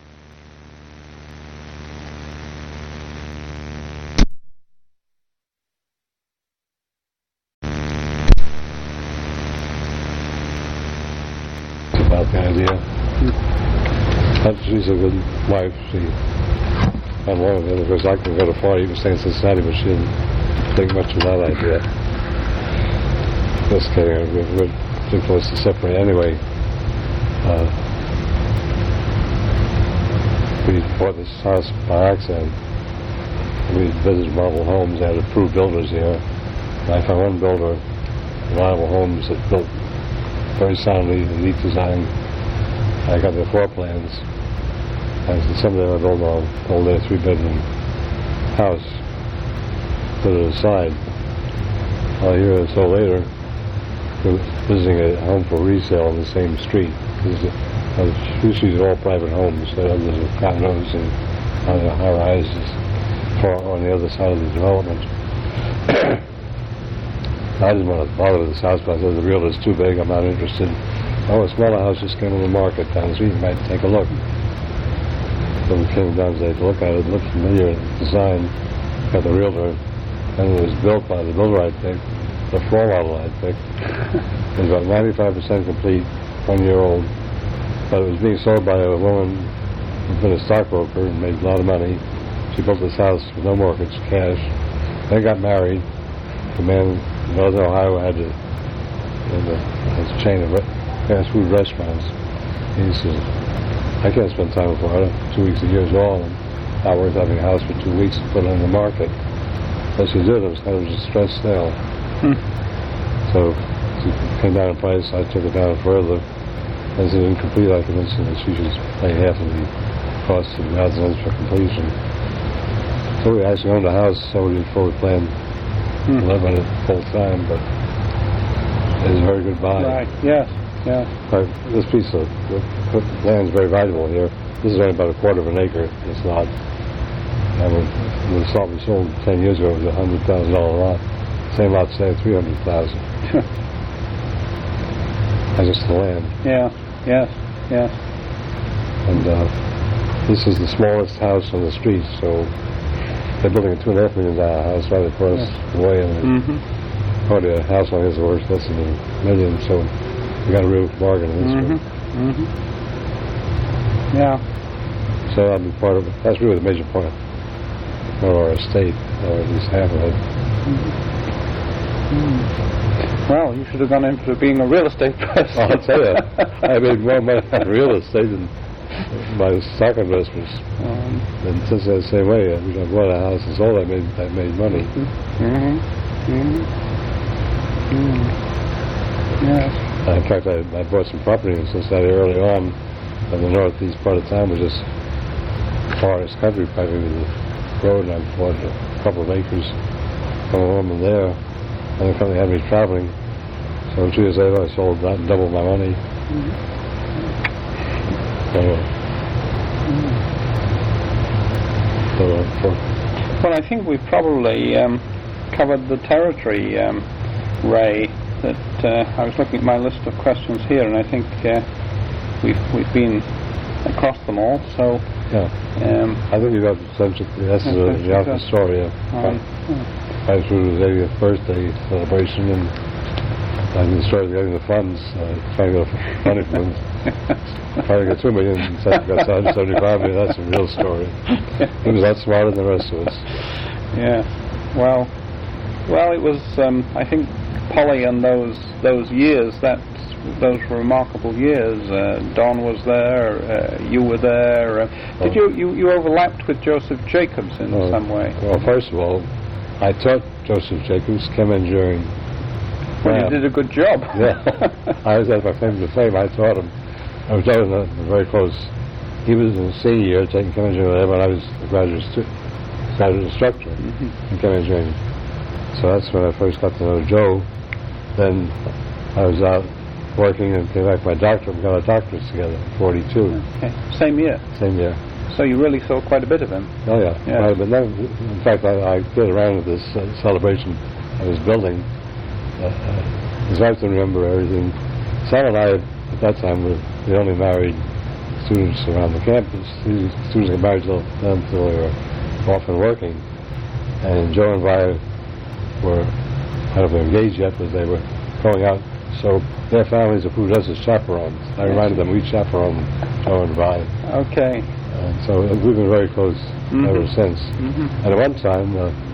about the idea. But she's a good wife. She went along with it. Of course, I could go to Florida, even stay in Cincinnati, but she didn't think much of that idea. Just kidding. We're too close to separate anyway. We bought this house by accident. We visited Marble Homes. They had approved builders here. And I found one builder, Marble Homes, that built very soundly, neat design. I got their floor plans. And someday I'll build a 3-bedroom house. Put it aside. A year or so later, we're visiting a home for resale on the same street. Usually they're all private homes. There's condos and high-rises on the other side of the development. I didn't want to bother with this house, but I said the realtor's too big, I'm not interested. Oh, a smaller house just came on the market down the street, you might take a look. So we came down today to look at it. It looked familiar, design, got the realtor, and it was built by the builder I picked, the floor model I picked. It was about 95% complete, 1 year old, but it was being sold by a woman who'd been a stockbroker and made a lot of money. She built this house with no mortgage, cash. They got married. The man in Northern Ohio had a chain of fast food restaurants. He says, I can't spend time with Florida. 2 weeks a year is all, and not worth having a house for 2 weeks to put it on the market. But she did. It was kind of a distressed sale. So she came down in price. I took it down further. As an incomplete, I convinced her that she should pay half of the cost of the house for completion. So we actually owned a house, so we fully planned to live on it full time, but it was a very good buy. Right, yes, yeah. But this piece of land is very valuable here. This is only about a quarter of an acre, this lot. And when the lot we sold 10 years ago, it was a $100,000 lot. Same lot today, $300,000. That's just the land. Yeah, yes, yes. And this is the smallest house on the street, so they're building a $2.5 million house right across the way, and probably a house like this is worth less than $1 million, so we got a real bargain in this one. Yeah. So I'll be part of it. That's really the major part of our estate, or at least half of it. Well, you should have gone into being a real estate person. I'll tell you, I made more money on real estate than my stock investments. And since the same way, I bought a house and sold, I made money. Yes. In fact, I bought some property in Cincinnati early on, and the northeast part of town was just forest country, practically the road, and I bought a couple of acres from a woman there, and the company had me traveling. So 2 years later, I sold that and doubled my money. Well, I think we've probably covered the territory, Ray. That I was looking at my list of questions here, and I think we've been across them all. So yeah, I think you got the subject. That's the story. I was through his 80th birthday celebration, and I started getting the funds, trying to get money from him. Finally got $2 million, and got $175 million. That's a real story. He was a lot smarter than the rest of us. Yeah. Well, it was. I think Polly and those years. Those were remarkable years. Don was there. You were there. Did you overlapped with Joseph Jacobs in some way? Well, first of all, I taught Joseph Jacobs, came in during. Well, you did a good job. Yeah, I was at my claim to fame. I taught him. I was very close. He was in the senior year taking chemistry or whatever, and I was a graduate instructor in chemistry. So that's when I first got to know Joe. Then I was out working and came back with my doctorate. We got our doctorates together in 42. Okay. Same year. Same year. So you really saw quite a bit of him. Oh yeah. Yeah. Right, but then, in fact, I get around with this celebration of his building. His wife didn't remember everything. Sal and I, at that time, were the only married students around the campus. These students got married till then, until they were off and working. And Joe and Vi were, I don't know if they were engaged yet, but they were going out. So their families approved us as chaperones. I reminded them we chaperoned Joe and Vi. Okay. And so we've been very close ever since. And at one time,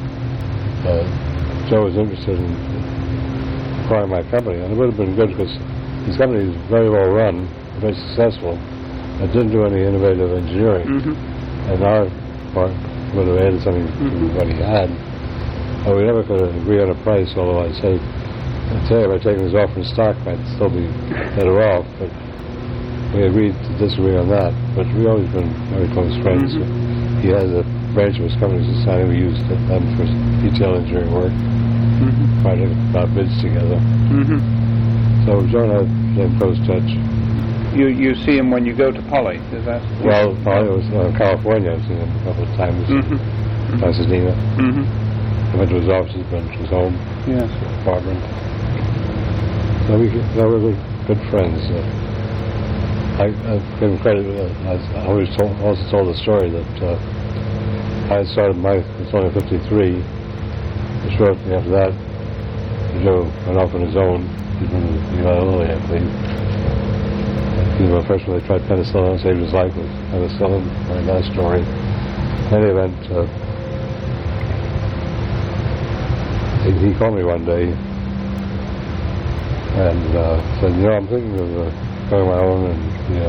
Joe was interested in acquiring my company, and it would have been good because his company is very well run, very successful. It didn't do any innovative engineering, and our part would have added something to what he had. But we never could agree on a price, although I'd say today by taking his offer in stock might still be better off, but we agreed to disagree on that. But we've always been very close friends. He has a branch of his company society we use them for detail engineering work, try to about bids together. So Joe and I stay in close touch. You see him when you go to Poly, is that? Well, I was in California. I've seen him a couple of times. Pasadena. I went to his offices, went to his home, Yes. apartment. So we were good friends. I give him credit. I always also told the story that I had started it's only 53. Shortly after that, Joe went off on his own. He got early, I believe. First when they tried penicillin, saved his life with penicillin. Very nice story. In any event, he called me one day and said, I'm thinking of going my own, and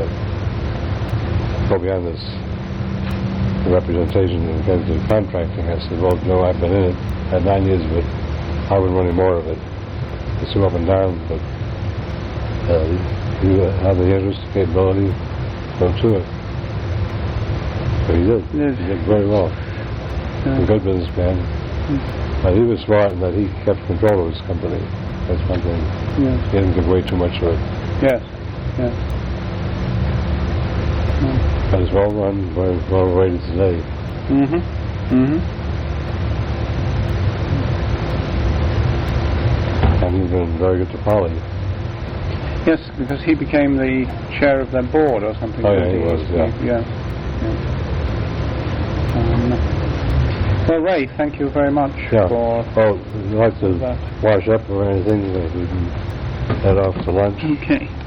go beyond this representation and get into contracting. I said, well, Joe, I've been in it, had 9 years of it. I wouldn't want any more of it. It's too up and down, but you have the interest, the capability, go to it. So he did. Yes. He did very well. A good businessman. But he was smart in that he kept control of his company. That's one thing. Yes. He didn't give away too much of it. Yes. Yes. But it's well run, very well rated today. And he's been very good to Poly. Yes, because he became the chair of their board or something. Oh, yeah, he was, yeah. Well, Ray, thank you very much Yeah. for Oh, would you like to that. wash up or anything? We can head off to lunch. Okay.